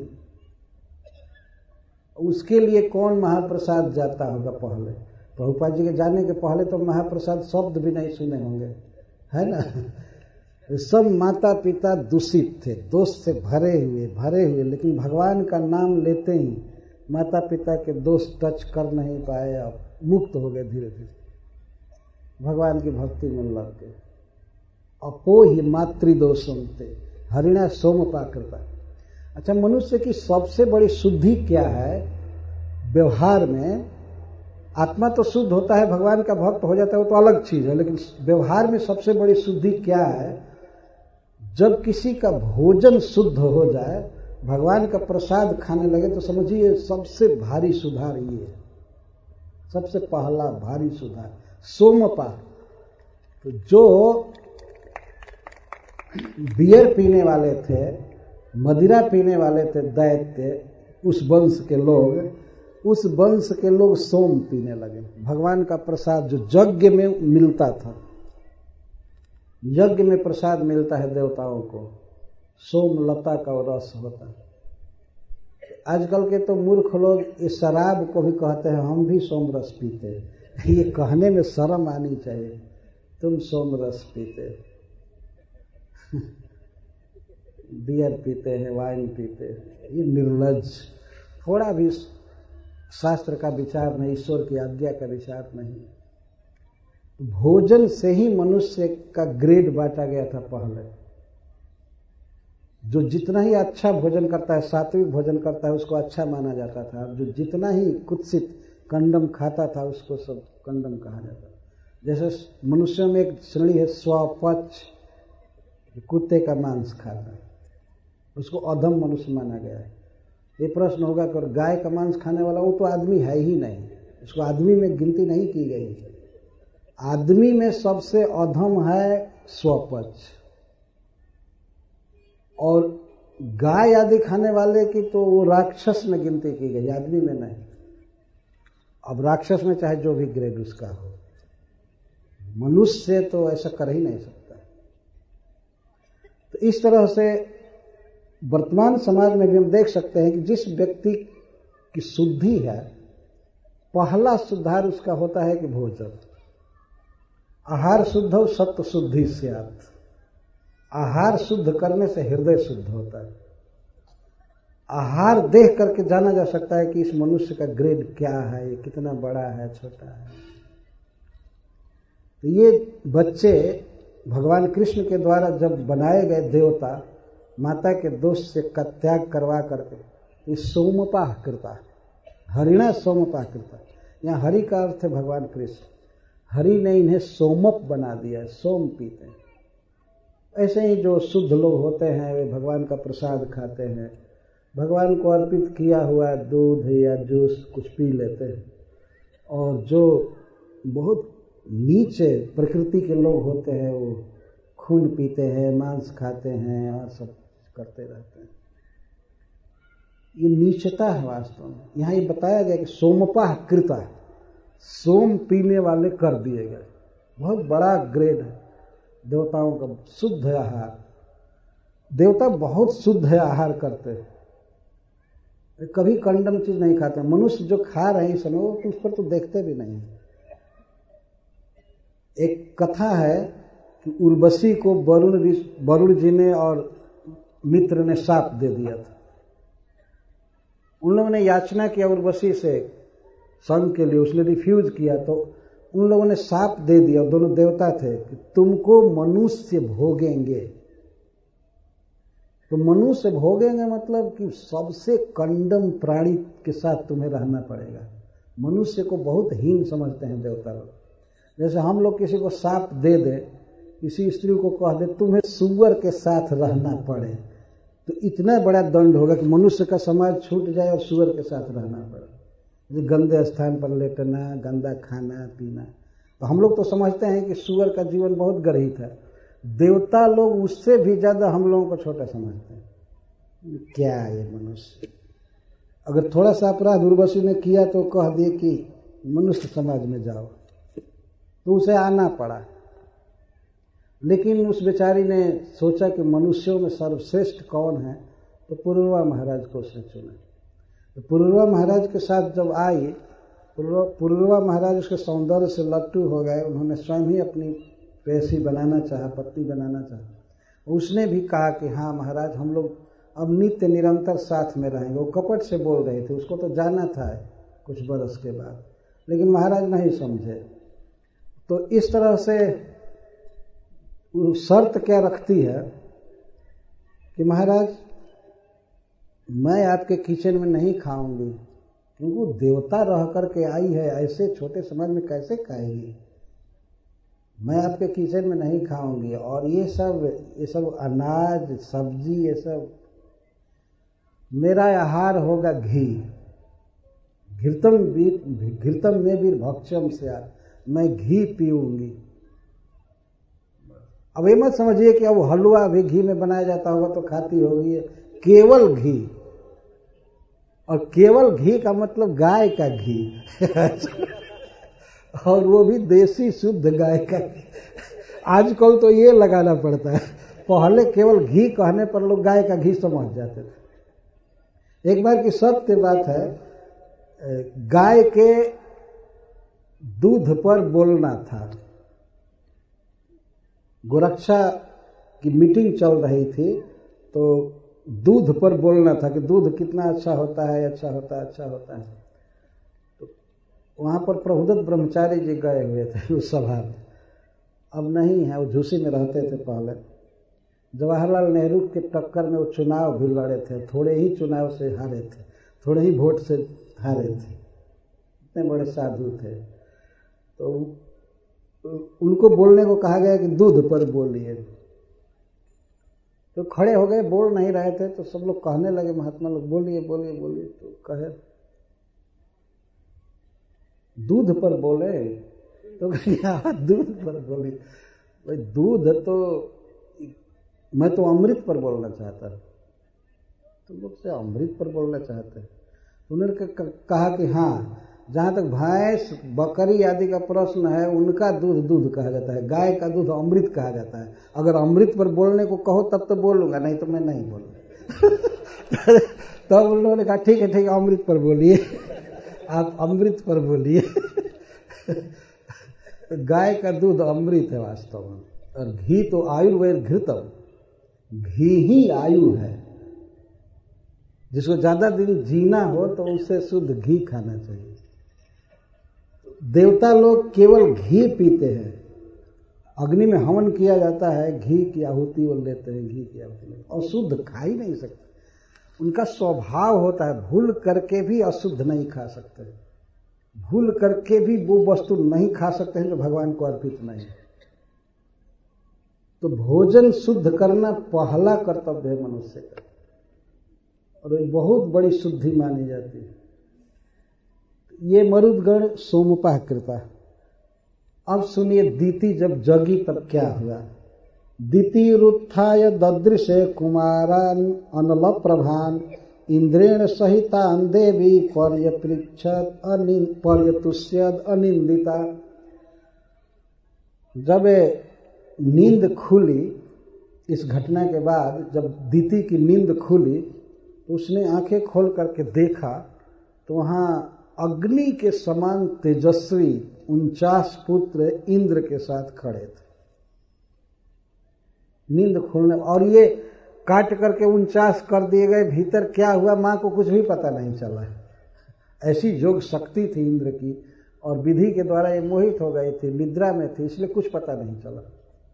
Speaker 1: उसके लिए कौन महाप्रसाद जाता होगा? पहले प्रभुपाद जी के जाने के पहले तो महाप्रसाद शब्द भी नहीं सुने होंगे, है ना। सब माता पिता दूषित थे, दोष से भरे हुए भरे हुए लेकिन भगवान का नाम लेते ही माता पिता के दोष टच कर नहीं पाए, अब मुक्त हो गए धीरे धीरे, भगवान की भक्ति में लग गए। अपो ही मातृदोषम थे हरिणा सोमपाकृता। अच्छा, मनुष्य की सबसे बड़ी शुद्धि क्या है? व्यवहार में आत्मा तो शुद्ध होता है, भगवान का भक्त हो जाता है, वो तो अलग चीज है, लेकिन व्यवहार में सबसे बड़ी शुद्धि क्या है? जब किसी का भोजन शुद्ध हो जाए, भगवान का प्रसाद खाने लगे, तो समझिए सबसे भारी सुधार ये है, सबसे पहला भारी सुधार सोमपा। तो जो बियर पीने वाले थे, मदिरा पीने वाले थे, दैत्य, उस वंश के लोग, उस वंश के लोग सोम पीने लगे। भगवान का प्रसाद जो यज्ञ में मिलता था, यज्ञ में प्रसाद मिलता है देवताओं को, सोम लता का रस होता है। आजकल के तो मूर्ख लोग इस शराब को भी कहते हैं हम भी सोम रस पीते हैं। ये कहने में शर्म आनी चाहिए, तुम सोम रस पीते, बियर पीते हैं, वाइन पीते हैं, ये निर्लज्ज। थोड़ा भी शास्त्र का विचार नहीं, ईश्वर की आज्ञा का विचार नहीं। भोजन से ही मनुष्य का ग्रेड बांटा गया था पहले। जो जितना ही अच्छा भोजन करता है, सात्विक भोजन करता है, उसको अच्छा माना जाता था। जो जितना ही कुत्सित कंडम खाता था, उसको सब कंडम कहा जाता था। जैसे मनुष्यों में एक श्रेणी है स्वपच, कुत्ते का मांस खाता है, उसको अधम मनुष्य माना गया है। ये प्रश्न होगा कि गाय का मांस खाने वाला वो तो आदमी है ही नहीं, उसको आदमी में गिनती नहीं की गई। आदमी में सबसे अधम है स्वपच, और गाय आदि खाने वाले की तो वो राक्षस में गिनती की गई, आदमी में नहीं। अब राक्षस में चाहे जो भी ग्रेड उसका हो, मनुष्य तो ऐसा कर ही नहीं सकता। तो इस तरह से वर्तमान समाज में भी हम देख सकते हैं कि जिस व्यक्ति की शुद्धि है, पहला सुधार उसका होता है कि भोजन। आहार शुद्ध हो सत्व शुद्धि स्यात्। आहार शुद्ध करने से हृदय शुद्ध होता है। आहार देख करके जाना जा सकता है कि इस मनुष्य का ग्रेड क्या है, ये कितना बड़ा है, छोटा है। तो ये बच्चे भगवान कृष्ण के द्वारा जब बनाए गए देवता, माता के दोष से का त्याग करवा करके ये सोमपाह कृता, हरिणा सोमपाह कृता। यहाँ हरि का अर्थ है भगवान कृष्ण। हरि ने इन्हें सोमप बना दिया, सोम पीते हैं। ऐसे ही जो शुद्ध लोग होते हैं वे भगवान का प्रसाद खाते हैं, भगवान को अर्पित किया हुआ दूध या जूस कुछ पी लेते हैं। और जो बहुत नीचे प्रकृति के लोग होते हैं वो खून पीते हैं, मांस खाते हैं और सब करते रहते हैं। ये नीचता है वास्तव में। यहाँ ये बताया गया कि सोमपाह कृता, सोम पीने वाले कर दिए गए। बहुत बड़ा ग्रेड है देवताओं का, शुद्ध आहार। देवता बहुत शुद्ध आहार करते हैं, कभी कंडम चीज नहीं खाते। मनुष्य जो खा रहे हैं इस समय, वो उस पर तो देखते भी नहीं। एक कथा है कि उर्वशी को वरुण वरुण जी ने और मित्र ने शाप दे दिया था। उन लोगों ने याचना किया उर्वशी से संग के लिए, उसने रिफ्यूज किया, तो उन लोगों ने शाप दे दिया। दोनों देवता थे कि तुमको मनुष्य भोगेंगे। तो मनुष्य भोगेंगे मतलब कि सबसे कंडम प्राणी के साथ तुम्हें रहना पड़ेगा। मनुष्य को बहुत हीन समझते हैं देवता लोग। जैसे हम लोग किसी को शाप दे दे, किसी स्त्री को कह दे तुम्हें सुअर के साथ रहना पड़े, तो इतना बड़ा दंड होगा कि मनुष्य का समाज छूट जाए और सुअर के साथ रहना पड़े। गंदे स्थान पर लेटना, गंदा खाना पीना। तो हम लोग तो समझते हैं कि सुअर का जीवन बहुत गर्हित है। देवता लोग उससे भी ज्यादा हम लोगों को छोटा समझते हैं। क्या ये मनुष्य, अगर थोड़ा सा अपराध उर्वशी ने किया तो कह दिए कि मनुष्य समाज में जाओ, तो उसे आना पड़ा। लेकिन उस बेचारी ने सोचा कि मनुष्यों में सर्वश्रेष्ठ कौन है, तो पुरूरवा महाराज को उसने चुना। तो पुरूरवा महाराज के साथ जब आई, पुरूरवा महाराज उसके सौंदर्य से लट्टू हो गए। उन्होंने स्वयं ही अपनी पेशी बनाना चाहा, पत्नी बनाना चाहा। उसने भी कहा कि हाँ महाराज, हम लोग अब नित्य निरंतर साथ में रहेंगे। वो कपट से बोल रहे थे, उसको तो जाना था कुछ बरस के बाद, लेकिन महाराज नहीं समझे। तो इस तरह से शर्त क्या रखती है कि महाराज मैं आपके किचन में नहीं खाऊंगी, क्योंकि वो देवता रह करके आई है, ऐसे छोटे समाज में कैसे खाएगी। मैं आपके किचन में नहीं खाऊंगी, और ये सब ये सब अनाज सब्जी ये सब, मेरा आहार होगा घी। घृतम घृतम में भी भक्षम से, मैं घी पीऊंगी। अब ये मत समझिए कि अब हलवा भी घी में बनाया जाता होगा तो खाती होगी, केवल घी। और केवल घी का मतलब गाय का घी और वो भी देसी शुद्ध गाय का घी। आजकल तो ये लगाना पड़ता है, पहले केवल घी कहने पर लोग गाय का घी समझ जाते थे। एक बार की सत्य बात है, गाय के दूध पर बोलना था। गोरक्षा की मीटिंग चल रही थी, तो दूध पर बोलना था कि दूध कितना अच्छा होता है, अच्छा होता है, अच्छा होता है। तो वहां पर प्रभुदत्त ब्रह्मचारी जी गए हुए थे उस सभा में। अब नहीं है, वो झूसी में रहते थे पहले। जवाहरलाल नेहरू के टक्कर में वो चुनाव भी लड़े थे, थोड़े ही चुनाव से हारे थे, थोड़े ही वोट से हारे थे, इतने बड़े साधु थे। तो उनको बोलने को कहा गया कि दूध पर बोलिए। तो खड़े हो गए, बोल नहीं रहे थे, तो सब लोग कहने लगे, महात्मा लोग बोलिए बोलिए बोलिए। तो कहे दूध पर बोले, तो कहा दूध पर बोली। भाई दूध तो, मैं तो अमृत पर बोलना चाहता। तो लोग से अमृत पर बोलना चाहते हैं। उन्होंने कहा कि हाँ, जहां तक भैंस बकरी आदि का प्रश्न है, उनका दूध दूध कहा जाता है, गाय का दूध अमृत कहा जाता है। अगर अमृत पर बोलने को कहो तब तो बोलूंगा, नहीं तो मैं नहीं बोलूंगा। तब उन लोगों ने कहा ठीक है ठीक है, अमृत पर बोलिए, आप अमृत पर बोलिए। गाय का दूध अमृत है वास्तव में, और घी तो आयुर्वेद घृतम, घी ही आयु है। जिसको ज्यादा दिन जीना हो तो उसे शुद्ध घी खाना चाहिए। देवता लोग केवल घी पीते हैं। अग्नि में हवन किया जाता है, घी की आहुति वो लेते हैं, घी की आहुति, और शुद्ध खा ही नहीं सकते। उनका स्वभाव होता है, भूल करके भी अशुद्ध नहीं खा सकते, भूल करके भी वो वस्तु नहीं खा सकते हैं जो भगवान को अर्पित नहीं है। तो भोजन शुद्ध करना पहला कर्तव्य है मनुष्य का, और ये बहुत बड़ी शुद्धि मानी जाती है। ये मरुदगण सोमपाह कृता। अब सुनिए, दीति जब जगी तब क्या हुआ। दीति रुत्थाय ददृशे कुमारान अनल प्रभान इंद्रेण सहितान देवी पर्यपृच्छत अनिन पर्यतुष्यद अनिंदिता। जब नींद खुली, इस घटना के बाद जब दीति की नींद खुली, तो उसने आंखें खोल करके देखा तो वहां अग्नि के समान तेजस्वी उनचास पुत्र इंद्र के साथ खड़े थे। नींद खुलने, और ये काट करके उनचास कर दिए गए। भीतर क्या हुआ मां को कुछ भी पता नहीं चला। ऐसी योग शक्ति थी इंद्र की, और विधि के द्वारा ये मोहित हो गई थी, निद्रा में थी, इसलिए कुछ पता नहीं चला।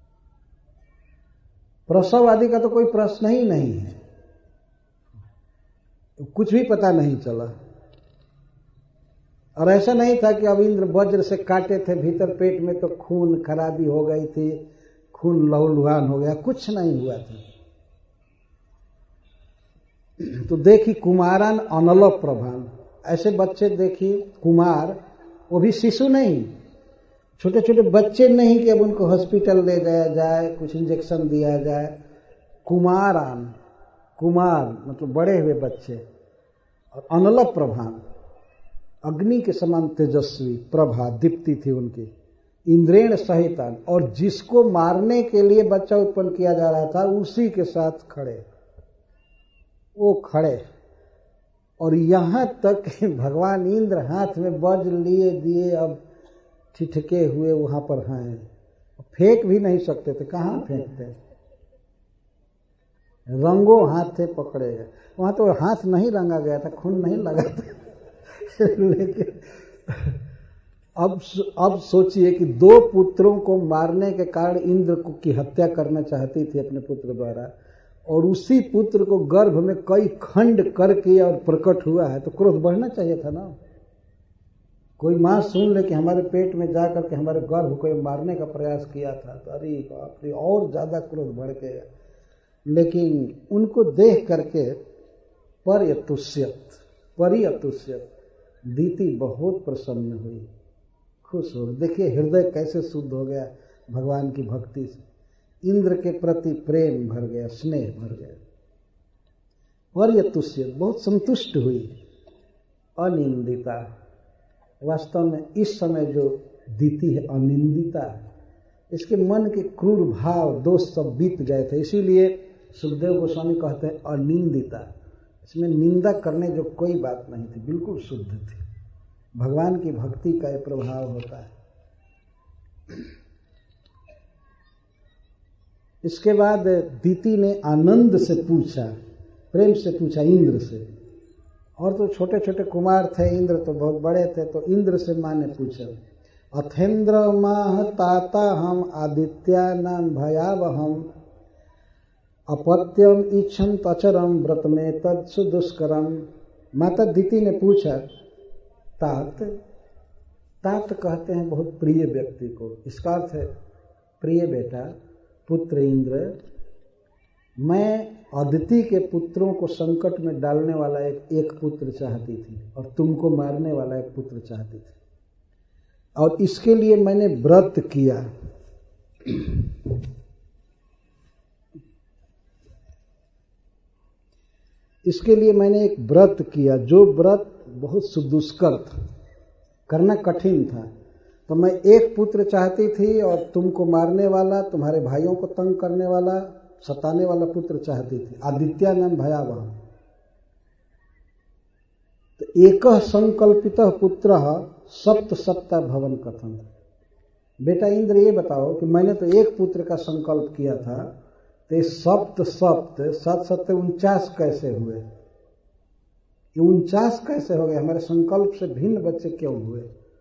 Speaker 1: प्रसव आदि का तो कोई प्रश्न ही नहीं है, कुछ भी पता नहीं चला। और ऐसा नहीं था कि अब इंद्र वज्र से काटे थे भीतर पेट में तो खून खराबी हो गई थी, खून लहूलुहान हो गया, कुछ नहीं हुआ था। तो देखी कुमारान अनल प्रभान, ऐसे बच्चे देखी, कुमार, वो भी शिशु नहीं, छोटे छोटे बच्चे नहीं कि अब उनको हॉस्पिटल ले जाया जाए, कुछ इंजेक्शन दिया जाए। कुमारान, कुमार मतलब बड़े हुए बच्चे, और अनल प्रभान, अग्नि के समान तेजस्वी, प्रभा दीप्ति थी उनकी। इंद्रेण सहितान, और जिसको मारने के लिए बच्चा उत्पन्न किया जा रहा था उसी के साथ खड़े, वो खड़े। और यहां तक कि भगवान इंद्र हाथ में वज्र लिए दिए, अब ठिठके हुए वहां पर हैं। फेंक भी नहीं सकते थे, कहाँ फेंकते, रंगो हाथ थे पकड़े गए। वहां तो हाथ नहीं रंगा गया था, खून नहीं लगा था लेकिन अब अब सोचिए कि दो पुत्रों को मारने के कारण इंद्र को की हत्या करना चाहती थी अपने पुत्र द्वारा, और उसी पुत्र को गर्भ में कई खंड करके और प्रकट हुआ है, तो क्रोध बढ़ना चाहिए था ना। कोई माँ सुन ले कि हमारे पेट में जाकर के हमारे गर्भ को मारने का प्रयास किया था, तो अरे बाप रे, और ज्यादा क्रोध बढ़ गया। लेकिन उनको देख करके परिअतुष्यत परिअतुष्यत दीति बहुत प्रसन्न हुई, खुश हो। देखिए हृदय कैसे शुद्ध हो गया भगवान की भक्ति से, इंद्र के प्रति प्रेम भर गया, स्नेह भर गया। परिअतुष्यत बहुत संतुष्ट हुई। अनिंदिता, वास्तव में इस समय जो दीति है अनिंदिता है, इसके मन के क्रूर भाव दोष सब बीत गए थे, इसीलिए सुखदेव गोस्वामी कहते हैं अनिंदिता। इसमें निंदा करने जो कोई बात नहीं थी, बिल्कुल शुद्ध थी। भगवान की भक्ति का एक प्रभाव होता है। इसके बाद दीति ने आनंद से पूछा, प्रेम से पूछा इंद्र से, और तो छोटे छोटे कुमार थे, इंद्र तो बहुत बड़े थे, तो इंद्र से माँ ने पूछा, अथेन्द्र माह ताता हम आदित्या नाम भयावहम अपत्यम इच्छन तचरम व्रत में तत्सु दुष्करम। माता दीति ने पूछा, तात तात कहते हैं बहुत प्रिय व्यक्ति को, इसका अर्थ है प्रिय बेटा, पुत्र इंद्र, मैं अदिति के पुत्रों को संकट में डालने वाला एक एक पुत्र चाहती थी, और तुमको मारने वाला एक पुत्र चाहती थी, और इसके लिए मैंने व्रत किया। इसके लिए मैंने एक व्रत किया, जो व्रत बहुत सुदुष्कर था, करना कठिन था। तो मैं एक पुत्र चाहती थी, और तुमको मारने वाला, तुम्हारे भाइयों को तंग करने वाला, सताने वाला पुत्र चाहती थी। आदित्य नाम भयावह। तो एक संकल्पित पुत्र सप्त सप्ता भवन कथन। बेटा इंद्र ये बताओ कि मैंने तो एक पुत्र का संकल्प किया था, तो सप्त सप्त सत सत्य उनचास कैसे हुए? ये उनचास कैसे हो गए? हमारे संकल्प से भिन्न बच्चे क्यों हुए?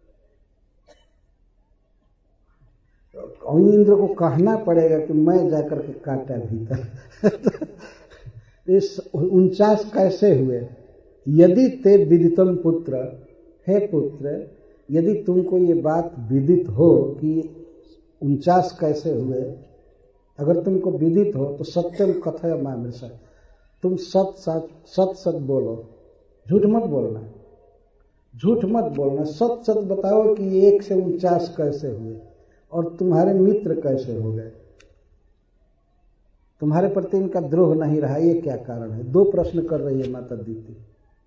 Speaker 1: इंद्र को कहना पड़ेगा कि मैं जाकर के काटा भीतर इस उनचास कैसे हुए? यदि ते विदितम पुत्र, हे पुत्र, यदि तुमको ये बात विदित हो कि उनचास कैसे हुए, अगर तुमको विदित हो तो सत्यम कथय मामृषा, तुम सत सच सत सच बोलो, झूठ मत बोलना, झूठ मत बोलना, सत सच बताओ कि एक से उनचास कैसे हुए और तुम्हारे मित्र कैसे हो गए, तुम्हारे प्रति इनका द्रोह नहीं रहा, ये क्या कारण है? दो प्रश्न कर रही है माता दीति।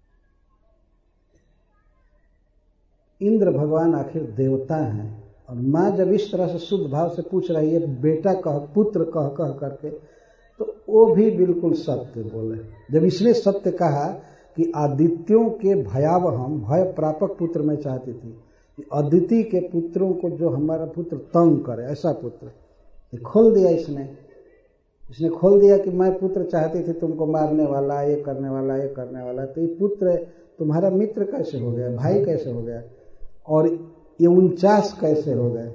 Speaker 1: इंद्र भगवान आखिर देवता हैं, और माँ जब इस तरह से शुद्ध भाव से पूछ रही है, बेटा कह, पुत्र कह कह करके, तो वो भी बिल्कुल सत्य बोले। जब इसने सत्य कहा कि आदित्यों के भयावहम, भय प्रापक पुत्र मैं चाहती थी, कि अदिति के पुत्रों को जो हमारा पुत्र तंग करे, ऐसा पुत्र, ये खोल दिया इसने इसने खोल दिया कि मैं पुत्र चाहती थी तुमको मारने वाला, ये करने वाला, ये करने वाला, तो ये पुत्र तुम्हारा मित्र कैसे हो गया, भाई कैसे हो गया, और ये उनचास कैसे हो गए?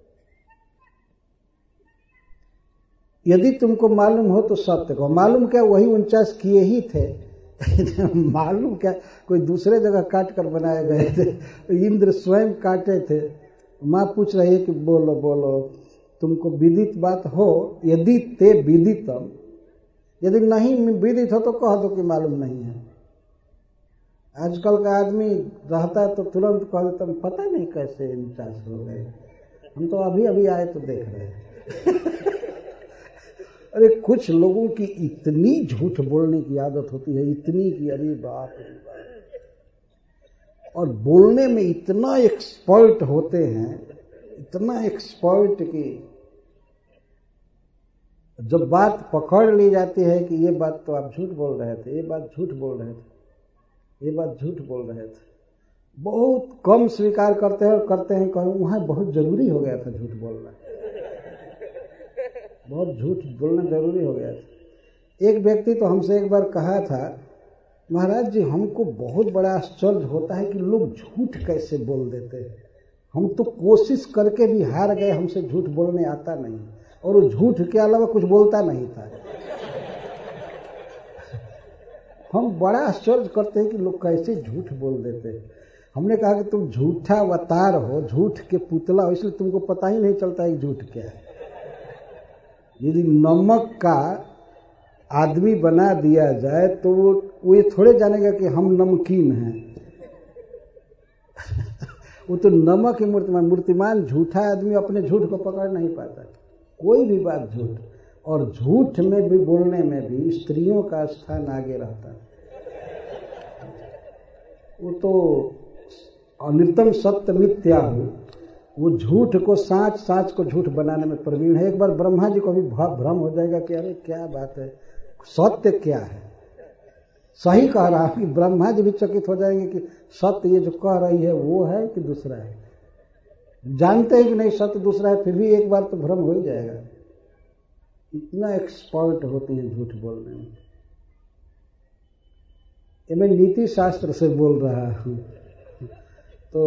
Speaker 1: यदि तुमको मालूम हो तो सत्य कहो। मालूम क्या, वही उनचास किए ही थे मालूम क्या, कोई दूसरे जगह काट कर बनाए गए थे, इंद्र स्वयं काटे थे। माँ पूछ रही है कि बोलो बोलो, तुमको विदित बात हो, यदि ते विदितम, यदि नहीं विदित हो तो कह दो कि मालूम नहीं है। आजकल का आदमी रहता है तो तुरंत कह देता, पता नहीं कैसे उनचास हो गए, हम तो अभी अभी आए तो देख रहे हैं अरे कुछ लोगों की इतनी झूठ बोलने की आदत होती है, इतनी कि अरे बाप रे बाप, और बोलने में इतना एक्सपर्ट होते हैं, इतना एक्सपर्ट कि जब बात पकड़ ली जाती है कि ये बात तो आप झूठ बोल रहे थे, ये बात झूठ बोल रहे थे, ये बात झूठ बोल रहे थे, बहुत कम स्वीकार करते हैं और करते हैं कहीं वहां बहुत जरूरी हो गया था झूठ बोलना। बहुत झूठ बोलना जरूरी हो गया था। एक व्यक्ति तो हमसे एक बार कहा था, महाराज जी हमको बहुत बड़ा आश्चर्य होता है कि लोग झूठ कैसे बोल देते हैं, हम तो कोशिश करके भी हार गए, हमसे झूठ बोलने आता नहीं। और वो झूठ के अलावा कुछ बोलता नहीं था। हम बड़ा आश्चर्य करते हैं कि लोग कैसे झूठ बोल देते हैं। हमने कहा कि तुम झूठा अवतार हो, झूठ के पुतला हो, इसलिए तुमको पता ही नहीं चलता है झूठ क्या है। यदि नमक का आदमी बना दिया जाए तो वो वो ये थोड़े जानेगा कि हम नमकीन हैं। वो तो नमक ही मूर्तिमान मूर्तिमान झूठा आदमी अपने झूठ को पकड़ नहीं पाता, कोई भी बात झूठ। और झूठ में भी, बोलने में भी स्त्रियों का स्थान आगे रहता है। वो तो अनितम सत्य मिथ्या हो, वो झूठ को साँच, साँच को झूठ बनाने में प्रवीण है। एक बार ब्रह्मा जी को भी भ्रम हो जाएगा कि अरे क्या बात है, सत्य क्या है, सही कह रहा है कि ब्रह्मा जी भी चकित हो जाएंगे कि सत्य ये जो कह रही है वो है कि दूसरा है। जानते हैं कि नहीं सत्य दूसरा है, फिर भी एक बार तो भ्रम हो ही जाएगा। इतना एक्सपर्ट होते हैं झूठ बोलने में। ये मैं नीति शास्त्र से बोल रहा हूं। तो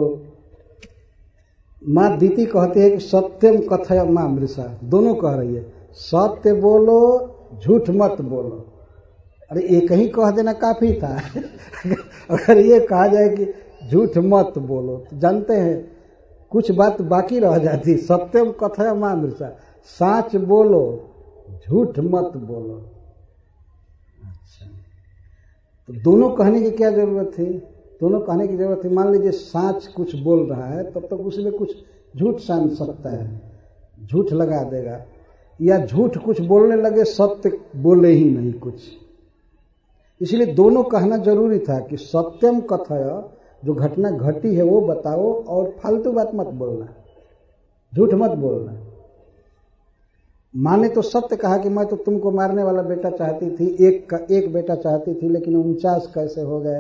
Speaker 1: माँ दीति कहती है कि सत्यम कथय मां मृषा, दोनों कह रही है सत्य बोलो झूठ मत बोलो। अरे एक ही कह देना काफी था। अगर ये कहा जाए कि झूठ मत बोलो तो जानते हैं कुछ बात बाकी रह जाती। सत्यम कथय मां मृषा, साच बोलो झूठ मत बोलो। अच्छा, तो दोनों कहने की क्या जरूरत थी? दोनों कहने की जरूरत थी। मान लीजिए साच कुछ बोल रहा है तब तक उसमें कुछ झूठ सान सकता है, झूठ लगा देगा, या झूठ कुछ बोलने लगे सत्य बोले ही नहीं कुछ। इसलिए दोनों कहना जरूरी था कि सत्यम कथय, जो घटना घटी है वो बताओ, और फालतू बात मत बोलना, झूठ मत बोलना। माँ ने तो सत्य कहा कि मैं तो तुमको मारने वाला बेटा चाहती थी, एक का एक बेटा चाहती थी, लेकिन उनचास कैसे हो गए।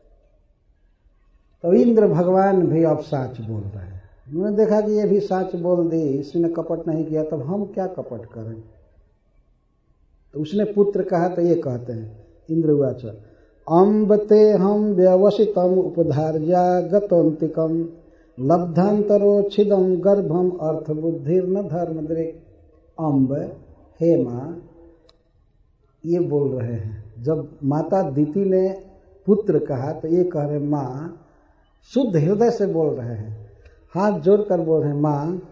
Speaker 1: तो इंद्र भगवान भी अब साच बोल रहे हैं। उन्होंने देखा कि ये भी साच बोल दी, इसने कपट नहीं किया, तब हम क्या कपट करें। तो उसने पुत्र कहा तो ये कहते हैं इंद्रवाच अम्बते हम व्यवसितम उपधार्या गतोन्तिकम लब्धांतरोच्छिदम गर्भम अर्थ बुद्धिर न धर्म दृक्। अम्ब, हे माँ, ये बोल रहे हैं। जब माता दीति ने पुत्र कहा तो ये कह रहे माँ, शुद्ध हृदय से बोल रहे हैं, हाथ जोड़कर बोल रहे हैं माँ,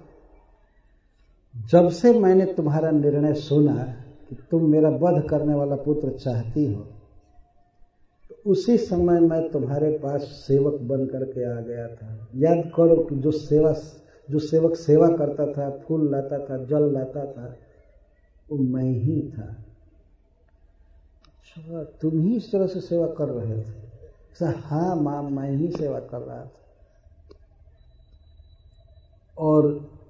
Speaker 1: जब से मैंने तुम्हारा निर्णय सुना कि तुम मेरा वध करने वाला पुत्र चाहती हो, तो उसी समय मैं तुम्हारे पास सेवक बन करके आ गया था। याद करो कि जो सेवा जो सेवक सेवा करता था, फूल लाता था, जल लाता था, वो मैं ही था। अच्छा, तुम ही इस तरह से सेवा कर रहे थे? हाँ माँ, मैं ही सेवा कर रहा था। और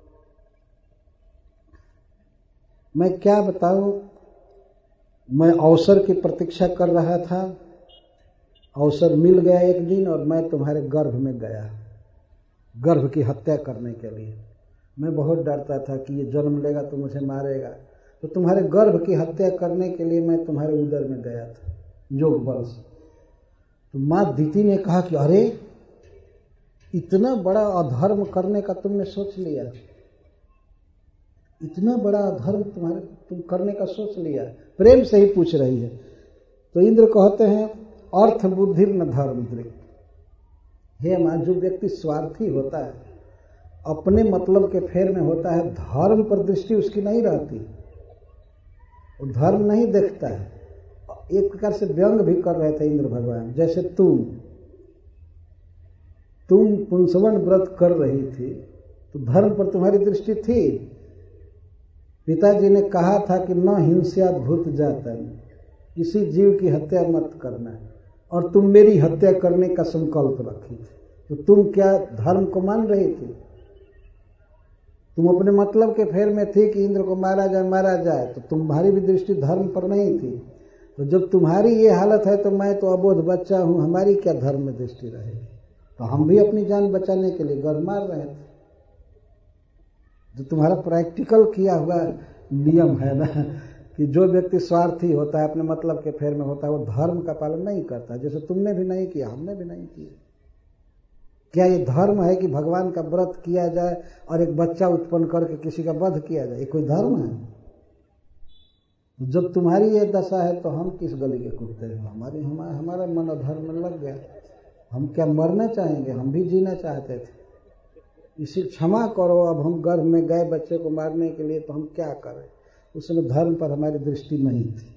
Speaker 1: मैं क्या बताऊं, मैं अवसर की प्रतीक्षा कर रहा था। अवसर मिल गया एक दिन और मैं तुम्हारे गर्भ में गया, गर्भ की हत्या करने के लिए। मैं बहुत डरता था कि ये जन्म लेगा तो मुझे मारेगा, तो तुम्हारे गर्भ की हत्या करने के लिए मैं तुम्हारे उदर में गया था योग बल से। तो माँ दीति ने कहा कि अरे इतना बड़ा अधर्म करने का तुमने सोच लिया, इतना बड़ा अधर्म तुम्हारे तुम करने का सोच लिया। प्रेम से ही पूछ रही है। तो इंद्र कहते हैं अर्थ बुद्धि न धर्म दृक्। हे माँ, जो व्यक्ति स्वार्थी होता है, अपने मतलब के फेर में होता है, धर्म पर दृष्टि उसकी नहीं रहती, वो धर्म नहीं देखता है। एक प्रकार से व्यंग भी कर रहे थे इंद्र भगवान। जैसे तुम तुम पुंसवन व्रत कर रही थी तो धर्म पर तुम्हारी दृष्टि थी। पिताजी ने कहा था कि न हिंस्यात् भूत जातन, किसी जीव की हत्या मत करना, और तुम मेरी हत्या करने का संकल्प रखी थी। तो तुम क्या धर्म को मान रही थी? तुम अपने मतलब के फेर में थी कि इंद्र को मारा जाए मारा जाए, तो तुम्हारी भी दृष्टि धर्म पर नहीं थी। तो जब तुम्हारी ये हालत है तो मैं तो अबोध बच्चा हूं, हमारी क्या धर्म में दृष्टि रहेगी। तो हम भी अपनी जान बचाने के लिए गर मार रहे थे। जो तुम्हारा प्रैक्टिकल किया हुआ नियम है ना कि जो व्यक्ति स्वार्थी होता है, अपने मतलब के फेर में होता है, वो धर्म का पालन नहीं करता। जैसे तुमने भी नहीं किया, हमने भी नहीं किया। क्या ये धर्म है कि भगवान का व्रत किया जाए और एक बच्चा उत्पन्न करके किसी का वध किया जाए? ये कोई धर्म है? जब तुम्हारी ये दशा है तो हम किस गली के कुत्ते हैं? हमारी हमारा हमारा मन धर्म में लग गया। हम क्या मरना चाहेंगे? हम भी जीना चाहते थे। इसी क्षमा करो, अब हम गर्भ में गए बच्चे को मारने के लिए, तो हम क्या करें? उस समय धर्म पर हमारी दृष्टि नहीं थी।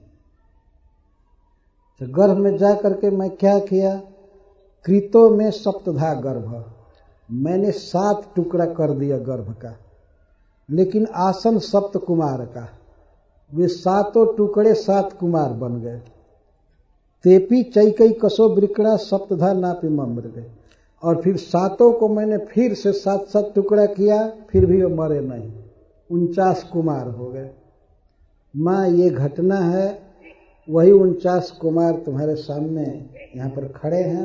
Speaker 1: तो गर्भ में जा करके मैं क्या किया? कृतो में सप्तधा गर्भ, मैंने सात टुकड़ा कर दिया गर्भ का, लेकिन आसन सप्त कुमार का। वे सातों टुकड़े सात कुमार बन गए। तेपी चैकई कसो वृकड़ा सप्तधा नापि ममृगे। और फिर सातों को मैंने फिर से सात सात टुकड़ा किया, फिर भी वो मरे नहीं, उनचास कुमार हो गए। माँ ये घटना है, वही उनचास कुमार तुम्हारे सामने यहाँ पर खड़े हैं।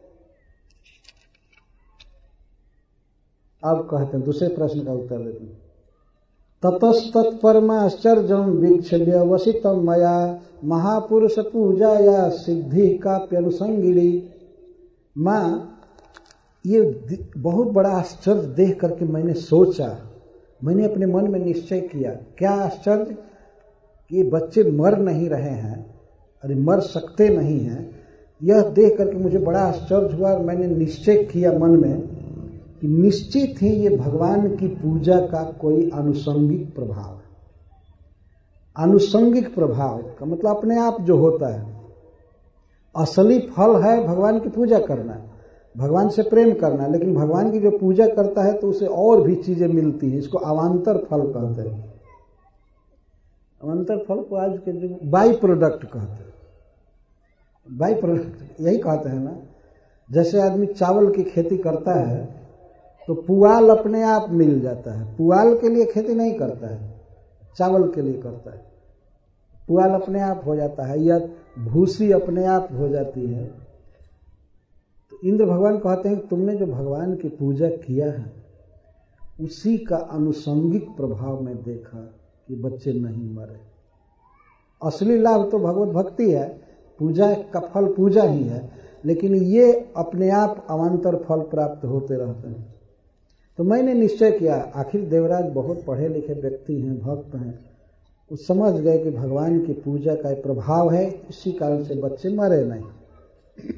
Speaker 1: अब कहते हैं, दूसरे प्रश्न का उत्तर देते हैं। ततस्तत्परमाश्चर्यं वीक्षण्य वसितं मया महापुरुष पूजाया सिद्धि काप्यनुसंगिणी। माँ ये बहुत बड़ा आश्चर्य देख करके मैंने सोचा, मैंने अपने मन में निश्चय किया। क्या आश्चर्य? कि बच्चे मर नहीं रहे हैं, अरे मर सकते नहीं हैं। यह देख करके मुझे बड़ा आश्चर्य हुआ और मैंने निश्चय किया मन में कि निश्चित ही ये भगवान की पूजा का कोई आनुषंगिक प्रभाव है। आनुषंगिक प्रभाव का मतलब अपने आप जो होता है, असली फल है भगवान की पूजा करना, भगवान से प्रेम करना। लेकिन भगवान की जो पूजा करता है तो उसे और भी चीजें मिलती हैं, इसको अवान्तर फल कहते हैं। अवान्तर फल को आज के जो बाई प्रोडक्ट कहते हैं, बाई प्रोडक्ट यही कहते हैं ना। जैसे आदमी चावल की खेती करता है तो पुआल अपने आप मिल जाता है। पुआल के लिए खेती नहीं करता है, चावल के लिए करता है। पुआल अपने आप हो जाता है, या भूसी अपने आप हो जाती है। तो इंद्र भगवान कहते हैं कि तुमने जो भगवान की पूजा किया है उसी का आनुषंगिक प्रभाव में देखा कि बच्चे नहीं मरे। असली लाभ तो भगवत भक्ति है, पूजा का फल पूजा ही है, लेकिन ये अपने आप अवान्तर फल प्राप्त होते रहते हैं। तो मैंने निश्चय किया, आखिर देवराज बहुत पढ़े लिखे व्यक्ति हैं, भक्त हैं, वो समझ गए कि भगवान की पूजा का एक प्रभाव है, इसी कारण से बच्चे मरे नहीं।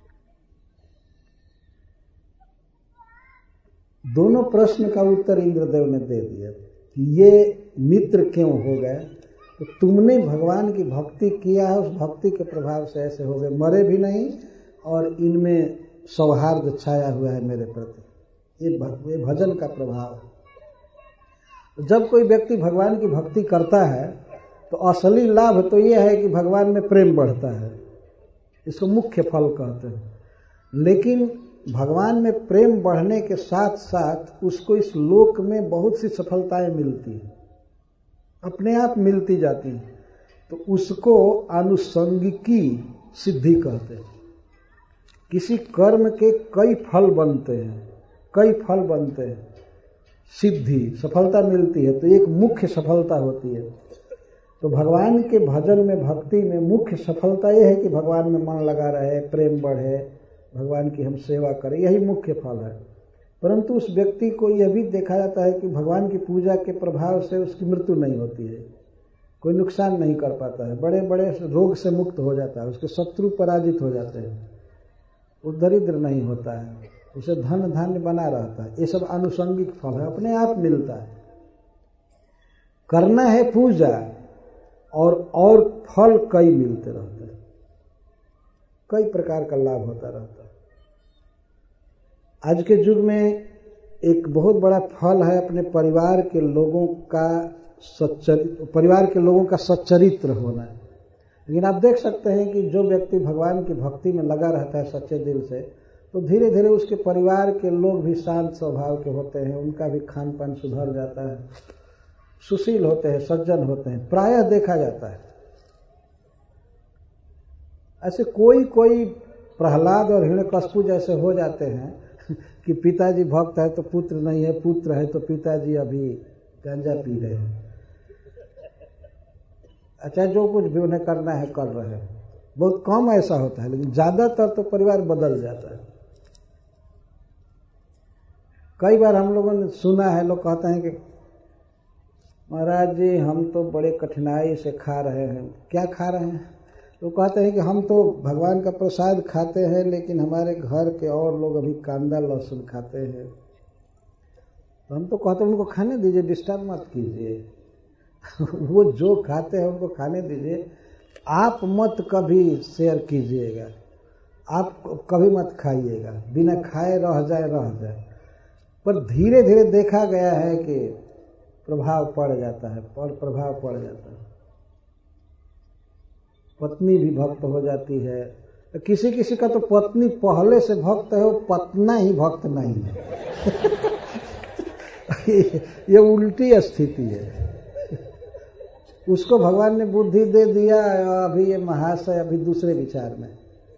Speaker 1: दोनों प्रश्न का उत्तर इंद्रदेव ने दे दिया कि ये मित्र क्यों हो गए? तो तुमने भगवान की भक्ति किया है, उस भक्ति के प्रभाव से ऐसे हो गए, मरे भी नहीं और इनमें सौहार्द छाया हुआ है मेरे प्रति। ये भजन का प्रभाव है। जब कोई व्यक्ति भगवान की भक्ति करता है तो असली लाभ तो यह है कि भगवान में प्रेम बढ़ता है, इसको मुख्य फल कहते हैं। लेकिन भगवान में प्रेम बढ़ने के साथ साथ उसको इस लोक में बहुत सी सफलताएं मिलती हैं, अपने आप मिलती जाती हैं। तो उसको आनुषंगिकी सिद्धि कहते हैं। किसी कर्म के कई फल बनते हैं, कई फल बनते हैं, सिद्धि सफलता मिलती है, तो एक मुख्य सफलता होती है। तो भगवान के भजन में, भक्ति में मुख्य सफलता यह है कि भगवान में मन लगा रहे, प्रेम बढ़े, भगवान की हम सेवा करें, यही मुख्य फल है। परंतु उस व्यक्ति को यह भी देखा जाता है कि भगवान की पूजा के प्रभाव से उसकी मृत्यु नहीं होती है, कोई नुकसान नहीं कर पाता है, बड़े बड़े रोग से मुक्त हो जाता है, उसके शत्रु पराजित हो जाते हैं, वो दरिद्र नहीं होता है, उसे धन धान्य बना रहता है। ये सब आनुषंगिक फल है, अपने आप मिलता है। करना है पूजा और और फल कई मिलते रहते हैं, कई प्रकार का लाभ होता रहता है। आज के युग में एक बहुत बड़ा फल है अपने परिवार के लोगों का सच्चरित्र, परिवार के लोगों का सच्चरित्र होना है। लेकिन आप देख सकते हैं कि जो व्यक्ति भगवान की भक्ति में लगा रहता है सच्चे दिल से, तो धीरे धीरे उसके परिवार के लोग भी शांत स्वभाव के होते हैं, उनका भी खान पान सुधर जाता है, सुशील होते हैं, सज्जन होते हैं, प्रायः देखा जाता है। ऐसे कोई कोई प्रहलाद और हिरण्यकश्यप जैसे हो जाते हैं कि पिताजी भक्त है तो पुत्र नहीं है, पुत्र है तो पिताजी अभी गांजा पी रहे हैं। अच्छा जो कुछ भी उन्हें करना है कर रहे हैं। बहुत कम ऐसा होता है, लेकिन ज्यादातर तो परिवार बदल जाता है। कई बार हम लोगों ने सुना है, लोग कहते हैं कि महाराज जी हम तो बड़े कठिनाई से खा रहे हैं। क्या खा रहे हैं? तो कहते हैं कि हम तो भगवान का प्रसाद खाते हैं, लेकिन हमारे घर के और लोग अभी कांदा लहसुन खाते हैं। तो हम तो कहते हैं उनको खाने दीजिए, डिस्टर्ब मत कीजिए। वो जो खाते हैं उनको खाने दीजिए, आप मत कभी शेयर कीजिएगा, आप कभी मत खाइएगा, बिना खाए रह जाए रह जाए। पर धीरे धीरे देखा गया है कि प्रभाव पड़ जाता है, और प्रभाव पड़ जाता है। पत्नी भी भक्त हो जाती है। किसी किसी का तो पत्नी पहले से भक्त है, वो पत्ना ही भक्त नहीं है। ये उल्टी स्थिति है। उसको भगवान ने बुद्धि दे दिया, अभी ये महाशय अभी दूसरे विचार में।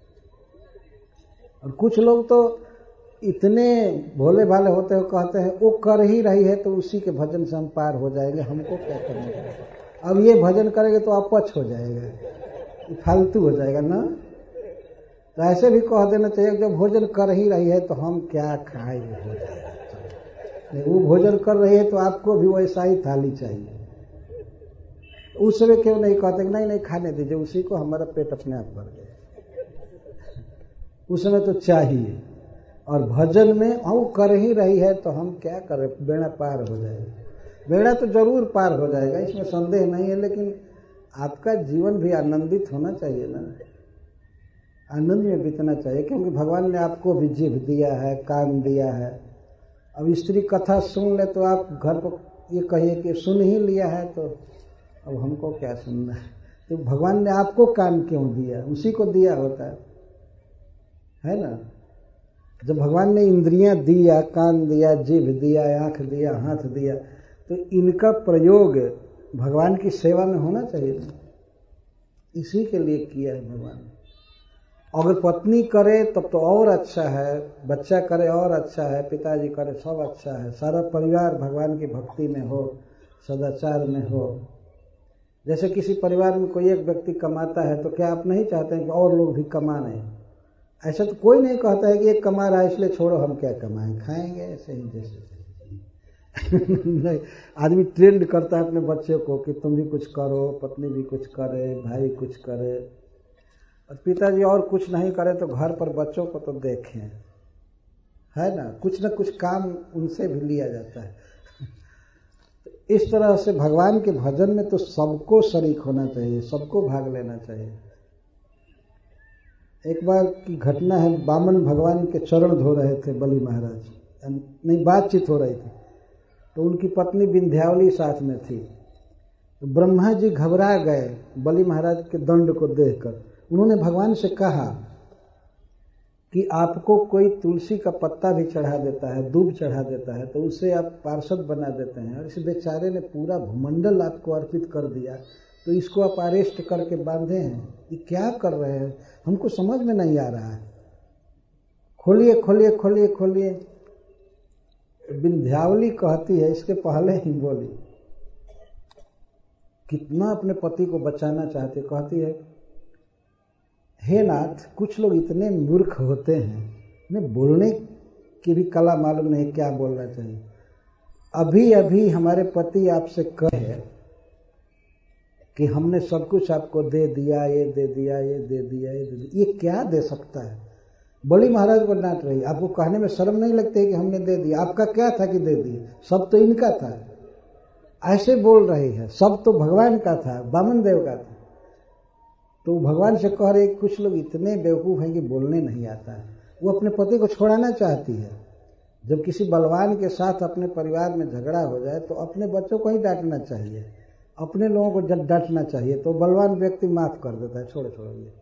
Speaker 1: और कुछ लोग तो इतने भोले भाले होते हो, कहते हैं वो कर ही रही है तो उसी के भजन से हम पार हो जाएंगे, हमको क्या करना है। अब ये भजन करेंगे तो अपच हो जाएगा, फालतू हो जाएगा ना। तो ऐसे भी कह देना चाहिए जब भोजन कर ही रही है तो हम क्या खाए, हो जाएगा। वो भोजन कर रही है तो आपको भी वैसा ही थाली चाहिए। उस समय क्यों नहीं कहते नहीं नहीं खाने दीजिए उसी को, हमारा पेट अपने आप भर गया। उस समय तो चाहिए। और भजन में हम कर ही रही है तो हम क्या करें, बेड़ा पार हो जाएगा। बेड़ा तो जरूर पार हो जाएगा, इसमें संदेह नहीं है, लेकिन आपका जीवन भी आनंदित होना चाहिए ना, आनंद में बीतना चाहिए। क्योंकि भगवान ने आपको भी जीभ दिया है, कान दिया है। अब स्त्री कथा सुन ले तो आप घर पर ये कहिए कि सुन ही लिया है तो अब हमको क्या सुनना है। तो भगवान ने आपको कान क्यों दिया, उसी को दिया होता है, है ना। जब भगवान ने इंद्रियां दिया, कान दिया, जीभ दिया, आंख दिया, हाथ दिया, तो इनका प्रयोग भगवान की सेवा में होना चाहिए ना। इसी के लिए किया है भगवान। अगर पत्नी करे तब तो और अच्छा है, बच्चा करे और अच्छा है, पिताजी करे सब अच्छा है, सारा परिवार भगवान की भक्ति में हो, सदाचार में हो। जैसे किसी परिवार में कोई एक व्यक्ति कमाता है तो क्या आप नहीं चाहते हैं कि और लोग भी कमाएं? ऐसा तो कोई नहीं कहता है कि एक कमा रहा है इसलिए छोड़ो हम क्या कमाएं, खाएंगे ऐसे ही जैसे। नहीं, आदमी ट्रेंड करता है अपने बच्चे को कि तुम भी कुछ करो, पत्नी भी कुछ करे, भाई कुछ करे, और पिताजी और कुछ नहीं करे तो घर पर बच्चों को तो देखें, है ना। कुछ न कुछ काम उनसे भी लिया जाता है। इस तरह से भगवान के भजन में तो सबको शरीक होना चाहिए, सबको भाग लेना चाहिए। एक बार की घटना है, वामन भगवान के चरण धो रहे थे बलि महाराज, नहीं बातचीत हो रही थी, तो उनकी पत्नी विंध्यावली साथ में थी। तो ब्रह्मा जी घबरा गए बलि महाराज के दंड को देखकर। उन्होंने भगवान से कहा कि आपको कोई तुलसी का पत्ता भी चढ़ा देता है, दूब चढ़ा देता है, तो उसे आप पार्षद बना देते हैं, और इस बेचारे ने पूरा भूमंडल आपको अर्पित कर दिया, तो इसको आप अरेस्ट करके बांधे हैं, ये क्या कर रहे हैं, हमको समझ में नहीं आ रहा है, खोलिए खोलिए खोलिए खोलिए। विंध्यावली कहती है, इसके पहले ही बोली, कितना अपने पति को बचाना चाहती, कहती है हे नाथ, कुछ लोग इतने मूर्ख होते हैं, उन्हें बोलने की भी कला मालूम नहीं क्या बोलना चाहिए। अभी अभी हमारे पति आपसे कहे कि हमने सब कुछ आपको दे दिया, ये दे दिया, ये दे दिया, ये दे दिया, ये क्या दे सकता है। बलि महाराज को डांट रही, आपको कहने में शर्म नहीं लगती कि हमने दे दिया, आपका क्या था कि दे दिया, सब तो इनका था। ऐसे बोल रही है, सब तो भगवान का था, वामन देव का था। तो भगवान से कह रहे, कुछ लोग इतने बेवकूफ हैं कि बोलने नहीं आता है। वो अपने पति को छोड़ाना चाहती है। जब किसी बलवान के साथ अपने परिवार में झगड़ा हो जाए तो अपने बच्चों को ही डांटना चाहिए, अपने लोगों को जब डांटना चाहिए, तो बलवान व्यक्ति माफ कर देता है, छोड़ो छोड़ो ये।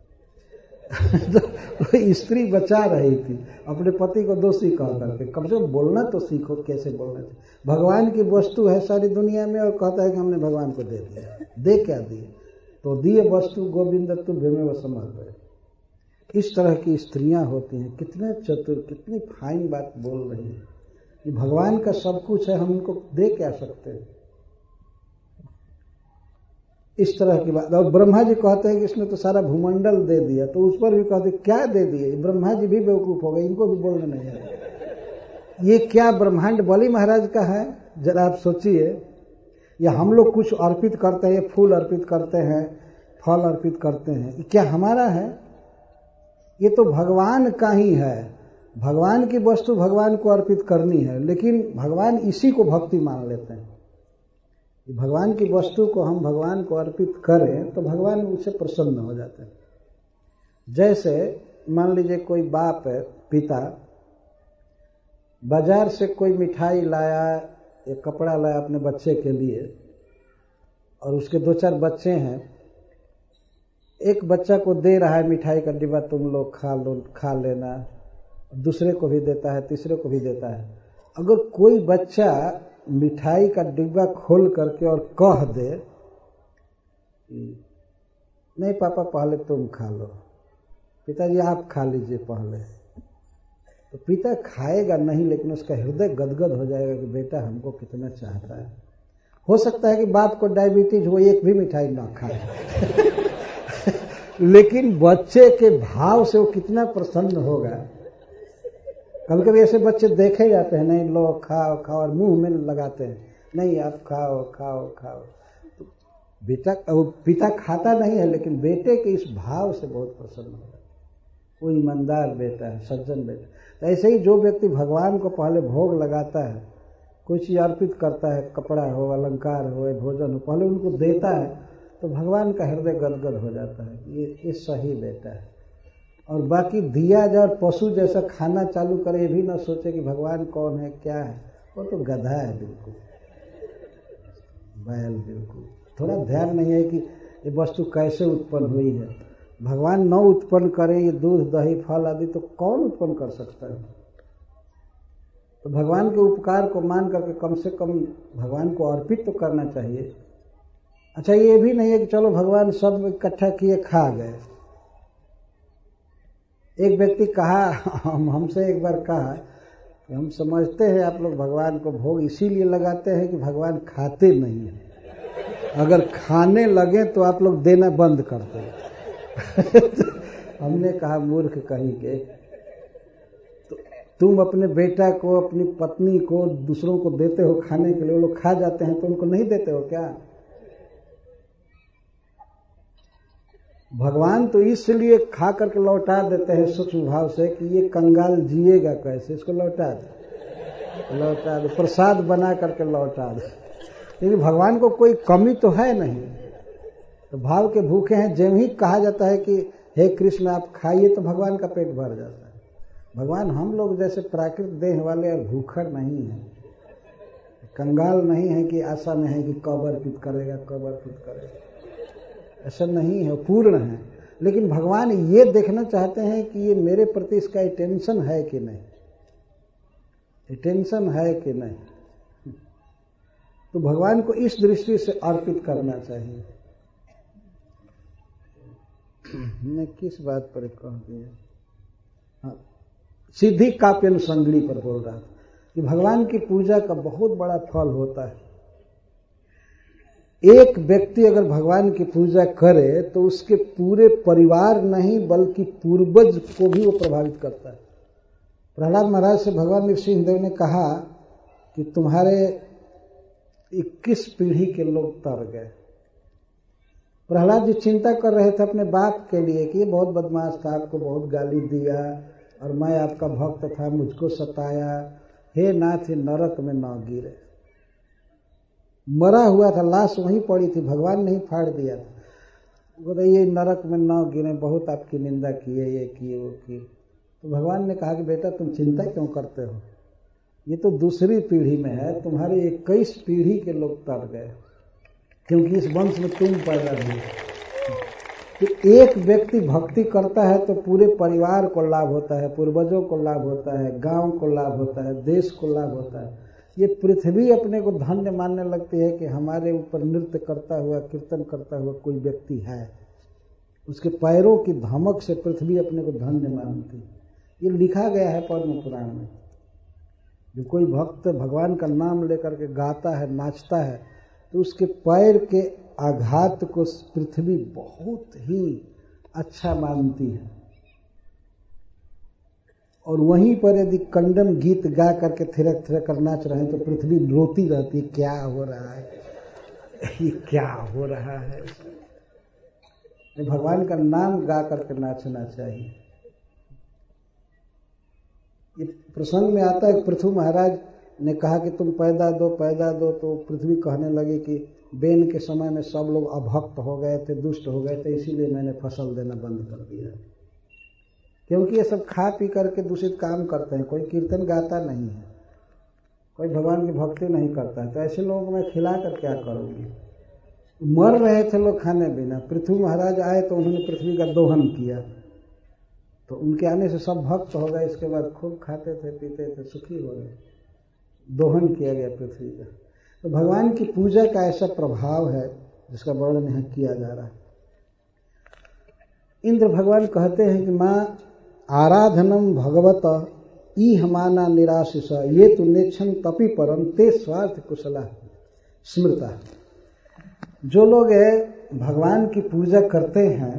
Speaker 1: तो स्त्री बचा रही थी अपने पति को दोषी कह करके, कम से कम बोलना तो सीखो, कैसे बोलना चाहिए। भगवान की वस्तु है सारी दुनिया में, और कहता है कि हमने भगवान को दे दिया, दे क्या दिए, तो दिए वस्तु गोविंद तु भीमे समर्पय। इस तरह की स्त्रियां होती हैं, कितने चतुर, कितनी फाइन बात बोल रही है कि भगवान का सब कुछ है, हम उनको दे क्या सकते हैं। इस तरह की बात। और ब्रह्मा जी कहते हैं कि इसने तो सारा भूमंडल दे दिया, तो उस पर भी कहते क्या दे दिए, ब्रह्मा जी भी बेवकूफ हो गए, इनको भी बोलना नहीं है। ये क्या ब्रह्मांड बलि महाराज का है, जरा आप सोचिए। या हम लोग कुछ अर्पित करते हैं, फूल अर्पित करते हैं, फल अर्पित करते हैं, ये क्या हमारा है? ये तो भगवान का ही है। भगवान की वस्तु भगवान को अर्पित करनी है, लेकिन भगवान इसी को भक्ति मान लेते हैं। भगवान की वस्तु को हम भगवान को अर्पित करें तो भगवान उससे प्रसन्न हो जाते हैं। जैसे मान लीजिए कोई बाप है, पिता बाजार से कोई मिठाई लाया या कपड़ा लाया अपने बच्चे के लिए, और उसके दो चार बच्चे हैं, एक बच्चा को दे रहा है मिठाई का डिब्बा, तुम लोग खा लो, खा लेना, दूसरे को भी देता है, तीसरे को भी देता है। अगर कोई बच्चा मिठाई का डिब्बा खोल करके और कह दे नहीं पापा पहले तुम खा लो, पिताजी आप खा लीजिए पहले, तो पिता खाएगा नहीं, लेकिन उसका हृदय गदगद हो जाएगा कि बेटा हमको कितना चाहता है। हो सकता है कि बाप को डायबिटीज हो, एक भी मिठाई ना खाए लेकिन बच्चे के भाव से वो कितना प्रसन्न होगा। कभी कभी ऐसे बच्चे देखे जाते हैं, नहीं लो खाओ खाओ, और मुंह में लगाते हैं, नहीं आप खाओ खाओ खाओ। तो बेटा, वो पिता खाता नहीं है, लेकिन बेटे के इस भाव से बहुत प्रसन्न होगा। वो ईमानदार बेटा है, सज्जन बेटा। तो ऐसे ही जो व्यक्ति भगवान को पहले भोग लगाता है, कोई चीज अर्पित करता है, कपड़ा हो, अलंकार हो, भोजन हो, पहले उनको देता है, तो भगवान का हृदय गदगद हो जाता है, ये ये सही बेटा है। और बाकी दिया जाए और पशु जैसा खाना चालू करे, ये भी ना सोचे कि भगवान कौन है क्या है, वो तो गधा है बिल्कुल, बैल बिल्कुल। थोड़ा ध्यान नहीं है कि ये वस्तु कैसे उत्पन्न हुई है। भगवान न उत्पन्न करे ये दूध दही फल आदि, तो कौन उत्पन्न कर सकता है? तो भगवान के उपकार को मान करके कम से कम भगवान को अर्पित तो करना चाहिए। अच्छा, ये भी नहीं है कि चलो भगवान सब इकट्ठा किए खा गए। एक व्यक्ति कहा, हम हमसे एक बार कहा कि हम समझते हैं आप लोग भगवान को भोग इसीलिए लगाते हैं कि भगवान खाते नहीं हैं, अगर खाने लगे तो आप लोग देना बंद कर दो हमने कहा मूर्ख कहीं के, तो तुम अपने बेटा को, अपनी पत्नी को, दूसरों को देते हो खाने के लिए, वो लोग खा जाते हैं तो उनको नहीं देते हो क्या? भगवान तो इसलिए खा करके लौटा देते हैं सूक्ष्म भाव से कि ये कंगाल जिएगा कैसे, इसको लौटा दे लौटा दे प्रसाद बना करके लौटा दे। लेकिन भगवान को कोई कमी तो है नहीं, तो भाव के भूखे हैं। जब ही कहा जाता है कि हे कृष्ण आप खाइए, तो भगवान का पेट भर जाता है। भगवान हम लोग जैसे प्राकृत देह वाले और भूखड़ नहीं है, कंगाल नहीं है कि आशा में है कि कब अर्पित करेगा कब अर्पित करेगा, ऐसा नहीं है, पूर्ण है। लेकिन भगवान ये देखना चाहते हैं कि ये मेरे प्रति इसका अटेंशन है कि नहीं, अटेंशन है कि नहीं। तो भगवान को इस दृष्टि से अर्पित करना चाहिए। मैं किस बात पर कह दिया, हाँ, सिद्धि काव्य अनुसंगणी पर बोल रहा था कि भगवान की पूजा का बहुत बड़ा फल होता है। एक व्यक्ति अगर भगवान की पूजा करे तो उसके पूरे परिवार नहीं बल्कि पूर्वज को भी वो प्रभावित करता है। प्रहलाद महाराज से भगवान नृसिंहदेव ने कहा कि तुम्हारे इक्कीस पीढ़ी के लोग तर गए। प्रहलाद जी चिंता कर रहे थे अपने बाप के लिए कि ये बहुत बदमाश था, आपको बहुत गाली दिया और मैं आपका भक्त था, मुझको सताया, हे नाथ ये नरक में न गिरे। मरा हुआ था, लाश वहीं पड़ी थी, भगवान नहीं फाड़ दिया था। बोले ये नरक में न गिरे, बहुत आपकी निंदा किए, ये किए वो किए। तो भगवान ने कहा कि बेटा तुम चिंता क्यों करते हो, ये तो दूसरी पीढ़ी में है, तुम्हारे इक्कीस पीढ़ी के लोग तर गए क्योंकि इस वंश में तुम पैदा हुए। तो एक व्यक्ति भक्ति करता है तो पूरे परिवार को लाभ होता है, पूर्वजों को लाभ होता है, गांव को लाभ होता है, देश को लाभ होता है। ये पृथ्वी अपने को धन्य मानने लगती है कि हमारे ऊपर नृत्य करता हुआ, कीर्तन करता हुआ कोई व्यक्ति है। उसके पैरों की धमक से पृथ्वी अपने को धन्य मानती है। ये लिखा गया है पद्म पुराण में। जो कोई भक्त भगवान का नाम लेकर के गाता है, नाचता है, तो उसके पैर के आघात को पृथ्वी बहुत ही अच्छा मानती है, और वहीं पर यदि कंडम गीत गा करके थिरक थिरक कर नाच रहे हैं तो पृथ्वी रोती रहती है, क्या हो रहा है, ये क्या हो रहा है। तो भगवान का नाम गा करके नाचना चाहिए। ये प्रसंग में आता है, पृथु महाराज ने कहा कि तुम पैदा दो पैदा दो, तो पृथ्वी कहने लगी कि बेन के समय में सब लोग अभक्त हो गए थे, दुष्ट हो गए थे, इसीलिए मैंने फसल देना बंद कर दिया, क्योंकि ये सब खा पी करके दूषित काम करते हैं, कोई कीर्तन गाता नहीं है, कोई भगवान की भक्ति नहीं करता है, तो ऐसे लोगों को मैं खिला कर क्या करूंगी। मर रहे थे लोग खाने बिना, पृथ्वी महाराज आए तो उन्होंने पृथ्वी का दोहन किया, तो उनके आने से सब भक्त हो गए, इसके बाद खूब खाते थे पीते थे, सुखी हो गए, दोहन किया गया पृथ्वी का। तो भगवान की पूजा का ऐसा प्रभाव है जिसका वर्णन यहाँ किया जा रहा है। इंद्र भगवान कहते हैं कि माँ आराधनम भगवत ई हमाना निराशिष ये तु नेक्षण तपि परम ते स्वार्थ कुशला स्मृता। जो लोग भगवान की पूजा करते हैं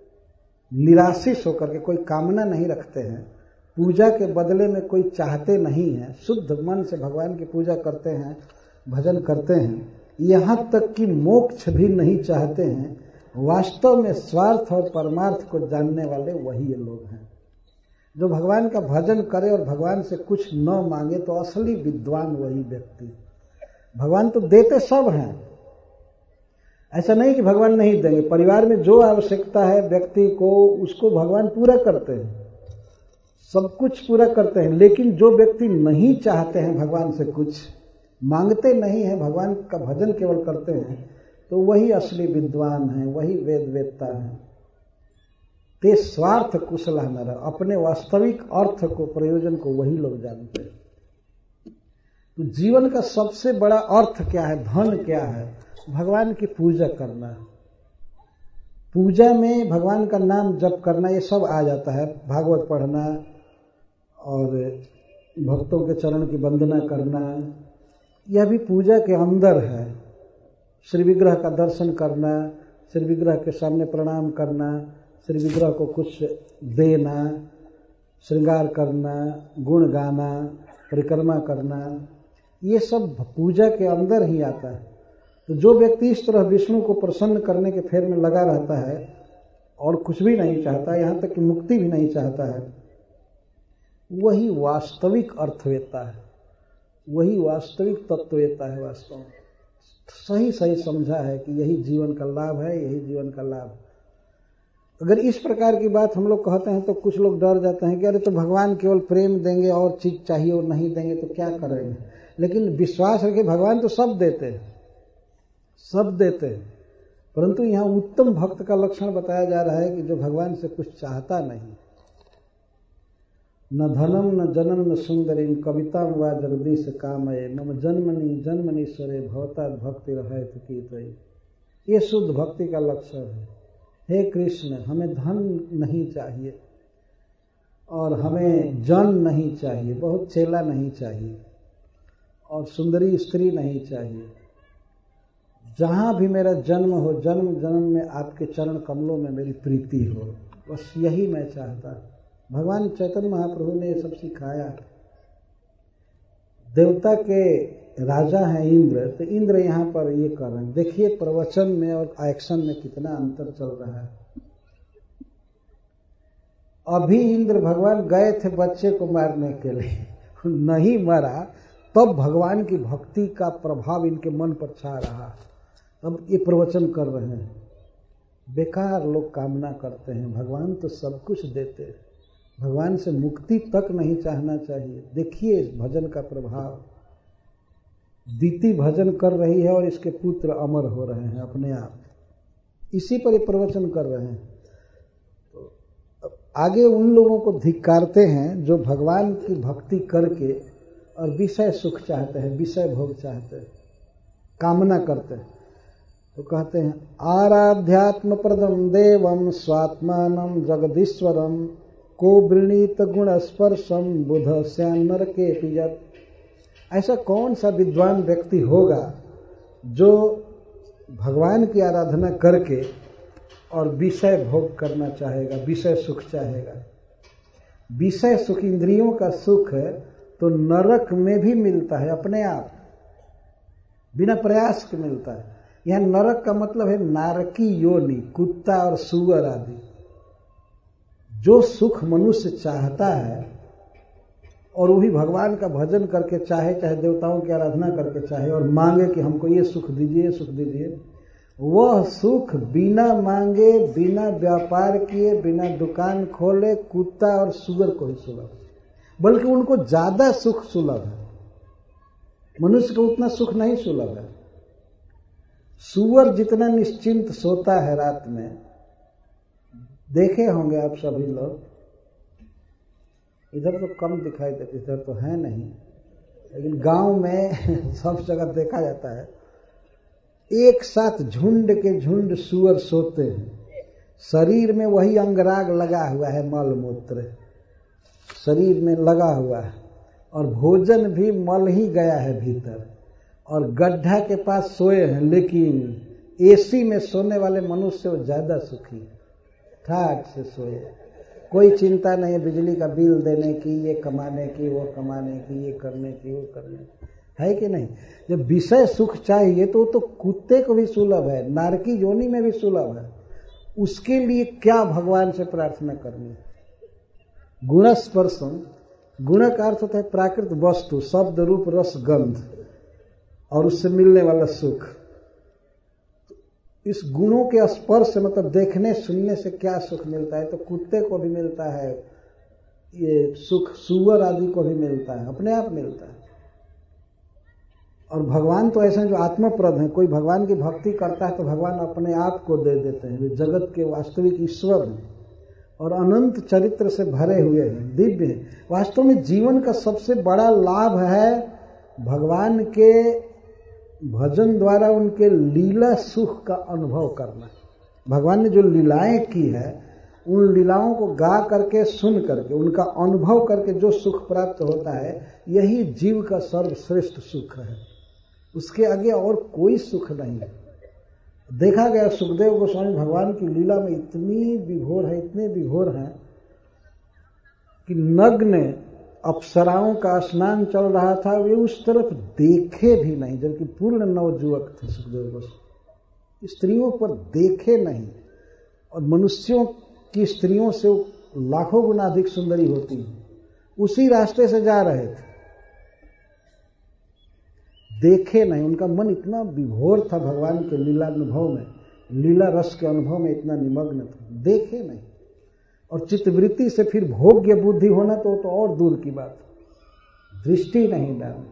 Speaker 1: निराशिष होकर के, कोई कामना नहीं रखते हैं, पूजा के बदले में कोई चाहते नहीं है, शुद्ध मन से भगवान की पूजा करते हैं, भजन करते हैं, यहाँ तक कि मोक्ष भी नहीं चाहते हैं, वास्तव में स्वार्थ और परमार्थ को जानने वाले वही ये लोग हैं। जो भगवान का भजन करे और भगवान से कुछ न मांगे तो असली विद्वान वही व्यक्ति। भगवान तो देते सब हैं, ऐसा नहीं कि भगवान नहीं देंगे। परिवार में जो आवश्यकता है व्यक्ति को, उसको भगवान पूरा करते हैं, सब कुछ पूरा करते हैं। लेकिन जो व्यक्ति नहीं चाहते हैं भगवान से कुछ, मांगते नहीं हैं, भगवान का भजन केवल करते हैं, तो वही असली विद्वान है, वही वेद वेदता है। ते स्वार्थ कुशल नर, अपने वास्तविक अर्थ को, प्रयोजन को वही लोग जानते हैं। तो जीवन का सबसे बड़ा अर्थ क्या है, धन क्या है? भगवान की पूजा करना। पूजा में भगवान का नाम जप करना, ये सब आ जाता है। भागवत पढ़ना और भक्तों के चरण की वंदना करना, यह भी पूजा के अंदर है। श्री विग्रह का दर्शन करना, श्री विग्रह के सामने प्रणाम करना, श्री विग्रह को कुछ देना, श्रृंगार करना, गुण गाना, परिक्रमा करना, ये सब पूजा के अंदर ही आता है। तो जो व्यक्ति इस तरह विष्णु को प्रसन्न करने के फेर में लगा रहता है और कुछ भी नहीं चाहता, यहाँ तक कि मुक्ति भी नहीं चाहता है, वही वास्तविक अर्थवेता है, वही वास्तविक तत्ववेता है। वास्तव में सही सही समझा है कि यही जीवन का लाभ है, यही जीवन का लाभ। अगर इस प्रकार की बात हम लोग कहते हैं तो कुछ लोग डर जाते हैं कि अरे तो भगवान केवल प्रेम देंगे और चीज चाहिए और नहीं देंगे तो क्या करेंगे। लेकिन विश्वास रखे, भगवान तो सब देते हैं, सब देते हैं, परंतु यहाँ उत्तम भक्त का लक्षण बताया जा रहा है कि जो भगवान से कुछ चाहता नहीं। न धनम न जनम न सुंदरी कविता व जगदीश कामये मम जन्मनि जन्मनीश्वरे भवता भक्ति रहे की। ये शुद्ध भक्ति का लक्षण है। हे कृष्ण, हमें धन नहीं चाहिए और हमें जन नहीं चाहिए, बहुत चेला नहीं चाहिए और सुंदरी स्त्री नहीं चाहिए। जहां भी मेरा जन्म हो, जन्म जन्म में आपके चरण कमलों में मेरी प्रीति हो, बस यही मैं चाहता। भगवान चैतन्य महाप्रभु ने ये सब सिखाया। देवता के राजा हैं इंद्र, तो इंद्र यहाँ पर ये कर रहे हैं। देखिए प्रवचन में और एक्शन में कितना अंतर चल रहा है। अभी इंद्र भगवान गए थे बच्चे को मारने के लिए, नहीं मरा, तब भगवान की भक्ति का प्रभाव इनके मन पर छा रहा। अब ये प्रवचन कर रहे हैं। बेकार लोग कामना करते हैं, भगवान तो सब कुछ देते हैं, भगवान से मुक्ति तक नहीं चाहना चाहिए। देखिए इस भजन का प्रभाव। दीति भजन कर रही है और इसके पुत्र अमर हो रहे हैं अपने आप, इसी पर ये प्रवचन कर रहे हैं। तो आगे उन लोगों को धिक्कारते हैं जो भगवान की भक्ति करके और विषय सुख चाहते हैं, विषय भोग चाहते हैं, कामना करते हैं। तो कहते हैं आराध्यात्म प्रदम देवम स्वात्मानम जगदीश्वरम को वृणीत गुण स्पर्शम बुध श्याम नरके पियत। ऐसा कौन सा विद्वान व्यक्ति होगा जो भगवान की आराधना करके और विषय भोग करना चाहेगा, विषय सुख चाहेगा। विषय सुख, इंद्रियों का सुख है तो नरक में भी मिलता है अपने आप, बिना प्रयास के मिलता है। यह नरक का मतलब है नारकी योनि, कुत्ता और सूअर आदि। जो सुख मनुष्य चाहता है और वो भी भगवान का भजन करके चाहे, चाहे देवताओं की आराधना करके चाहे, और मांगे कि हमको ये सुख दीजिए, सुख दीजिए, वह सुख बिना मांगे, बिना व्यापार किए, बिना दुकान खोले कुत्ता और सूअर को ही सुलभ, बल्कि उनको ज्यादा सुख सुलभ है। मनुष्य को उतना सुख नहीं सुलभ है। सूअर जितना निश्चिंत सोता है रात में, देखे होंगे आप सभी लोग, इधर तो कम दिखाई देते, इधर तो है नहीं, लेकिन गांव में सब जगह देखा जाता है। एक साथ झुंड के झुंड सूअर सोते हैं, शरीर में वही अंगराग लगा हुआ है, मल मूत्र शरीर में लगा हुआ है, और भोजन भी मल ही गया है भीतर, और गड्ढा के पास सोए हैं। लेकिन एसी में सोने वाले मनुष्य वो ज्यादा सुखी है, ठाट से सोए, कोई चिंता नहीं है बिजली का बिल देने की, ये कमाने की, वो कमाने की, ये करने की, वो करने की, है कि नहीं। जब विषय सुख चाहिए तो तो कुत्ते को भी सुलभ है, नारकी योनि में भी सुलभ है। उसके लिए क्या भगवान से प्रार्थना करनी है? गुणस्पर्शम, गुण का अर्थ होता है प्राकृत वस्तु, शब्द रूप रस गंध, और उससे मिलने वाला सुख। इस गुणों के स्पर्श से, मतलब देखने सुनने से क्या सुख मिलता है, तो कुत्ते को भी मिलता है ये सुख, सूअर आदि को भी मिलता है, अपने आप मिलता है। और भगवान तो ऐसे हैं जो आत्मप्रद हैं, कोई भगवान की भक्ति करता है तो भगवान अपने आप को दे देते हैं। वे जगत के वास्तविक ईश्वर हैं और अनंत चरित्र से भरे हुए हैं, दिव्य हैं। वास्तव में जीवन का सबसे बड़ा लाभ है भगवान के भजन द्वारा उनके लीला सुख का अनुभव करना। भगवान ने जो लीलाएं की है, उन लीलाओं को गा करके, सुन करके, उनका अनुभव करके जो सुख प्राप्त होता है, यही जीव का सर्वश्रेष्ठ सुख है। उसके आगे और कोई सुख नहीं है। देखा गया सुखदेव गोस्वामी भगवान की लीला में इतनी विभोर है, इतने विभोर हैं कि नग्न अप्सराओं का स्नान चल रहा था, वे उस तरफ देखे भी नहीं, जबकि पूर्ण नवजुवक थे सुखदेव गोस्वामी, स्त्रियों पर देखे नहीं। और मनुष्यों की स्त्रियों से लाखों गुना अधिक सुंदरी होती है, उसी रास्ते से जा रहे थे, देखे नहीं। उनका मन इतना विभोर था भगवान के लीला अनुभव में, लीला रस के अनुभव में इतना निमग्न था, देखे नहीं। और चित्तवृत्ति से फिर भोग्य बुद्धि होना तो तो और दूर की बात, दृष्टि नहीं डालनी।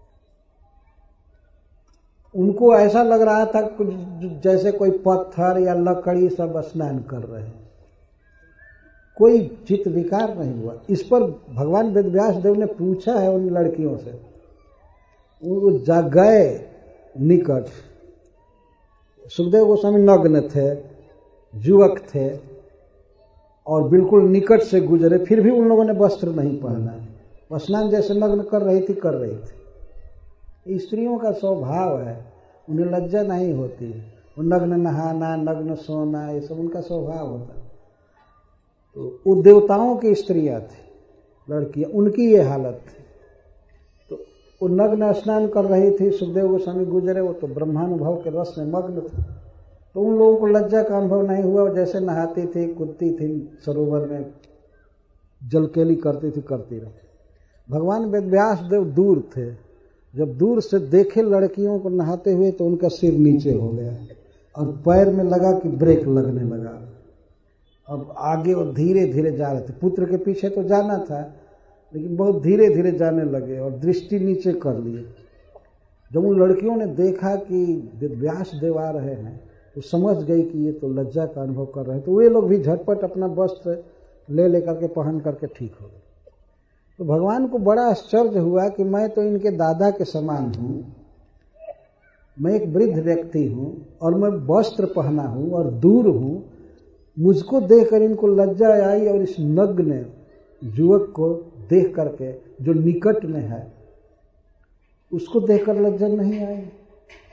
Speaker 1: उनको ऐसा लग रहा था कुछ जैसे कोई पत्थर या लकड़ी सब स्नान कर रहे हैं, कोई चित्त विकार नहीं हुआ। इस पर भगवान वेदव्यास देव ने पूछा है उन लड़कियों से, वो जा गए निकट, सुखदेव गोस्वामी नग्न थे, युवक थे और बिल्कुल निकट से गुजरे, फिर भी उन लोगों ने वस्त्र नहीं पहना, स्नान जैसे नग्न कर रही थी कर रही थी। स्त्रियों का स्वभाव है, उन्हें लज्जा नहीं होती, वो नग्न नहाना, नग्न सोना, ये सब उनका स्वभाव होता है। तो वो देवताओं की स्त्रियां थी, लड़कियां, उनकी ये हालत थी। तो वो नग्न स्नान कर रही थी, सुखदेव गोस्वामी गुजरे, वो तो ब्रह्मानुभव के रस में मग्न थे, तो उन लोगों को लज्जा का अनुभव नहीं हुआ। जैसे नहाती थी, कूदती थी सरोवर में, जलकेली करती थी, करती रही। भगवान वेदव्यास देव दूर थे, जब दूर से देखे लड़कियों को नहाते हुए तो उनका सिर नीचे हो गया और पैर में लगा कि ब्रेक लगने लगा। अब आगे वो धीरे धीरे जा रहे थे, पुत्र के पीछे तो जाना था, लेकिन बहुत धीरे धीरे जाने लगे और दृष्टि नीचे कर लिए। जब उन लड़कियों ने देखा कि वेदव्यास देव आ रहे हैं तो समझ गई कि ये तो लज्जा का अनुभव कर रहे हैं, तो वे लोग भी झटपट अपना वस्त्र ले लेकर के पहन करके ठीक हो गए। तो भगवान को बड़ा आश्चर्य हुआ कि मैं तो इनके दादा के समान हूं, मैं एक वृद्ध व्यक्ति हूं और मैं वस्त्र पहना हूं और दूर हूं, मुझको देखकर इनको लज्जा आई, और इस नग्न युवक को देख करके जो निकट में है उसको देखकर लज्जा नहीं आई।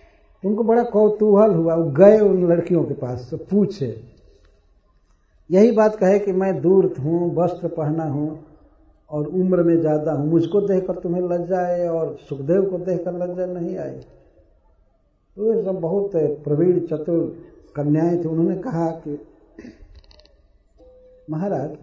Speaker 1: उनको बड़ा कौतूहल हुआ, वो गए उन लड़कियों के पास तो पूछे, यही बात कहे कि मैं दूर हूँ, वस्त्र पहना हूँ और उम्र में ज्यादा हूँ, मुझको देखकर तुम्हें लज्जा आए और सुखदेव को देखकर लज्जा नहीं आई। तो ये सब बहुत प्रवीण चतुर कन्याएं थी। उन्होंने कहा कि महाराज,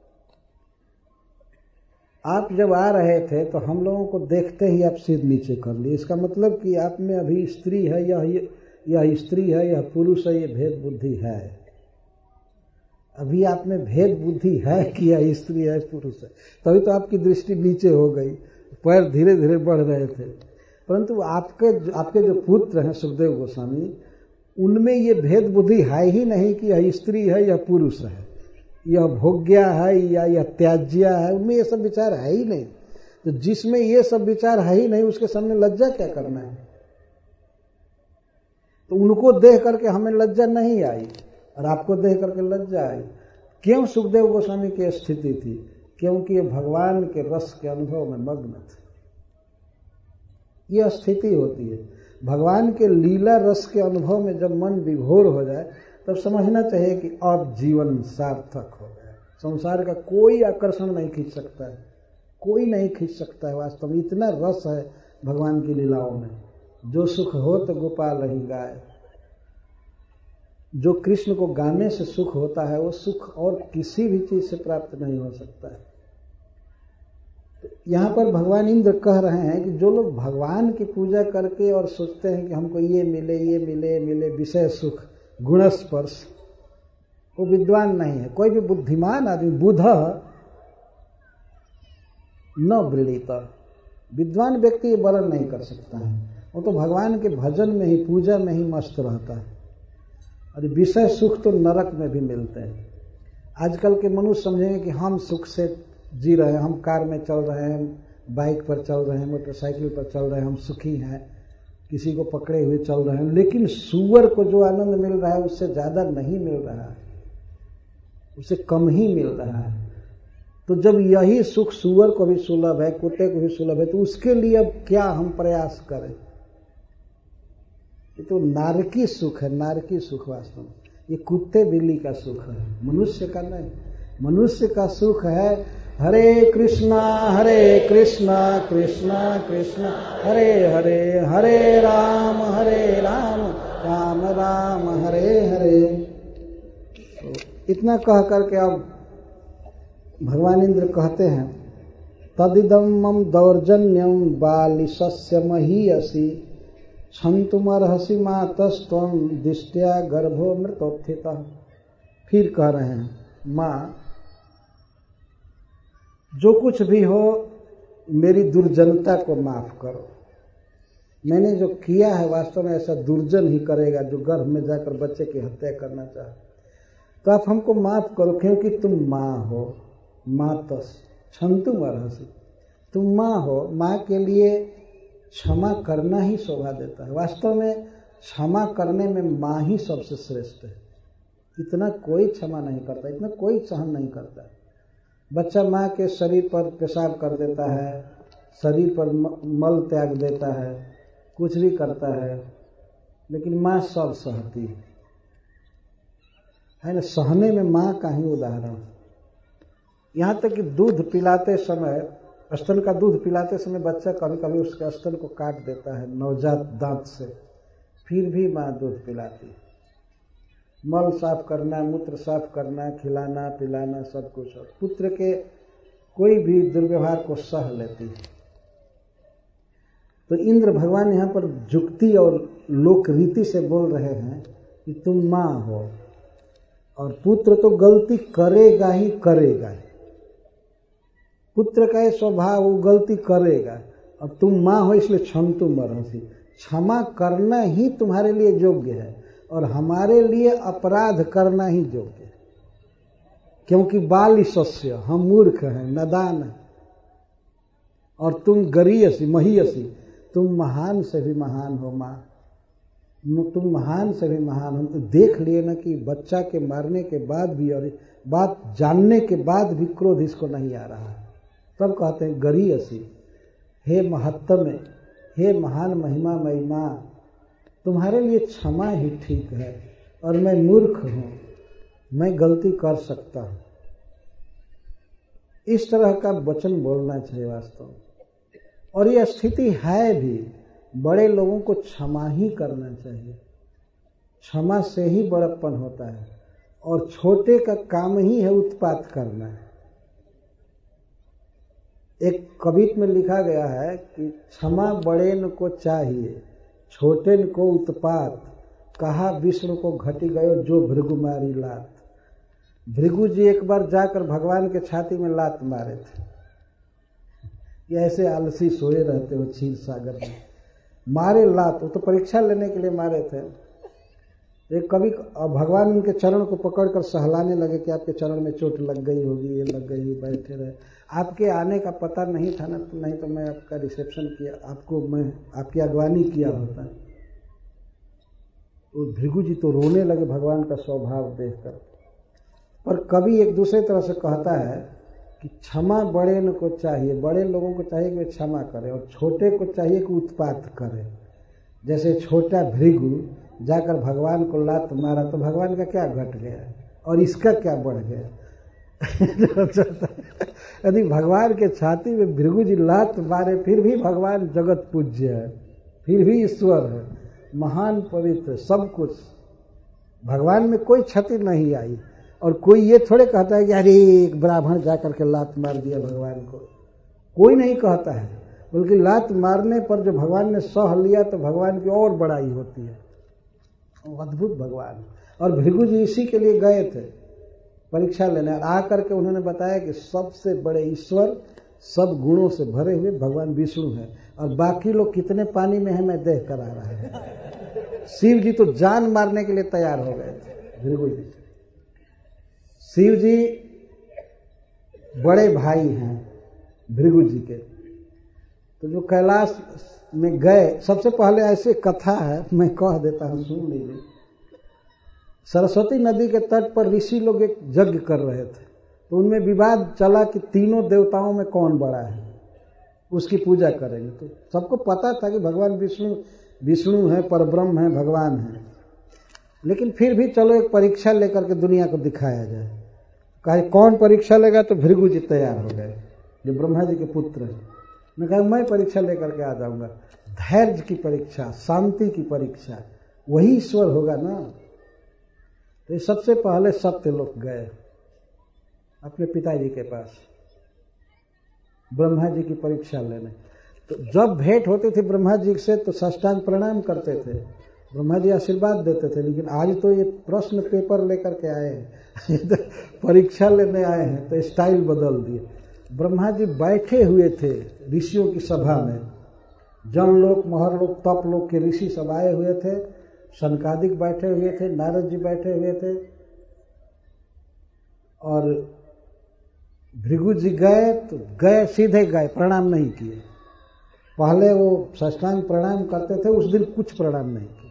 Speaker 1: आप जब आ रहे थे तो हम लोगों को देखते ही आप सिर नीचे कर लिए, इसका मतलब कि आप में अभी स्त्री है, यह यह स्त्री है, यह पुरुष है, ये भेद बुद्धि है। अभी आप में भेद बुद्धि है कि यह स्त्री है पुरुष है, तभी तो आपकी दृष्टि नीचे हो गई, पैर धीरे धीरे बढ़ रहे थे। परंतु आपके आपके जो पुत्र हैं सुखदेव गोस्वामी, उनमें ये भेद बुद्धि है ही नहीं कि यह स्त्री है या पुरुष है, यह भोग्या है या यह त्याज्या है, उनमें ये सब विचार है ही नहीं। तो जिसमें ये सब विचार है ही नहीं उसके सामने लज्जा क्या करना है। तो उनको देख करके हमें लज्जा नहीं आई और आपको देख करके लज्जा आई। क्यों सुखदेव गोस्वामी की स्थिति थी? क्योंकि ये भगवान के रस के अनुभव में मग्न थे। ये स्थिति होती है, भगवान के लीला रस के अनुभव में जब मन विभोर हो जाए तब समझना चाहिए कि अब जीवन सार्थक हो गया। संसार का कोई आकर्षण नहीं खींच सकता है, कोई नहीं खींच सकता है। वास्तव में इतना रस है भगवान की लीलाओं में। जो सुख हो तो गोपाल ही गाए, जो कृष्ण को गाने से सुख होता है वो सुख और किसी भी चीज से प्राप्त नहीं हो सकता है। तो यहाँ पर भगवान इंद्र कह रहे हैं कि जो लोग भगवान की पूजा करके और सोचते हैं कि हमको ये मिले ये मिले मिले विषय सुख गुण स्पर्श, वो विद्वान नहीं है। कोई भी बुद्धिमान आदमी, बुध न वृणीत, विद्वान व्यक्ति ये वर्णन नहीं कर सकता है। वो तो भगवान के भजन में ही, पूजा में ही मस्त रहता है। और विषय सुख तो नरक में भी मिलते हैं। आजकल के मनुष्य समझेंगे कि हम सुख से जी रहे हैं, हम कार में चल रहे हैं, बाइक पर चल रहे हैं, मोटरसाइकिल पर चल रहे हैं, हम सुखी हैं, किसी को पकड़े हुए चल रहे हैं। लेकिन सुअर को जो आनंद मिल रहा है उससे ज्यादा नहीं मिल रहा है, उससे कम ही मिल रहा है। तो जब यही सुख सुअर को भी सुलभ है, कुत्ते को भी सुलभ है, तो उसके लिए अब क्या हम प्रयास करें? ये तो नारकी सुख है, नारकी सुख वास्तव में। ये कुत्ते बिल्ली का सुख है, मनुष्य का नहीं। मनुष्य का सुख है हरे कृष्णा हरे कृष्णा कृष्णा कृष्णा हरे हरे, हरे राम हरे राम राम राम हरे हरे। तो इतना कह करके अब भगवान इंद्र कहते हैं, तदिदम मम दौर्जन्यम बालिशस्य महीयसी छंतुमर्हसि मातस्त्वं दिष्ट्या गर्भो मृतोत्थिता। फिर कह रहे हैं, माँ जो कुछ भी हो मेरी दुर्जनता को माफ करो। मैंने जो किया है वास्तव में ऐसा दुर्जन ही करेगा जो गर्भ में जाकर बच्चे की हत्या करना चाहे। तो आप हमको माफ करो क्योंकि तुम माँ हो। मातस छंतुमर्हसि, तुम माँ हो, माँ के लिए क्षमा करना ही शोभा देता है। वास्तव में क्षमा करने में माँ ही सबसे श्रेष्ठ है। इतना कोई क्षमा नहीं करता, इतना कोई सहन नहीं करता। बच्चा माँ के शरीर पर पेशाब कर देता है, शरीर पर मल त्याग देता है, कुछ भी करता है, लेकिन माँ सब सहती है, है ना। सहने में माँ का ही उदाहरण। यहाँ तक कि दूध पिलाते समय, स्तन का दूध पिलाते समय बच्चा कभी कभी उसके स्तन को काट देता है नवजात दांत से, फिर भी माँ दूध पिलाती है। मल साफ करना, मूत्र साफ करना, खिलाना पिलाना सब कुछ, और पुत्र के कोई भी दुर्व्यवहार को सह लेती है। तो इंद्र भगवान यहाँ पर जुक्ति और लोक रीति से बोल रहे हैं कि तुम माँ हो और पुत्र तो गलती करेगा ही करेगा। पुत्र का ये स्वभाव, वो गलती करेगा, और तुम माँ हो इसलिए क्षंतुमर्हसि, क्षमा करना ही तुम्हारे लिए योग्य है और हमारे लिए अपराध करना ही योग्य है। क्योंकि बालिशस्य, हम मूर्ख हैं, नादान हैं, और तुम गरीयसी महीयसी, तुम महान से भी महान हो माँ, तुम महान से भी महान हो। तो देख लिए ना कि बच्चा के मारने के बाद भी और बात जानने के बाद भी क्रोध इसको नहीं आ रहा है। तब कहते हैं गरीयसी, हे महत्तम, हे महान महिमा मई माँ, तुम्हारे लिए क्षमा ही ठीक है और मैं मूर्ख हूं, मैं गलती कर सकता हूं। इस तरह का वचन बोलना चाहिए वास्तव में। और यह स्थिति है भी, बड़े लोगों को क्षमा ही करना चाहिए। क्षमा से ही बड़प्पन होता है और छोटे का काम ही है उत्पात करना है। एक कवित में लिखा गया है कि क्षमा बड़ेन को चाहिए, छोटेन को उत्पात, कहा विष्णु को घटी गयो जो भृगु मारी लात। भृगु जी एक बार जाकर भगवान के छाती में लात मारे थे। ये ऐसे आलसी सोए रहते हो क्षीर सागर में, मारे लात, वो तो परीक्षा लेने के लिए मारे थे। एक कभी भगवान उनके चरण को पकड़कर सहलाने लगे कि आपके चरण में चोट लग गई होगी, ये लग गई, बैठे रहे। आपके आने का पता नहीं था ना, तो नहीं तो मैं आपका रिसेप्शन किया, आपको मैं आपकी अगवानी किया होता। तो भृगु जी तो रोने लगे भगवान का स्वभाव देखकर। पर कवि एक दूसरे तरह से कहता है कि क्षमा बड़े न को चाहिए, बड़े लोगों को चाहिए कि वे क्षमा करें और छोटे को चाहिए कि उत्पात करें। जैसे छोटा भृगु जाकर भगवान को लात मारा तो भगवान का क्या घट गया और इसका क्या बढ़ गया। यदि भगवान के छाती में भृगु जी लात मारे फिर भी भगवान जगत पूज्य है, फिर भी ईश्वर है, महान पवित्र, सब कुछ। भगवान में कोई क्षति नहीं आई। और कोई ये थोड़े कहता है कि अरे एक ब्राह्मण जाकर के लात मार दिया भगवान को, कोई नहीं कहता है। बल्कि लात मारने पर जो भगवान ने सह लिया तो भगवान की और बड़ाई होती है। अद्भुत भगवान। और भृगु जी इसी के लिए गए थे परीक्षा लेने, और आकर के उन्होंने बताया कि सबसे बड़े ईश्वर, सब गुणों से भरे हुए भगवान विष्णु है, और बाकी लोग कितने पानी में है मैं देख कर आ रहा है। शिव जी तो जान मारने के लिए तैयार हो गए थे भृगु जी। शिव जी बड़े भाई हैं भृगु जी के। तो जो कैलाश में गए, सबसे पहले ऐसे कथा है, मैं कह देता हूं, सुन लीजिए। सरस्वती नदी के तट पर ऋषि लोग एक यज्ञ कर रहे थे, तो उनमें विवाद चला कि तीनों देवताओं में कौन बड़ा है, उसकी पूजा करेंगे। तो सबको पता था कि भगवान विष्णु विष्णु है, परब्रह्म है, भगवान है। लेकिन फिर भी चलो एक परीक्षा लेकर के दुनिया को दिखाया जाए। कहा कौन परीक्षा लेगा, तो भृगु जी तैयार हो गए जो ब्रह्मा जी के पुत्र हैं। मैं कहा मैं परीक्षा लेकर के आ जाऊंगा। धैर्य की परीक्षा, शांति की परीक्षा, वही ईश्वर होगा ना। तो सबसे पहले सत्यलोक गए अपने पिताजी के पास ब्रह्मा जी की परीक्षा लेने। तो जब भेंट होती थी ब्रह्मा जी से तो साष्टांग प्रणाम करते थे, ब्रह्मा जी आशीर्वाद देते थे। लेकिन आज तो ये प्रश्न पेपर लेकर के आए हैं परीक्षा लेने आए हैं, तो स्टाइल बदल दिए। ब्रह्मा जी बैठे हुए थे ऋषियों की सभा में, जनलोक, महरलोक, तपलोक के ऋषि सब आए हुए थे, शनकादिक बैठे हुए थे, नारद जी बैठे हुए थे। और भृगु जी गए तो गए, सीधे गए, प्रणाम नहीं किए। पहले वो साष्टांग प्रणाम करते थे, उस दिन कुछ प्रणाम नहीं किए,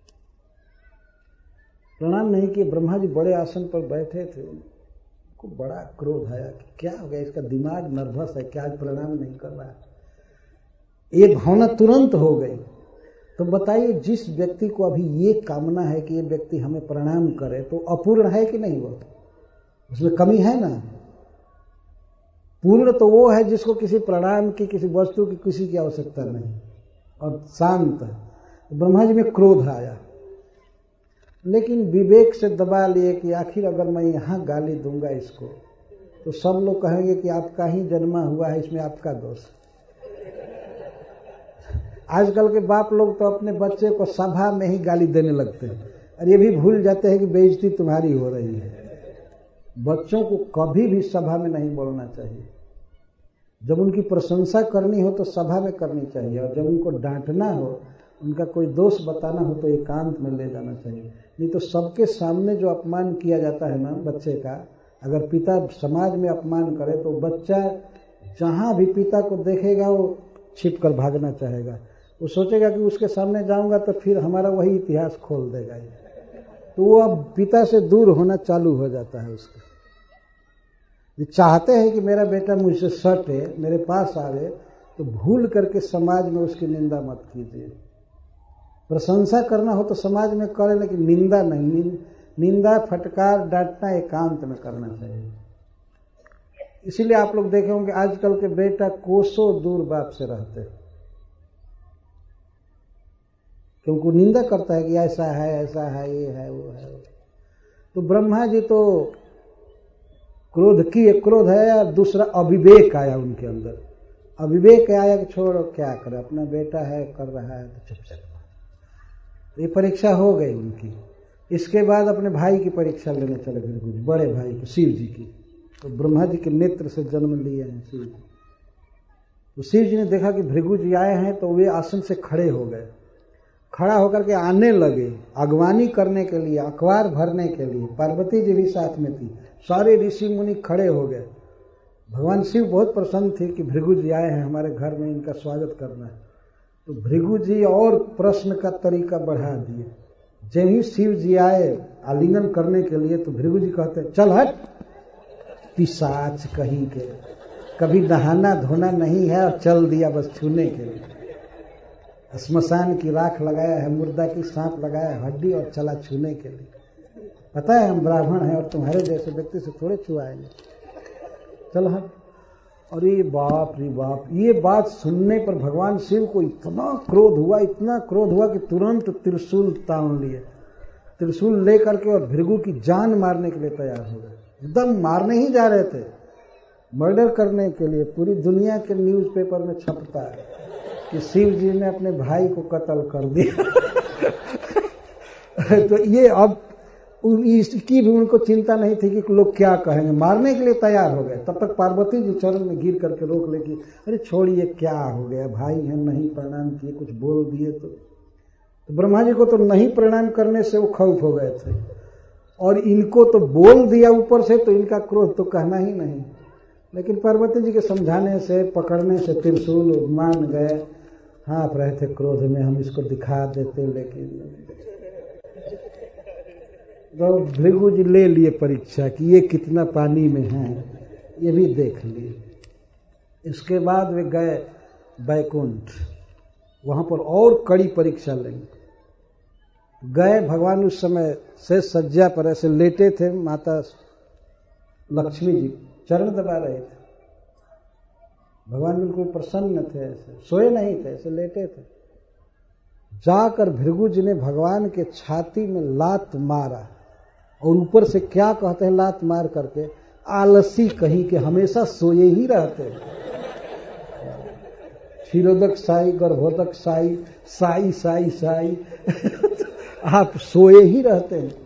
Speaker 1: प्रणाम नहीं किए। ब्रह्मा जी बड़े आसन पर बैठे थे, उनको बड़ा क्रोध आया कि क्या हो गया, इसका दिमाग नर्वस है, क्या आज प्रणाम नहीं कर रहा है। ये भावना तुरंत हो गई। तो बताइए, जिस व्यक्ति को अभी ये कामना है कि ये व्यक्ति हमें प्रणाम करे, तो अपूर्ण है कि नहीं? वो उसमें कमी है ना। पूर्ण तो वो है जिसको किसी प्रणाम की, किसी वस्तु की, किसी की आवश्यकता नहीं और शांत है। तो ब्रह्मा जी में क्रोध आया, लेकिन विवेक से दबा लिए कि आखिर अगर मैं यहां गाली दूंगा इसको तो सब लोग कहेंगे कि आपका ही जन्मा हुआ है, इसमें आपका दोष। आजकल के बाप लोग तो अपने बच्चे को सभा में ही गाली देने लगते हैं, और ये भी भूल जाते हैं कि बेइज्जती तुम्हारी हो रही है। बच्चों को कभी भी सभा में नहीं बोलना चाहिए। जब उनकी प्रशंसा करनी हो तो सभा में करनी चाहिए, और जब उनको डांटना हो, उनका कोई दोष बताना हो तो एकांत में ले जाना चाहिए। नहीं तो सबके सामने जो अपमान किया जाता है ना बच्चे का, अगर पिता समाज में अपमान करे तो बच्चा जहां भी पिता को देखेगा वो छिप कर भागना चाहेगा। वो सोचेगा कि उसके सामने जाऊंगा तो फिर हमारा वही इतिहास खोल देगा, तो वो अब पिता से दूर होना चालू हो जाता है उसका। चाहते हैं कि मेरा बेटा मुझसे सटे, मेरे पास आवे, तो भूल करके समाज में उसकी निंदा मत कीजिए। प्रशंसा करना हो तो समाज में करे, लेकिन निंदा नहीं। निंदा, फटकार, डांटना एकांत में करना चाहिए। इसीलिए आप लोग देखे होंगे आजकल के बेटा कोसों दूर बाप से रहते हैं, क्योंकि निंदा करता है कि ऐसा है, ऐसा है, ये है, वो है। तो ब्रह्मा जी तो क्रोध की, एक क्रोध है, या दूसरा अविवेक आया उनके अंदर। अविवेक आया कि छोड़ो, क्या करे, अपना बेटा है, कर रहा है तो चुपचाप। ये परीक्षा हो गई उनकी। इसके बाद अपने भाई की परीक्षा लेने चले भृगु जी, बड़े भाई की, शिव जी की। तो ब्रह्मा जी के नेत्र से जन्म लिए हैं शिव जी। तो शिव जी ने देखा कि भृगु जी आए हैं, तो वे आसन से खड़े हो गए। खड़ा होकर के आने लगे अगवानी करने के लिए, अखबार भरने के लिए। पार्वती जी भी साथ में थी, सारे ऋषि मुनि खड़े हो गए। भगवान शिव बहुत प्रसन्न थे कि भृगु जी आए हैं हमारे घर में, इनका स्वागत करना है। तो भृगु जी और प्रश्न का तरीका बढ़ा दिए। जब ही शिव जी आए आलिंगन करने के लिए, तो भृगु जी कहते चल हट, पिशाच कहीं के, कभी नहाना धोना नहीं है और चल दिया बस छूने के लिए। श्मशान की राख लगाया है, मुर्दा की सांप लगाया है हड्डी, और चला छूने के लिए। पता है हम ब्राह्मण हैं और तुम्हारे जैसे व्यक्ति से थोड़े छुआएंगे, चल हट। और ये बाप रे बाप, ये बात सुनने पर भगवान शिव को इतना क्रोध हुआ, इतना क्रोध हुआ कि तुरंत त्रिशूल तान लिए। त्रिशूल लेकर के और भृगु की जान मारने के लिए तैयार हो गए। एकदम मारने ही जा रहे थे, मर्डर करने के लिए। पूरी दुनिया के न्यूज़पेपर में छपता है कि शिव जी ने अपने भाई को कत्ल कर दिया। तो ये अब इसकी भी उनको चिंता नहीं थी कि लोग क्या कहेंगे, मारने के लिए तैयार हो गए। तब तक पार्वती जी चरण में गिर करके रोक ले कि अरे छोड़िए, क्या हो गया, भाई हैं, नहीं प्रणाम किए, कुछ बोल दिए तो। तो ब्रह्मा जी को तो नहीं प्रणाम करने से वो खौफ हो गए थे, और इनको तो बोल दिया ऊपर से, तो इनका क्रोध तो कहना ही नहीं। लेकिन पार्वती जी के समझाने से, पकड़ने से त्रिशूल मान गए। हाँफ रहे थे क्रोध में, हम इसको दिखा देते, लेकिन तो भृगु जी ले लिए परीक्षा कि ये कितना पानी में है, ये भी देख लिए। इसके बाद वे गए बैकुंठ, वहां पर और कड़ी परीक्षा लेंगे। गए, भगवान उस समय से सज्जा पर ऐसे लेटे थे, माता लक्ष्मी जी चरण दबा रहे थे। भगवान बिल्कुल प्रसन्न थे, ऐसे सोए नहीं थे, ऐसे लेटे थे। जाकर भृगु जी ने भगवान के छाती में लात मारा, और ऊपर से क्या कहते हैं लात मार करके, आलसी कहीं के, हमेशा सोए ही रहते हैं। क्षीरोदक साई, गर्भोदक साई, साई साई साई आप सोए ही रहते हैं,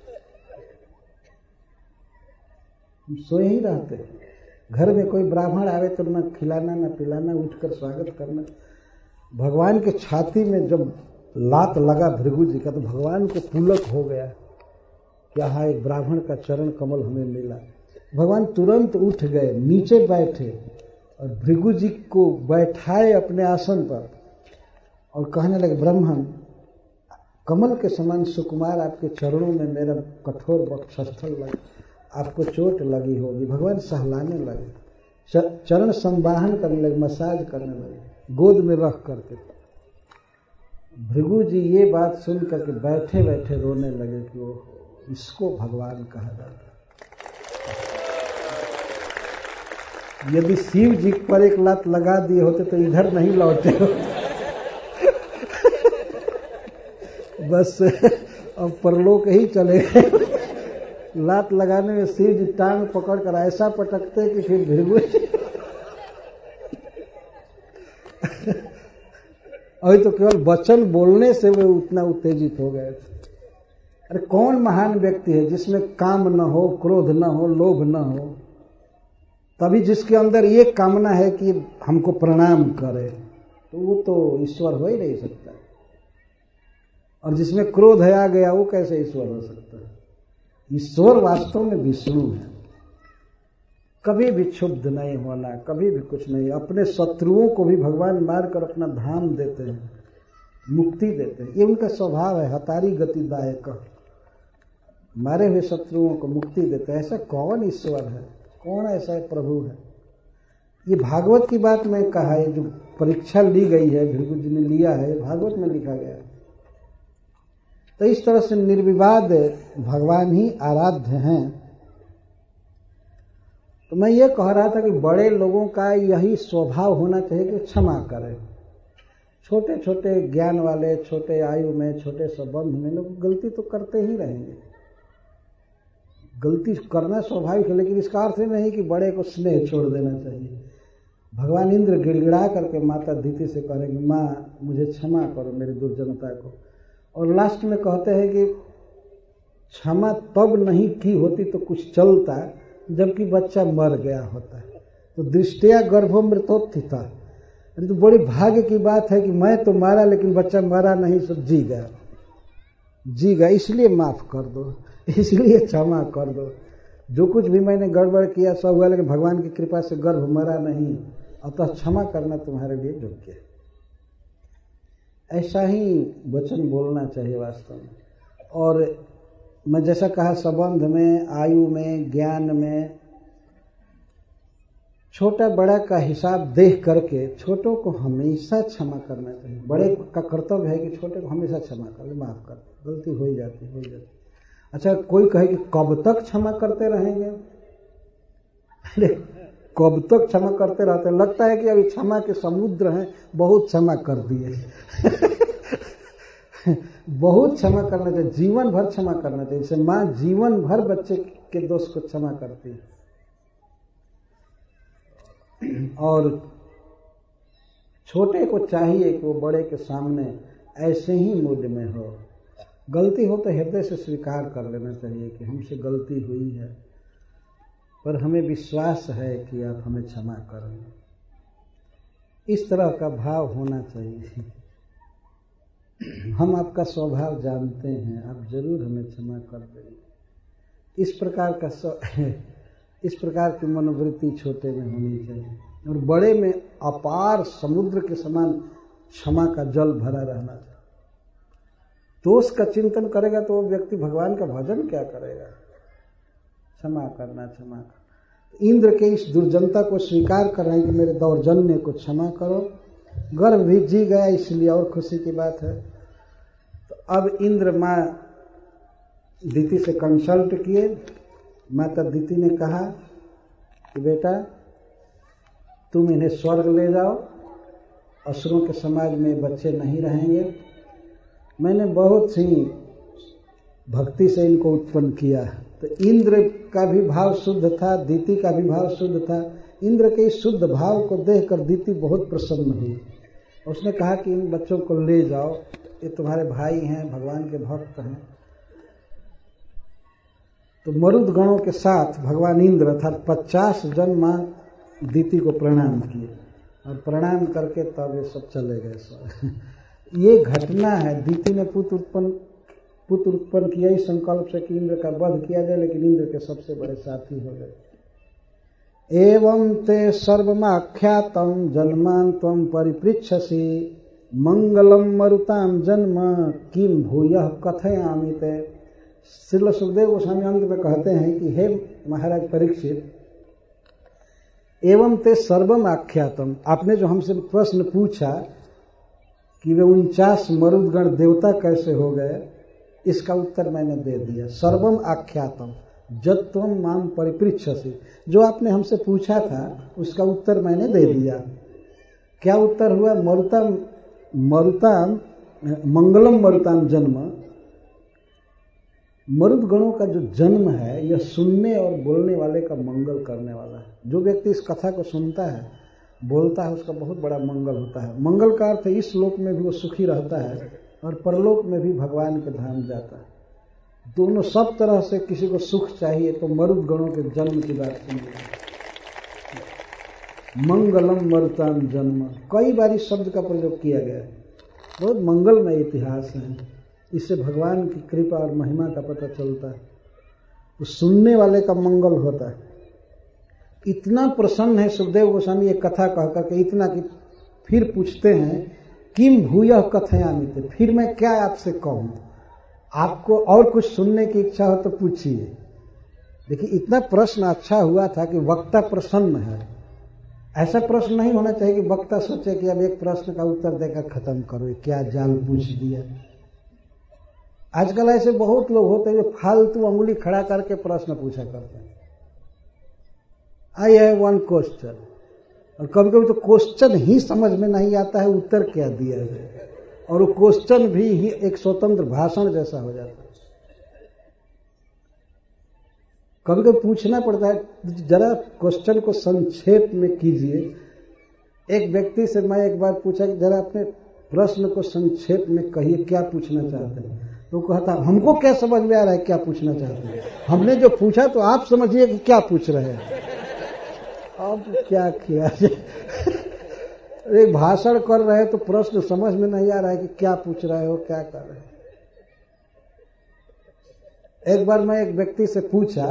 Speaker 1: सोए ही रहते हैं। घर में कोई ब्राह्मण आवे तो न खिलाना न पिलाना, उठकर स्वागत करना। भगवान के छाती में जब लात लगा भृगु जी का, तो भगवान को पुलक हो गया कि हाँ, एक ब्राह्मण का चरण कमल हमें मिला। भगवान तुरंत उठ गए, नीचे बैठे और भृगु जी को बैठाए अपने आसन पर, और कहने लगे ब्राह्मण, कमल के समान सुकुमार आपके चरणों में मेरा कठोर वक्षस्थल लगा, आपको चोट लगी होगी। भगवान सहलाने लगे, चरण संवाहन करने लगे, मसाज करने लगे, गोद में रख करके। भृगु जी ये बात सुन करके बैठे बैठे रोने लगे कि वो इसको भगवान कहा जाता। यदि शिव जी पर एक लात लगा दिए होते तो इधर नहीं लौटे होते। बस अब परलोक ही चले गए। लात लगाने में शिव जी टांग पकड़ कर ऐसा पटकते कि फिर भृगु अभी तो केवल वचन बोलने से वे उतना उत्तेजित हो गए थे। अरे कौन महान व्यक्ति है जिसमें काम न हो, क्रोध न हो, लोभ न हो, तभी जिसके अंदर ये कामना है कि हमको प्रणाम करे, तो वो तो ईश्वर हो ही नहीं सकता। और जिसमें क्रोध है आ गया, वो कैसे ईश्वर हो सकता है? ईश्वर वास्तव में विष्णु है। कभी भी क्षुब्ध नहीं होना, कभी भी कुछ नहीं। अपने शत्रुओं को भी भगवान मारकर अपना धाम देते हैं, मुक्ति देते हैं। ये उनका स्वभाव है, हतारी गतिदायक, मारे हुए शत्रुओं को मुक्ति देते हैं। ऐसा कौन ईश्वर है, कौन ऐसा प्रभु है? ये भागवत की बात में कहा है, जो परीक्षा ली गई है, भृगु जी ने लिया है, भागवत में लिखा गया है। तो इस तरह से निर्विवाद भगवान ही आराध्य हैं। तो मैं ये कह रहा था कि बड़े लोगों का यही स्वभाव होना चाहिए कि क्षमा करें। छोटे छोटे ज्ञान वाले, छोटे आयु में, छोटे संबंध में लोग गलती तो करते ही रहेंगे। गलती करना स्वाभाविक है, लेकिन इसका अर्थ नहीं कि बड़े को स्नेह छोड़ देना चाहिए। भगवान इंद्र गिड़गिड़ा करके माता दीति से कह रहे कि माँ मुझे क्षमा करो मेरी दुर्जनता को, और लास्ट में कहते हैं कि क्षमा तब नहीं की होती तो कुछ चलता जबकि बच्चा मर गया होता है। तो दृष्टिया गर्भो मृतोत्थिता, अरे तो बड़ी भाग्य की बात है कि मैं तो मारा लेकिन बच्चा मरा नहीं, सब जी गया जी गया इसलिए माफ कर दो, इसलिए क्षमा कर दो। जो कुछ भी मैंने गड़बड़ किया सब हुआ, लेकिन भगवान की कृपा से गर्भ मरा नहीं, अतः क्षमा करना तुम्हारे लिए योग्य है। ऐसा ही वचन बोलना चाहिए वास्तव में। और मैं जैसा कहा, संबंध में, आयु में, ज्ञान में छोटा बड़ा का हिसाब देख करके छोटों को हमेशा क्षमा करना चाहिए। बड़े का कर्तव्य है कि छोटे को हमेशा क्षमा कर ले, माफ कर दे, गलती हो ही जाती हो ही जाती। अच्छा, कोई कहे कि कब तक क्षमा करते रहेंगे? अरे कब तक क्षमा करते रहते हैं? लगता है कि अभी क्षमा के समुद्र हैं, बहुत क्षमा कर दिए बहुत क्षमा करना चाहिए, जीवन भर क्षमा करना चाहिए। जैसे माँ जीवन भर बच्चे के दोष को क्षमा करती है। और छोटे को चाहिए कि वो बड़े के सामने ऐसे ही मूड में हो। गलती हो तो हृदय से स्वीकार कर लेना चाहिए कि हमसे गलती हुई है, पर हमें विश्वास है कि आप हमें क्षमा करेंगे। इस तरह का भाव होना चाहिए। हम आपका स्वभाव जानते हैं, आप जरूर हमें क्षमा कर देंगे। इस प्रकार का स्व... इस प्रकार की मनोवृत्ति छोटे में होनी चाहिए, और बड़े में अपार समुद्र के समान क्षमा का जल भरा रहना चाहिए। दोष का चिंतन करेगा तो वो व्यक्ति भगवान का भजन क्या करेगा? क्षमा करना, क्षमा करना। इंद्र के इस दुर्जनता को स्वीकार कर रहे हैं कि मेरे दौर्जन्य को क्षमा करो। गर्भ भी जी गया, इसलिए और खुशी की बात है। तो अब इंद्र माँ दीति से कंसल्ट किए। माता दीति ने कहा कि बेटा तुम इन्हें स्वर्ग ले जाओ, असुरों के समाज में बच्चे नहीं रहेंगे। मैंने बहुत सी भक्ति से इनको उत्पन्न किया। तो इंद्र का भी भाव शुद्ध था, दीति का भी भाव शुद्ध था। इंद्र के इस शुद्ध भाव को देखकर दीति बहुत प्रसन्न हुई। उसने कहा कि इन बच्चों को ले जाओ, ये तुम्हारे भाई हैं, भगवान के भक्त हैं। तो मरुद गणों के साथ भगवान इंद्र अर्थात पचास जन माँ दीति को प्रणाम किए, और प्रणाम करके तब ये सब चले गए सब। ये घटना है। दीति ने पुत्र उत्पन्न पुत्र उत्पन्न किया इस संकल्प से कि इंद्र का वध किया जाए, लेकिन इंद्र के सबसे बड़े साथी हो गए। एवं ते सर्वमाख्यातम जन्मान त्वं परिपृच्छसि मंगलम मरुताम जन्म किम भूयः कथयामि ते। श्रील सुखदेव गोस्वामी अंत में कहते हैं कि हे महाराज परीक्षित, एवं ते सर्वम आख्यातम, आपने जो हमसे प्रश्न पूछा कि वे उनचास मरुदगण देवता कैसे हो गए, इसका उत्तर मैंने दे दिया। सर्वम आख्यातम जत्वम माम परिपृच्छसि, जो आपने हमसे पूछा था उसका उत्तर मैंने दे दिया। क्या उत्तर हुआ? मरुताम मरुताम मंगलम मरुताम जन्म। मरुद गणों का जो जन्म है यह सुनने और बोलने वाले का मंगल करने वाला है। जो व्यक्ति इस कथा को सुनता है, बोलता है, उसका बहुत बड़ा मंगल होता है। मंगल का अर्थ इस लोक में भी वो सुखी रहता है और परलोक में भी भगवान के धाम जाता है। दोनों सब तरह से किसी को सुख चाहिए तो मरुद गणों के जन्म की बात सुनिए। मंगलम मरुताम जन्म, कई बार इस शब्द का प्रयोग किया गया है। बहुत मंगलमय इतिहास है। इससे भगवान की कृपा और महिमा का पता चलता है। तो सुनने वाले का मंगल होता है। इतना प्रसन्न है सुखदेव गोस्वामी ये कथा कह करके, इतना कि फिर पूछते हैं किम भूयः कथयामि ते, फिर मैं क्या आपसे कहूं? आपको और कुछ सुनने की इच्छा हो तो पूछिए। देखिए इतना प्रश्न अच्छा हुआ था कि वक्ता प्रसन्न है। ऐसा प्रश्न नहीं होना चाहिए कि वक्ता सोचे कि अब एक प्रश्न का उत्तर देकर खत्म करो, क्या जाल पूछ दिया। आजकल ऐसे बहुत लोग होते हैं जो फालतू अंगुली खड़ा करके प्रश्न पूछा करते हैं। आई हैव वन क्वेश्चन, और कभी कभी तो क्वेश्चन ही समझ में नहीं आता है उत्तर क्या दिया जाए, और वो क्वेश्चन भी ही एक स्वतंत्र भाषण जैसा हो जाता है। कभी कभी पूछना पड़ता है जरा क्वेश्चन को संक्षेप में कीजिए। एक व्यक्ति से मैं एक बार पूछा कि जरा अपने प्रश्न को संक्षेप में कहिए, क्या पूछना चाहते हैं। तो कहता हमको क्या समझ में आ रहा है क्या पूछना चाहते हैं, हमने जो पूछा तो आप समझिए कि क्या पूछ रहे हैं। अब क्या किया एक भाषण कर रहे हैं तो प्रश्न समझ में नहीं आ रहा है कि क्या पूछ रहे हो, क्या कर रहे हो। एक बार मैं एक व्यक्ति से पूछा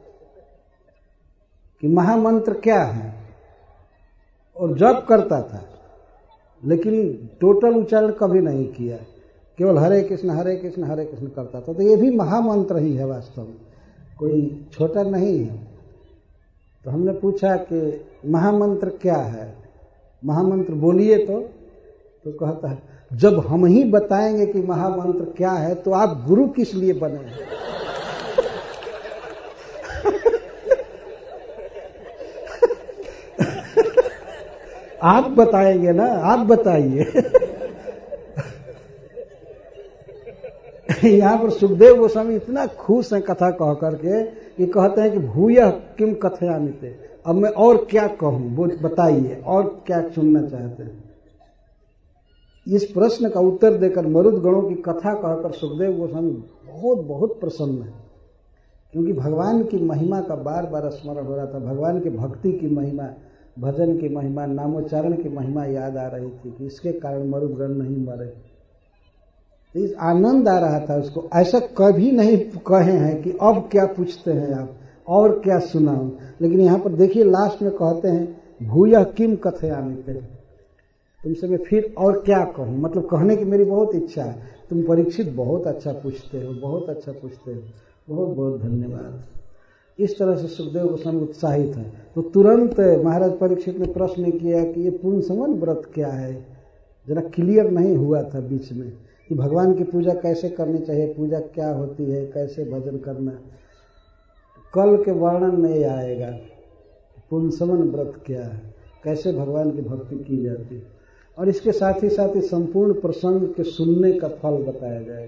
Speaker 1: कि महामंत्र क्या है, और जप करता था लेकिन टोटल उच्चारण कभी नहीं किया, केवल हरे कृष्ण हरे कृष्ण हरे कृष्ण करता था। तो ये भी महामंत्र ही है, वास्तव में कोई छोटा नहीं है। तो हमने पूछा कि महामंत्र क्या है, महामंत्र बोलिए। तो तो कहता है जब हम ही बताएंगे कि महामंत्र क्या है तो आप गुरु किस लिए बने। आप बताएंगे ना, आप बताइए। यहाँ पर सुखदेव गोस्वामी इतना खुश हैं कथा कह करके कि कहते हैं कि भूयः किम कथयामि, अब मैं और क्या कहूं, वो बताइए और क्या सुनना चाहते हैं। इस प्रश्न का उत्तर देकर मरुद गणों की कथा कहकर सुखदेव गोस्वामी बहुत बहुत प्रसन्न है, क्योंकि भगवान की महिमा का बार बार स्मरण हो रहा था। भगवान की भक्ति की महिमा, भजन की महिमा, नामोच्चारण की महिमा याद आ रही थी कि इसके कारण मरुदगण नहीं मरे। इस आनंद आ रहा था उसको। ऐसा कभी नहीं कहे हैं कि अब क्या पूछते हैं आप और क्या सुनाऊं, लेकिन यहाँ पर देखिए लास्ट में कहते हैं भूयः किम कथयामि, तुमसे मैं फिर और क्या कहूं, मतलब कहने की मेरी बहुत इच्छा है। तुम परीक्षित बहुत अच्छा पूछते हो, बहुत अच्छा पूछते हो, बहुत बहुत धन्यवाद। इस तरह से सुखदेव गोस्वामी उत्साहित है। तो तुरंत महाराज परीक्षित ने प्रश्न किया कि ये पुंसवन व्रत क्या है। जरा क्लियर नहीं हुआ था बीच में कि भगवान की पूजा कैसे करनी चाहिए, पूजा क्या होती है, कैसे भजन करना। कल के वर्णन में आएगा पुंसवन व्रत क्या है, कैसे भगवान की भक्ति की जाती है, और इसके साथ ही साथ ही संपूर्ण प्रसंग के सुनने का फल बताया जाएगा।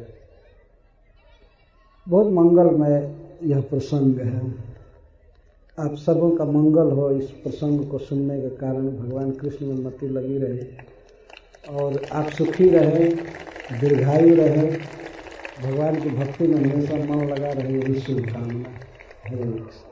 Speaker 1: बहुत मंगलमय यह प्रसंग है। आप सबों का मंगल हो इस प्रसंग को सुनने के कारण। भगवान कृष्ण में मति लगी रहे और आप सुखी रहे, दीर्घायु रहे, भगवान की भक्ति में हमेशा मन लगा रहे, यही शुभकामना है।